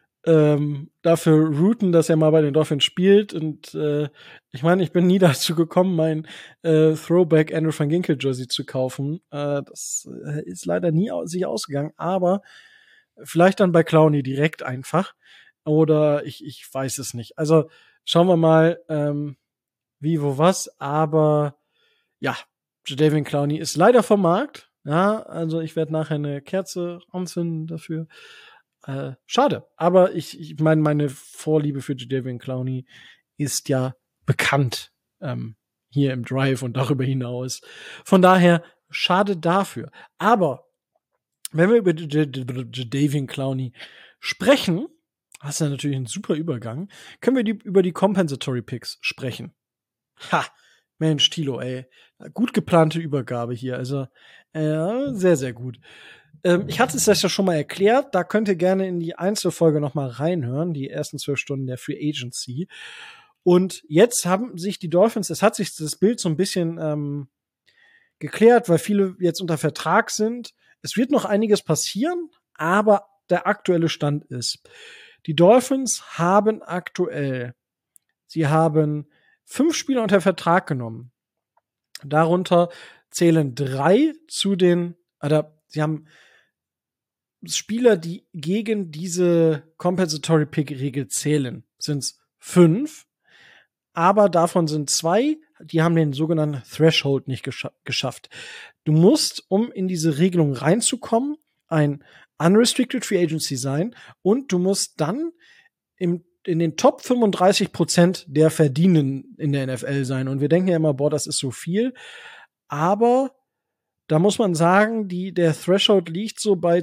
A: routen, dass er mal bei den Dolphins spielt. Und ich meine, ich bin nie dazu gekommen, mein Throwback Andrew van Ginkel Jersey zu kaufen. Das ist leider nie sich ausgegangen, aber vielleicht dann bei Clowney direkt einfach. Oder ich weiß es nicht. Also schauen wir mal, wie, wo, was. Aber ja, Jadeveon Clowney ist leider vom Markt. Ja, also ich werde nachher eine Kerze anzünden dafür. Schade. Aber ich meine, meine Vorliebe für Jadeveon Clowney ist ja bekannt hier im Drive und darüber hinaus. Von daher, schade dafür. Aber wenn wir über Jadeveon Clowney sprechen, das ist ja natürlich ein super Übergang, können wir über die Compensatory Picks sprechen. Ha! Mensch, Thilo, ey. Gut geplante Übergabe hier. Also, sehr, sehr gut. Ich hatte es das ja schon mal erklärt. Da könnt ihr gerne in die Einzelfolge noch mal reinhören, die ersten 12 Stunden der Free Agency. Und jetzt haben sich die Dolphins, es hat sich das Bild so ein bisschen geklärt, weil viele jetzt unter Vertrag sind. Es wird noch einiges passieren, aber der aktuelle Stand ist, die Dolphins haben aktuell, sie haben 5 Spieler unter Vertrag genommen. Darunter zählen 3 zu den, oder sie haben Spieler, die gegen diese Compensatory Pick-Regel zählen, sind es 5. Aber davon sind 2, die haben den sogenannten Threshold nicht geschafft. Du musst, um in diese Regelung reinzukommen, ein Unrestricted Free Agency sein und du musst dann in den Top 35% der Verdienenden in der NFL sein. Und wir denken ja immer, boah, das ist so viel. Aber da muss man sagen, der Threshold liegt so bei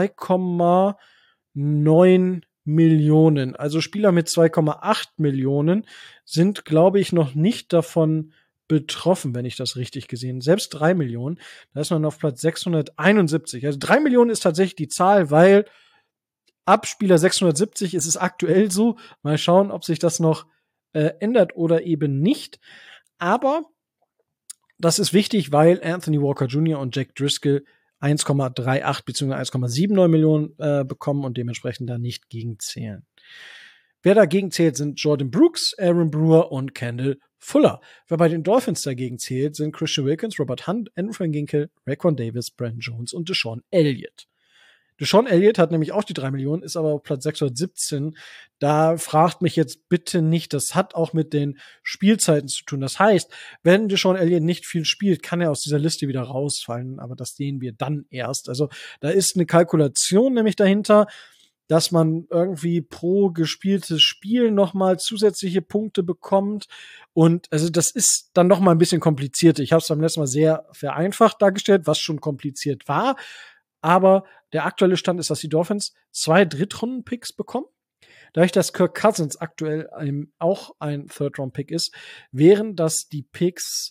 A: 2,9 Millionen. Also Spieler mit 2,8 Millionen sind, glaube ich, noch nicht davon betroffen, wenn ich das richtig gesehen habe. Selbst 3 Millionen, da ist man auf Platz 671. Also 3 Millionen ist tatsächlich die Zahl, weil ab Spieler 670 ist es aktuell so. Mal schauen, ob sich das noch ändert oder eben nicht. Aber das ist wichtig, weil Anthony Walker Jr. und Jack Driscoll 1,38 bzw. 1,79 Millionen bekommen und dementsprechend da nicht gegenzählen. Wer dagegen zählt, sind Jordan Brooks, Aaron Brewer und Kendall Fuller. Wer bei den Dolphins dagegen zählt, sind Christian Wilkins, Robert Hunt, Andrew Van Ginkel, Raekwon Davis, Brandon Jones und DeSean Elliott. DeSean Elliott hat nämlich auch die 3 Millionen, ist aber auf Platz 617. Da fragt mich jetzt bitte nicht, das hat auch mit den Spielzeiten zu tun. Das heißt, wenn DeSean Elliott nicht viel spielt, kann er aus dieser Liste wieder rausfallen, aber das sehen wir dann erst. Also da ist eine Kalkulation nämlich dahinter, dass man irgendwie pro gespieltes Spiel nochmal zusätzliche Punkte bekommt. Und also das ist dann nochmal ein bisschen kompliziert. Ich habe es beim letzten Mal sehr vereinfacht dargestellt, was schon kompliziert war. Aber der aktuelle Stand ist, dass die Dolphins 2 Drittrunden-Picks bekommen. Dadurch, dass Kirk Cousins aktuell auch ein Third-Round-Pick ist, wären das die Picks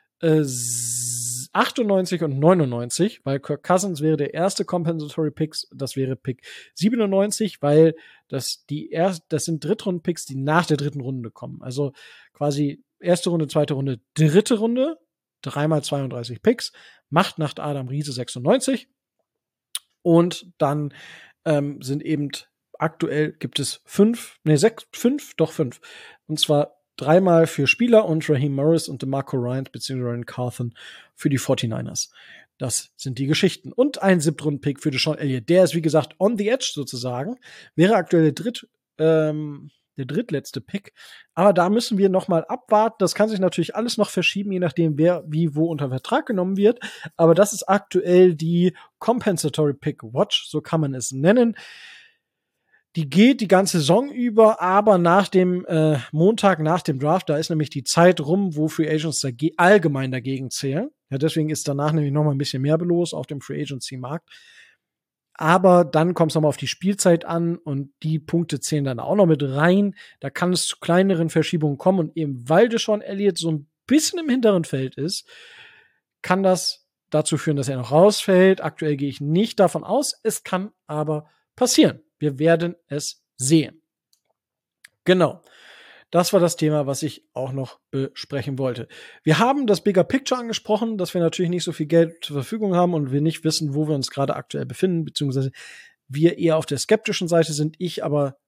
A: 98 und 99, weil Kirk Cousins wäre der erste Compensatory Picks, das wäre Pick 97, weil das sind Drittrunden-Picks, die nach der dritten Runde kommen. Also quasi erste Runde, zweite Runde, dritte Runde, 3 mal 32 Picks, macht nach Adam Riese 96. Und dann sind eben aktuell gibt es 5. Und zwar 3-mal für Spieler und Raheem Morris und DeMarco Ryans bzw. Ryan Carthen für die 49ers. Das sind die Geschichten. Und ein Siebtrunden-Pick für DeSean Elliott. Der ist, wie gesagt, on the edge sozusagen. Wäre aktuell der drittletzte Pick. Aber da müssen wir noch mal abwarten. Das kann sich natürlich alles noch verschieben, je nachdem, wer wie wo unter Vertrag genommen wird. Aber das ist aktuell die Compensatory Pick Watch, so kann man es nennen. Die geht die ganze Saison über, aber nach dem Montag, nach dem Draft, da ist nämlich die Zeit rum, wo Free Agents allgemein dagegen zählen. Ja, deswegen ist danach nämlich noch mal ein bisschen mehr los auf dem Free Agency Markt. Aber dann kommt es nochmal auf die Spielzeit an und die Punkte zählen dann auch noch mit rein. Da kann es zu kleineren Verschiebungen kommen und eben weil DeSean Elliott so ein bisschen im hinteren Feld ist, kann das dazu führen, dass er noch rausfällt. Aktuell gehe ich nicht davon aus. Es kann aber passieren. Wir werden es sehen. Genau. Das war das Thema, was ich auch noch besprechen wollte. Wir haben das Bigger Picture angesprochen, dass wir natürlich nicht so viel Geld zur Verfügung haben und wir nicht wissen, wo wir uns gerade aktuell befinden, beziehungsweise wir eher auf der skeptischen Seite sind. Ich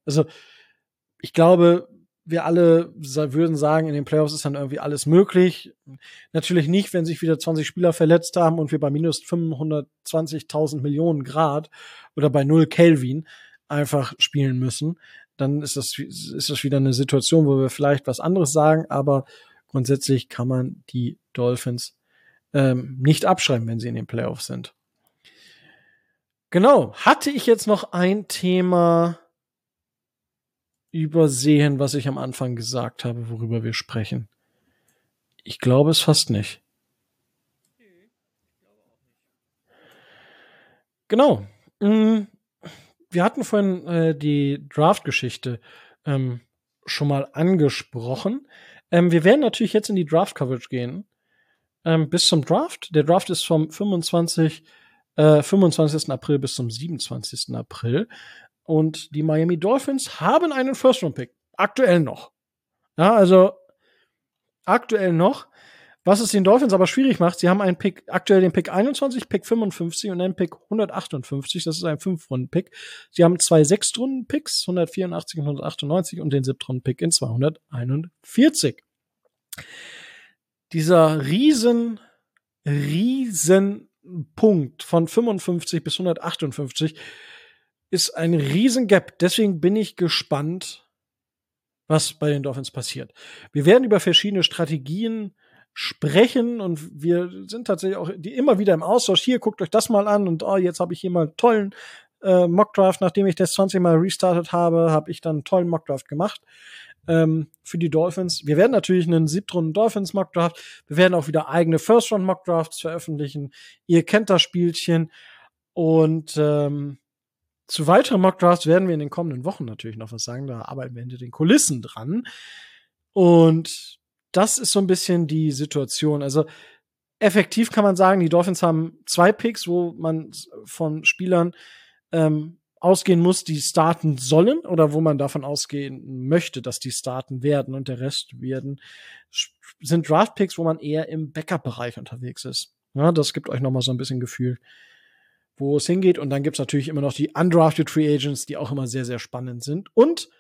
A: glaube, wir alle würden sagen, in den Playoffs ist dann irgendwie alles möglich. Natürlich nicht, wenn sich wieder 20 Spieler verletzt haben und wir bei minus 520.000 Millionen Grad oder bei 0 Kelvin einfach spielen müssen. Dann ist das wieder eine Situation, wo wir vielleicht was anderes sagen, aber grundsätzlich kann man die Dolphins nicht abschreiben, wenn sie in den Playoffs sind. Genau. Hatte ich jetzt noch ein Thema übersehen, was ich am Anfang gesagt habe, worüber wir sprechen? Ich glaube es fast nicht. Genau. Wir hatten vorhin die Draft-Geschichte schon mal angesprochen. Wir werden natürlich jetzt in die Draft-Coverage gehen. Bis zum Draft. Der Draft ist vom 25. 25. April bis zum 27. April. Und die Miami Dolphins haben einen First-Round-Pick. Aktuell noch. Ja, also aktuell noch. Was es den Dolphins aber schwierig macht, sie haben einen Pick, aktuell den Pick 21, Pick 55 und einen Pick 158. Das ist ein 5-Runden-Pick. Sie haben 2 6-Runden-Picks, 184 und 198 und den 7-Runden-Pick in 241. Dieser riesen Punkt von 55 bis 158 ist ein riesen Gap. Deswegen bin ich gespannt, was bei den Dolphins passiert. Wir werden über verschiedene Strategien sprechen und wir sind tatsächlich auch immer wieder im Austausch. Hier, guckt euch das mal an und jetzt habe ich hier mal einen tollen Mockdraft. Nachdem ich das 20 Mal restartet habe, habe ich dann einen tollen Mockdraft gemacht für die Dolphins. Wir werden natürlich einen 7-Runden Dolphins Mockdraft. Wir werden auch wieder eigene First-Round Mockdrafts veröffentlichen. Ihr kennt das Spielchen. Und zu weiteren Mockdrafts werden wir in den kommenden Wochen natürlich noch was sagen. Da arbeiten wir hinter den Kulissen dran. Und das ist so ein bisschen die Situation. Also effektiv kann man sagen, die Dolphins haben 2 Picks, wo man von Spielern ausgehen muss, die starten sollen oder wo man davon ausgehen möchte, dass die starten werden und der Rest sind Draft-Picks, wo man eher im Backup-Bereich unterwegs ist. Ja, das gibt euch noch mal so ein bisschen Gefühl, wo es hingeht. Und dann gibt's natürlich immer noch die undrafted Free Agents, die auch immer sehr, sehr spannend sind. Und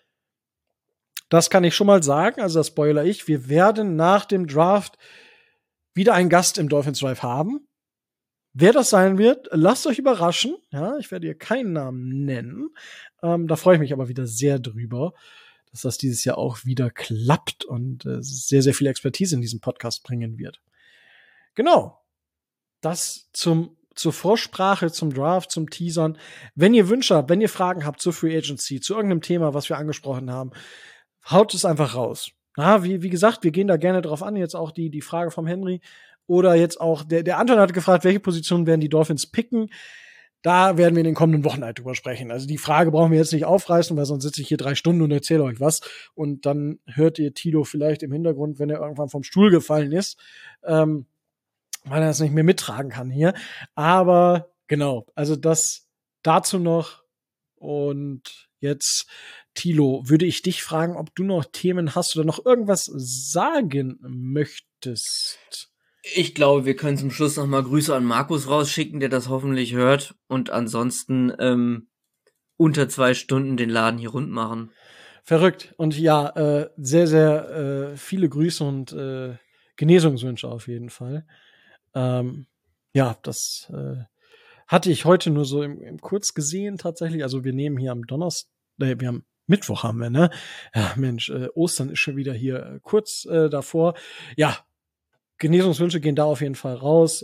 A: das kann ich schon mal sagen, also das spoiler ich, wir werden nach dem Draft wieder einen Gast im Dolphins Drive haben. Wer das sein wird, lasst euch überraschen. Ja, ich werde hier keinen Namen nennen. Da freue ich mich aber wieder sehr drüber, dass das dieses Jahr auch wieder klappt und sehr, sehr viel Expertise in diesem Podcast bringen wird. Genau. Das zur Vorsprache, zum Draft, zum Teasern. Wenn ihr Wünsche habt, wenn ihr Fragen habt zur Free Agency, zu irgendeinem Thema, was wir angesprochen haben, haut es einfach raus. Ja, wie gesagt, wir gehen da gerne drauf an. Jetzt auch die Frage vom Henry. Oder jetzt auch, der Anton hat gefragt, welche Position werden die Dolphins picken. Da werden wir in den kommenden Wochen halt drüber sprechen. Also die Frage brauchen wir jetzt nicht aufreißen, weil sonst sitze ich hier 3 Stunden und erzähle euch was. Und dann hört ihr Tilo vielleicht im Hintergrund, wenn er irgendwann vom Stuhl gefallen ist, weil er das nicht mehr mittragen kann hier. Aber genau, also das dazu noch. Und jetzt, Tilo, würde ich dich fragen, ob du noch Themen hast oder noch irgendwas sagen möchtest.
B: Ich glaube, wir können zum Schluss noch mal Grüße an Markus rausschicken, der das hoffentlich hört. Und ansonsten unter 2 Stunden den Laden hier rund machen.
A: Verrückt. Und ja, sehr, sehr viele Grüße und Genesungswünsche auf jeden Fall. Ja, das hatte ich heute nur so im Kurz gesehen tatsächlich. Also wir nehmen hier am Donnerstag, wir haben Mittwoch haben wir, ne? Ja, Mensch, Ostern ist schon wieder hier kurz davor. Ja, Genesungswünsche gehen da auf jeden Fall raus.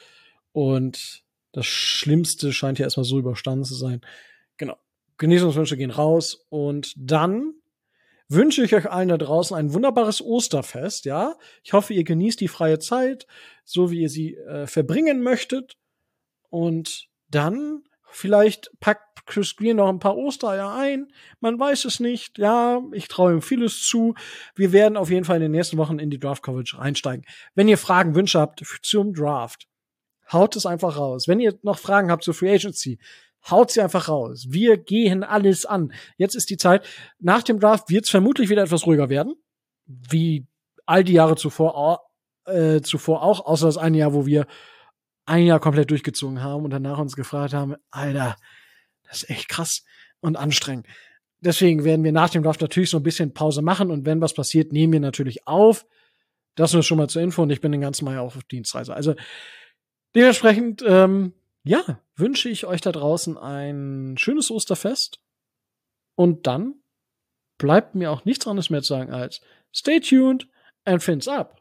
A: Und das Schlimmste scheint ja erstmal so überstanden zu sein. Genau. Genesungswünsche gehen raus. Und dann wünsche ich euch allen da draußen ein wunderbares Osterfest, ja. Ich hoffe, ihr genießt die freie Zeit, so wie ihr sie verbringen möchtet. Und dann vielleicht packt Chris Green noch ein paar Ostereier ein. Man weiß es nicht. Ja, ich traue ihm vieles zu. Wir werden auf jeden Fall in den nächsten Wochen in die Draft-Coverage einsteigen. Wenn ihr Fragen, Wünsche habt zum Draft, haut es einfach raus. Wenn ihr noch Fragen habt zur Free Agency, haut sie einfach raus. Wir gehen alles an. Jetzt ist die Zeit. Nach dem Draft wird es vermutlich wieder etwas ruhiger werden. Wie all die Jahre zuvor auch, außer das eine Jahr, wo wir ein Jahr komplett durchgezogen haben und danach uns gefragt haben, Alter, das ist echt krass und anstrengend. Deswegen werden wir nach dem Draft natürlich so ein bisschen Pause machen und wenn was passiert, nehmen wir natürlich auf. Das nur schon mal zur Info und ich bin den ganzen Mai auch auf Dienstreise. Also dementsprechend, ja, wünsche ich euch da draußen ein schönes Osterfest und dann bleibt mir auch nichts anderes mehr zu sagen als stay tuned and fins up.